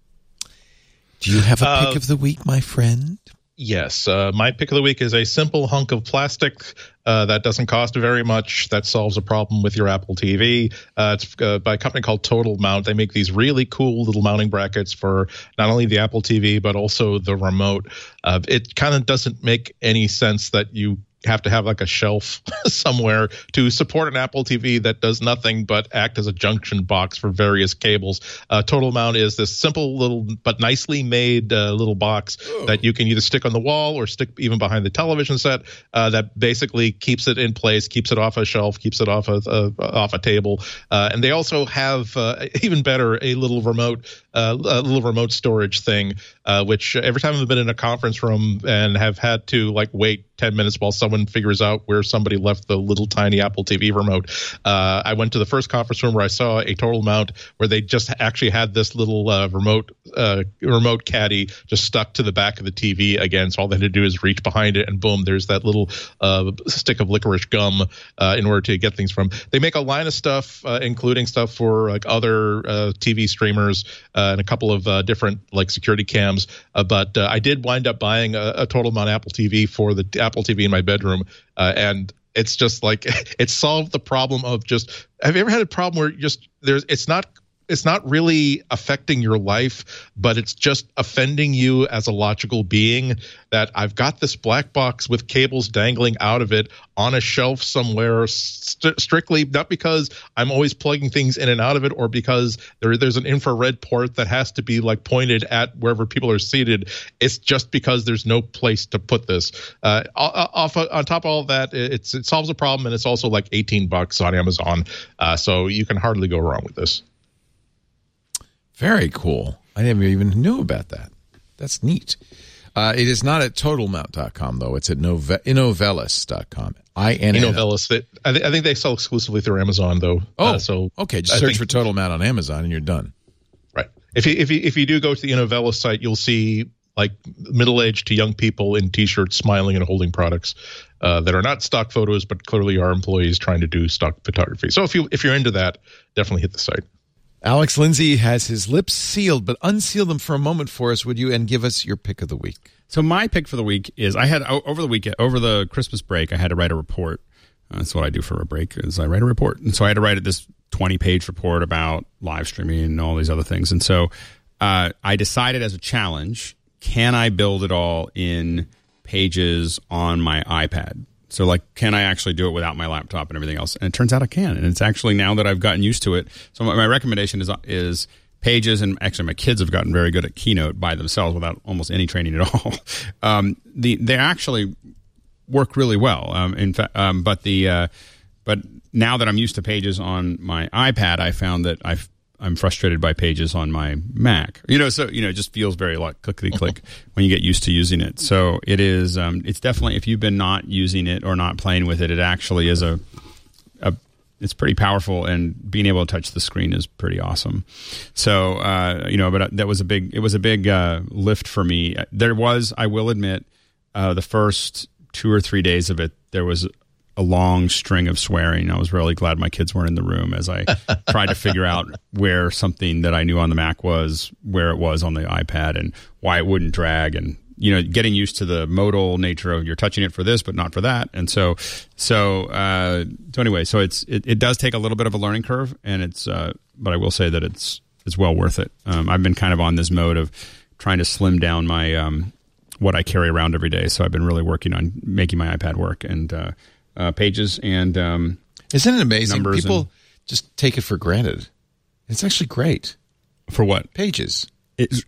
do you have a pick uh, of the week, my friend? Yes. Uh, my pick of the week is a simple hunk of plastic uh, that doesn't cost very much, that solves a problem with your Apple T V. Uh, it's uh, by a company called Total Mount. They make these really cool little mounting brackets for not only the Apple T V, but also the remote. Uh, it kind of doesn't make any sense that you have to have like a shelf somewhere to support an Apple T V that does nothing but act as a junction box for various cables. Uh, Total Mount is this simple little but nicely made uh, little box Ooh. that you can either stick on the wall or stick even behind the television set uh, that basically keeps it in place, keeps it off a shelf, keeps it off a, uh, off a table. Uh, and they also have, uh, even better, a little remote uh, a little remote storage thing, uh, which every time I've been in a conference room and have had to like wait ten minutes while someone figures out where somebody left the little tiny Apple T V remote. Uh, I went to the first conference room where I saw a Total Mount where they just actually had this little uh, remote uh, remote caddy just stuck to the back of the T V again. So all they had to do is reach behind it and boom, there's that little uh, stick of licorice gum uh, in order to get things from. They make a line of stuff, uh, including stuff for like other uh, T V streamers uh, and a couple of uh, different like security cams. Uh, but uh, I did wind up buying a, a Total Mount Apple T V for the Apple T V in my bedroom, uh, and it's just like it solved the problem of just. Have you ever had a problem where just there's it's not it's not really affecting your life, but it's just offending you as a logical being? That I've got this black box with cables dangling out of it on a shelf somewhere, st- strictly not because I'm always plugging things in and out of it, or because there, there's an infrared port that has to be like pointed at wherever people are seated. It's just because there's no place to put this. Uh, off on top of all that, it's it solves a problem, and it's also like eighteen bucks on Amazon, uh, so you can hardly go wrong with this. Very cool. I never even knew about that. That's neat. Uh, it is not at total mount dot com, though. It's at Nove- Inovellis dot com. I N N. Inovellis. They, I, th- I think they sell exclusively through Amazon, though. Oh, uh, so okay. Just I search think, for Total Mount on Amazon, and you're done. Right. If you if you if you do go to the Inovellis site, you'll see like middle-aged to young people in T-shirts smiling and holding products uh, that are not stock photos, but clearly are employees trying to do stock photography. So if you if you're into that, definitely hit the site. Alex Lindsay has his lips sealed, but unseal them for a moment for us, would you, and give us your pick of the week. So my pick for the week is I had over the weekend, over the Christmas break, I had to write a report. Uh, that's what I do for a break is I write a report. And so I had to write this twenty-page report about live streaming and all these other things. And so uh, I decided as a challenge, can I build it all in Pages on my iPad? So, like, can I actually do it without my laptop and everything else? And it turns out I can. And it's actually, now that I've gotten used to it, so my, my recommendation is is Pages, and actually my kids have gotten very good at Keynote by themselves without almost any training at all. um, the they actually work really well. Um, in fact, um, but the uh, but now that I'm used to Pages on my iPad, I found that I've I'm frustrated by Pages on my Mac. You know, so you know, it just feels very like clickety click when you get used to using it. So it is. Um, it's definitely, if you've been not using it or not playing with it, it actually is a it's pretty powerful, and being able to touch the screen is pretty awesome. So, uh, you know, but that was a big, it was a big uh, lift for me. There was, I will admit, uh, the first two or three days of it, there was a long string of swearing. I was really glad my kids weren't in the room as I tried to figure out where something that I knew on the Mac was, where it was on the iPad, and why it wouldn't drag, and you know, getting used to the modal nature of you're touching it for this, but not for that. And so, so, uh, so anyway, so it's, it, it does take a little bit of a learning curve, and it's, uh, but I will say that it's, it's well worth it. Um, I've been kind of on this mode of trying to slim down my, um, what I carry around every day. So I've been really working on making my iPad work, and, uh, uh Pages and, um, isn't it amazing? People and, just take it for granted. It's actually great. For what? Pages. It's,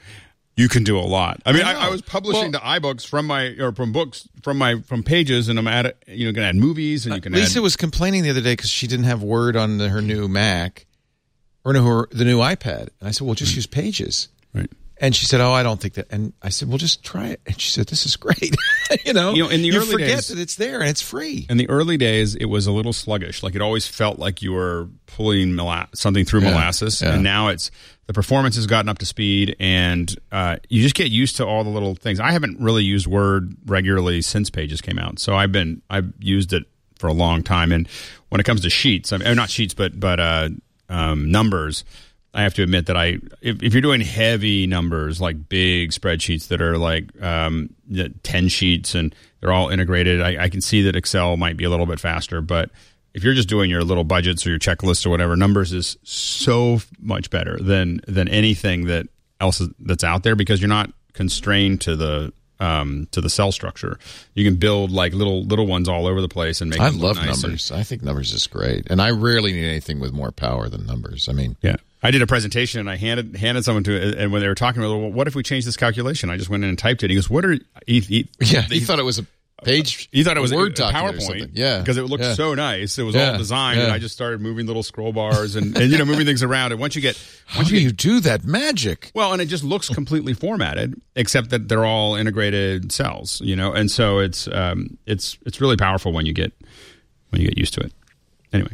you can do a lot. I mean, I, I, I was publishing well, to iBooks from my or from books from my from Pages, and I'm at you know, can add movies, and you can. Lisa add, was complaining the other day because she didn't have Word on the, her new Mac or no, her the new iPad, and I said, "Well, just use Pages." Right. And she said, "Oh, I don't think that." And I said, "Well, just try it." And she said, "This is great." you know, you know, in the you early forget days, that it's there and it's free. In the early days, it was a little sluggish. Like it always felt like you were pulling mola- something through yeah, molasses, yeah. and now it's the performance has gotten up to speed, and uh, you just get used to all the little things. I haven't really used Word regularly since Pages came out, so I've been I've used it for a long time. And when it comes to sheets, I mean, not sheets, but but uh, um, numbers. I have to admit that I, if, if you're doing heavy numbers, like big spreadsheets that are like um, ten sheets and they're all integrated, I, I can see that Excel might be a little bit faster. But if you're just doing your little budgets or your checklists or whatever, numbers is so much better than than anything that else is, that's out there, because you're not constrained to the um, to the cell structure. You can build like little little ones all over the place and make. I them look love nice. numbers. And I think numbers is great, and I rarely need anything with more power than numbers. I mean, yeah. I did a presentation and I handed handed someone to it, and when they were talking about, well, what if we change this calculation? I just went in and typed it. He goes, "What are?" He, he, yeah, he, he thought it was a page. He thought it was a Word a, a document PowerPoint. or something. Yeah, because it looked yeah. so nice. It was yeah. all designed, yeah. and I just started moving little scroll bars and, and you know moving things around. And once you get, how once do you, you get, do that magic? Well, and it just looks completely formatted, except that they're all integrated cells. You know, and so it's um, it's it's really powerful when you get when you get used to it. Anyway.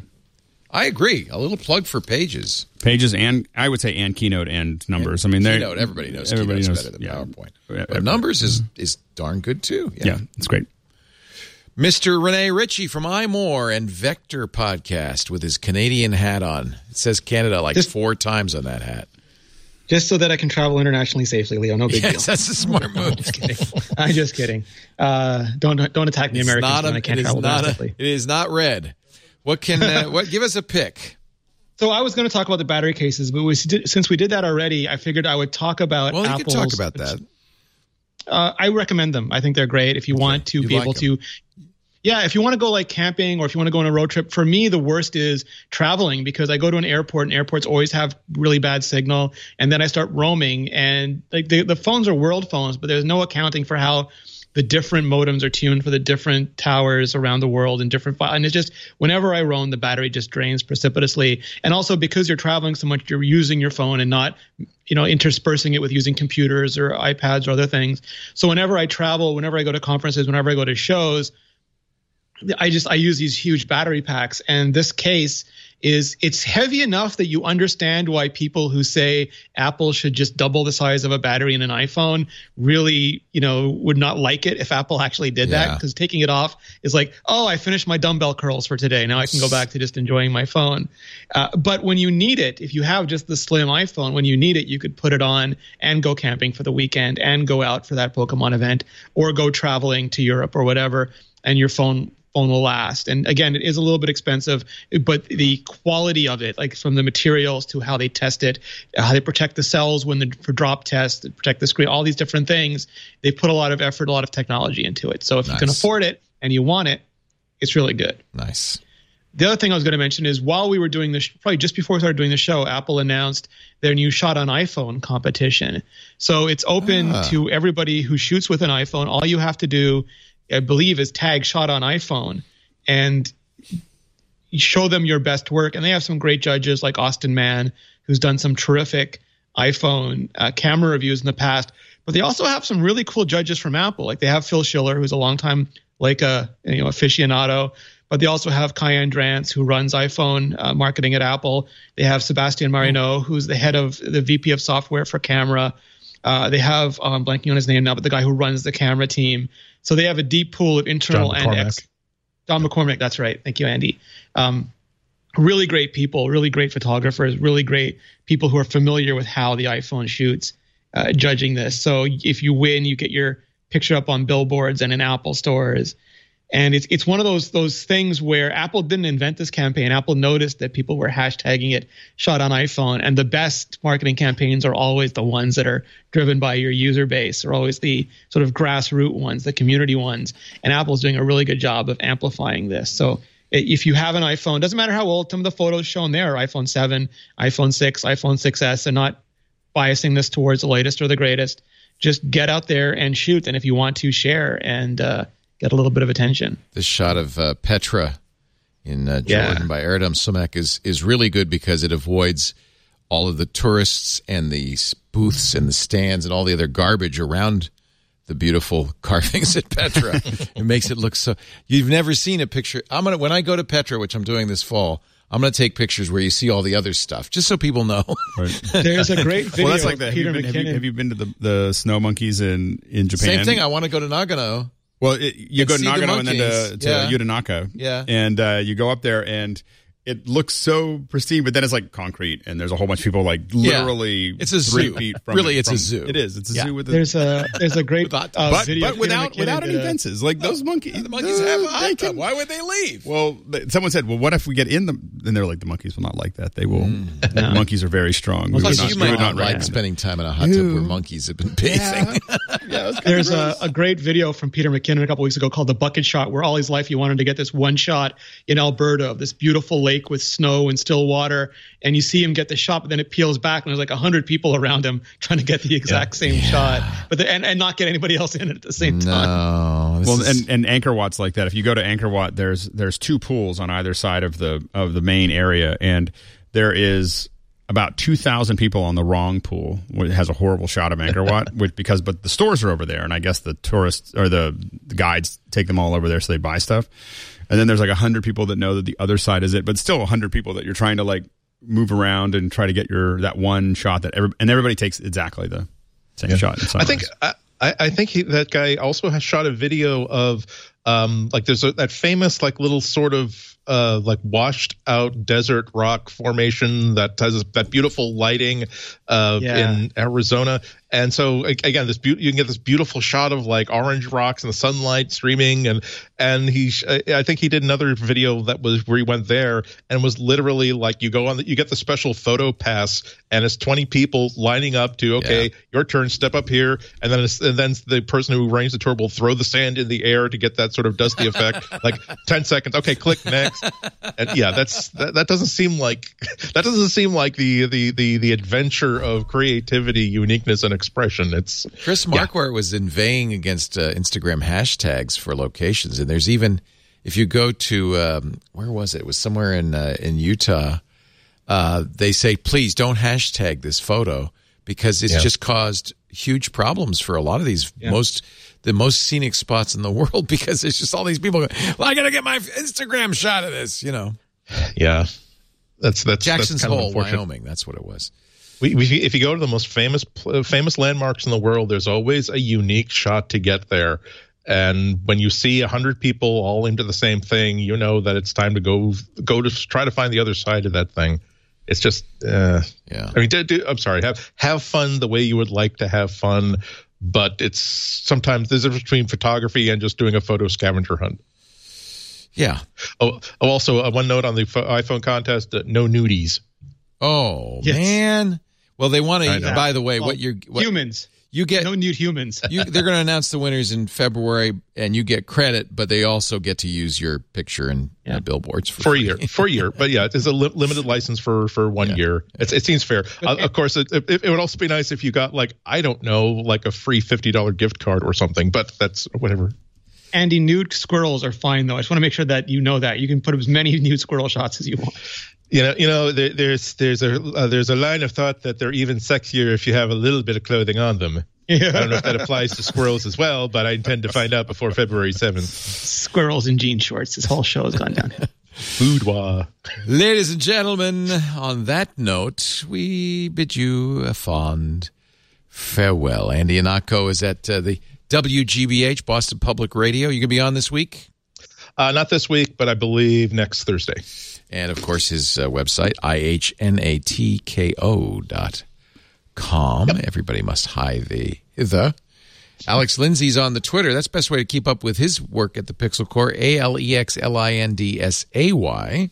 I agree. A little plug for Pages. Pages and I would say and Keynote and Numbers. I mean, Keynote. Everybody knows everybody Keynote's knows, better than yeah. PowerPoint. But Numbers is is darn good too. Yeah, yeah, it's great. Mister Rene Ritchie from iMore and Vector Podcast with his Canadian hat on. It says Canada like just, four times on that hat. Just so that I can travel internationally safely, Leo. No big yes, deal. That's a smart move. I'm just kidding. I'm just kidding. Uh, don't don't attack me, it's Americans, not a, when I can't it travel is not domestically. a, It is not red. What can uh, what? Give us a pick. So I was going to talk about the battery cases, but we, since we did that already, I figured I would talk about. Well, you Apple's, can talk about that. Uh, I recommend them. I think they're great if you okay. want to you be like able them. to. Yeah, if you want to go like camping or if you want to go on a road trip, for me, the worst is traveling, because I go to an airport and airports always have really bad signal. And then I start roaming, and like the, the phones are world phones, but there's no accounting for how the different modems are tuned for the different towers around the world and different files. And it's just, whenever I roam, the battery just drains precipitously. And also because you're traveling so much, you're using your phone and not, you know, interspersing it with using computers or iPads or other things. So whenever I travel, whenever I go to conferences, whenever I go to shows, I just, I use these huge battery packs. And this case is, it's heavy enough that you understand why people who say Apple should just double the size of a battery in an iPhone really, you know, would not like it if Apple actually did yeah. that. Because taking it off is like, oh, I finished my dumbbell curls for today. Now I can go back to just enjoying my phone. Uh, but when you need it, if you have just the slim iPhone, when you need it, you could put it on and go camping for the weekend and go out for that Pokemon event or go traveling to Europe or whatever, and your phone phone will last. And again, it is a little bit expensive, but the quality of it, like from the materials to how they test it, how they protect the cells when the for drop tests, protect the screen, all these different things, they put a lot of effort, a lot of technology into it. So if nice. you can afford it and you want it, it's really good. Nice. The other thing I was going to mention is while we were doing this, probably just before we started doing the show, Apple announced their new Shot on iPhone competition. So it's open ah. to everybody who shoots with an iPhone. All you have to do, I believe, is tag Shot on iPhone and show them your best work. And they have some great judges like Austin Mann, who's done some terrific iPhone uh, camera reviews in the past. But they also have some really cool judges from Apple. Like they have Phil Schiller, who's a longtime Leica, you know, aficionado. But but they also have Kai Andrance, who runs iPhone uh, marketing at Apple. They have Sebastian Marino, who's the head of the V P of software for camera. Uh, they have, oh, I'm blanking on his name now, but the guy who runs the camera team. So they have a deep pool of internal John and ex. Don McCormick, that's right. Thank you, Andy. Um, really great people, really great photographers, really great people who are familiar with how the iPhone shoots, uh, judging this. So if you win, you get your picture up on billboards and in Apple stores. And it's it's one of those those things where Apple didn't invent this campaign. Apple noticed that people were hashtagging it shot on iPhone. And the best marketing campaigns are always the ones that are driven by your user base, or always the sort of grassroots ones, the community ones. And Apple's doing a really good job of amplifying this. So if you have an iPhone, doesn't matter how old, some of the photos shown there are iPhone seven, iPhone six, iPhone six S, and not biasing this towards the latest or the greatest. Just get out there and shoot. And if you want to, share and uh, get a little bit of attention. This shot of uh, Petra in uh, Jordan Yeah. by Erdem Sumek is is really good because it avoids all of the tourists and the booths and the stands and all the other garbage around the beautiful carvings at Petra. It makes it look so. You've never seen a picture. I'm gonna when I go to Petra, which I'm doing this fall. I'm going to take pictures where you see all the other stuff, just so people know. Right. There's a great video Well, that's like of that. Have Peter you, been, have, you, McKinnon. have you been to the, the snow monkeys in, in Japan? Same thing. I want to go to Nagano. Well, it, you And go to see the Nagano and then to, monkeys. to Yeah. Yudanaka. Yeah. And uh, you go up there and it looks so pristine, but then it's like concrete and there's a whole bunch of people like Yeah. literally It's a three zoo. feet from Really, it, it's a from- zoo. It is. It's a Yeah. zoo with a, There's a there's a great uh, but, video. but Peter without McKinnon without any did a- fences. Like those monkeys. The monkeys uh, have a they hot tub. can- Why would they leave? Well, th- someone said, "Well, what if we get in them?" And they're like, "The monkeys will not like that. They will. Mm. The monkeys are very strong. We Plus, would not, you we might would not not like recommend it." spending time in a hot tub where monkeys have been bathing. There's a, a great video from Peter McKinnon a couple weeks ago called The Bucket Shot, where all his life he wanted to get this one shot in Alberta of this beautiful lake with snow and still water. And you see him get the shot, but then it peels back and there's like a hundred people around him trying to get the exact same shot, but the, and, and not get anybody else in it at the same time. No. this Well, is- and, and Angkor Wat's like that. If you go to Angkor Wat, there's there's two pools on either side of the of the main area, and there is about two thousand people on the wrong pool. It has a horrible shot of Angkor Wat, which because but the stores are over there, and I guess the tourists or the, the guides take them all over there so they buy stuff. And then there's like a hundred people that know that the other side is it, but still a hundred people that you're trying to like move around and try to get your that one shot that every, and everybody takes exactly the same Yeah. shot. In I think I, I I think he, that guy also has shot a video of um like there's a, that famous like little sort of uh like washed out desert rock formation that has that beautiful lighting uh Yeah. in Arizona. And so a- again, this be- you can get this beautiful shot of like orange rocks and the sunlight streaming, and and he sh- I I think he did another video that was where he went there and was literally like you go on the, you get the special photo pass and it's twenty people lining up to okay Yeah. your turn, step up here, and then it's, and then the person who arranged the tour will throw the sand in the air to get that sort of dusty effect. Like ten seconds, okay, click next. And yeah, that's that, that doesn't seem like that doesn't seem like the the the the adventure of creativity, uniqueness, and expression. It's Chris Marquardt was inveighing against uh, Instagram hashtags for locations, and there's even if you go to um, where was it? It was somewhere in uh, in Utah. Uh, they say please don't hashtag this photo because it's Yeah. just caused huge problems for a lot of these most the most scenic spots in the world because it's just all these people going, well, I gotta get my Instagram shot of this, you know. yeah, that's that's Jackson's that's kind of Hole, unfortunate. Wyoming. That's what it was. We, we, if you go to the most famous pl- famous landmarks in the world, there's always a unique shot to get there. And when you see a hundred people all into the same thing, you know that it's time to go go to try to find the other side of that thing. It's just, uh, Yeah. I mean, do, do, I'm sorry. Have have fun the way you would like to have fun, but it's sometimes there's a difference between photography and just doing a photo scavenger hunt. Yeah. Oh, oh also uh, one note on the pho- iPhone contest: uh, no nudies. Oh Yes. man. Well, they want I to. know. By the way, Well, what you're what, humans. you get. No nude humans. You, they're going to announce the winners in February, and you get credit, but they also get to use your picture in uh, billboards for, For a free. year, for a year, but yeah, it's a li- limited license for for one Yeah. year. It's, it seems fair. Uh, of course, it, it, it would also be nice if you got like I don't know, like a free fifty dollar gift card or something. But that's whatever. Andy, nude squirrels are fine though. I just want to make sure that you know that you can put as many nude squirrel shots as you want. You know, you know, there, there's there's a uh, there's a line of thought that they're even sexier if you have a little bit of clothing on them. Yeah. I don't know if that applies to squirrels as well, but I intend to find out before February seventh. Squirrels in jean shorts. This whole show has gone down. Boudoir. Ladies and gentlemen, on that note, we bid you a fond farewell. Andy Ihnatko is at uh, the W G B H, Boston Public Radio. You going to be on this week? Uh, not this week, but I believe next Thursday. And, of course, his uh, website, I H N A T K O dot com. Yep. Everybody must hi the the. Alex Lindsay's on the Twitter. That's the best way to keep up with his work at the Pixel Corps, A L E X L I N D S A Y.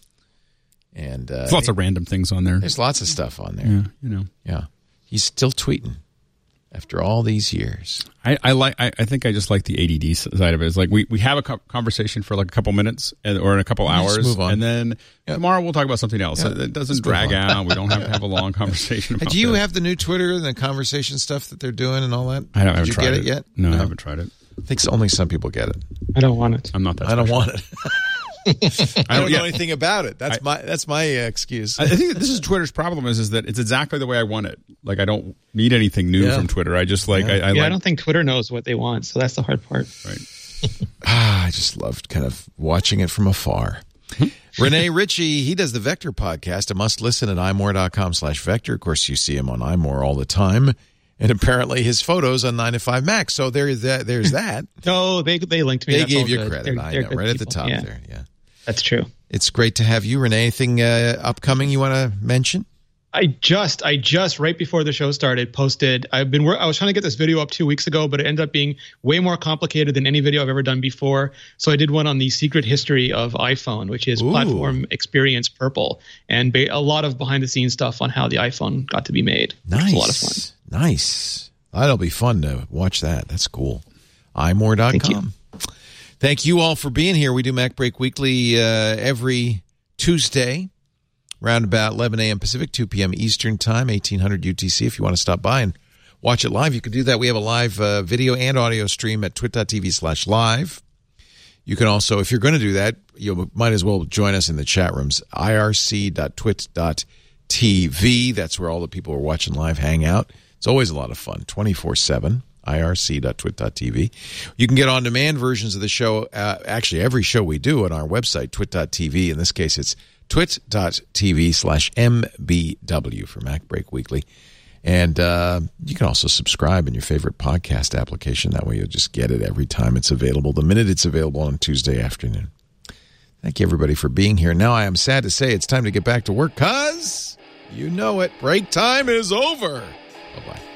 And uh, there's lots of random things on there. There's lots of stuff on there. Yeah, you know. Yeah. He's still tweeting after all these years. I, I like. I, I think I just like the A D D side of it. It's like we, we have a co- conversation for like a couple minutes and, or in a couple hours, move on. and then yep. tomorrow we'll talk about something else. Yep. It doesn't drag out. We don't have to have a long conversation about it. Do you this. have the new Twitter and the conversation stuff that they're doing and all that? I haven't Did you tried get it. it yet? No, no, I haven't tried it. I think only some people get it. I don't want it. I'm not that I don't special. want it. I don't, I don't know yeah. anything about it. That's I, my that's my uh, excuse. I think that this is Twitter's problem is, is that it's exactly the way I want it. Like I don't need anything new yeah. from Twitter. I just like yeah. I, I yeah, like, I don't think Twitter knows what they want, so that's the hard part. Right. ah, I just loved kind of watching it from afar. Renee Ritchie, he does the Vector podcast, a must listen at imore.com slash Vector. Of course, you see him on iMore all the time. And apparently his photos on nine to five Mac. So there's that. There's that. No, they they linked me. They That's gave all you good. credit. They're, I they're know, good right at the people. top yeah. there. Yeah. That's true. It's great to have you, Renee. Anything uh, upcoming you want to mention? I just, I just right before the show started, posted. I've been, I was trying to get this video up two weeks ago, but it ended up being way more complicated than any video I've ever done before. So I did one on the secret history of iPhone, which is Ooh. Platform Experience Purple, and ba- a lot of behind the scenes stuff on how the iPhone got to be made. Nice. It's a lot of fun. Nice. That'll be fun to watch that. That's cool. i more dot com. Thank you. Thank you all for being here. We do Mac Break Weekly uh, every Tuesday, around about eleven a.m. Pacific, two p.m. Eastern Time, eighteen hundred U T C. If you want to stop by and watch it live, you can do that. We have a live uh, video and audio stream at twit.tv slash live. You can also, if you're going to do that, you might as well join us in the chat rooms, I R C dot twit dot T V. That's where all the people who are watching live hang out. It's always a lot of fun, twenty-four seven. I R C dot twit dot T V. You can get on-demand versions of the show, uh, actually every show we do on our website, twit dot T V. In this case, it's twit.tv slash MBW for Mac Break Weekly. And uh, you can also subscribe in your favorite podcast application. That way you'll just get it every time it's available, the minute it's available on Tuesday afternoon. Thank you, everybody, for being here. Now I am sad to say it's time to get back to work because you know it. Break time is over. Bye-bye.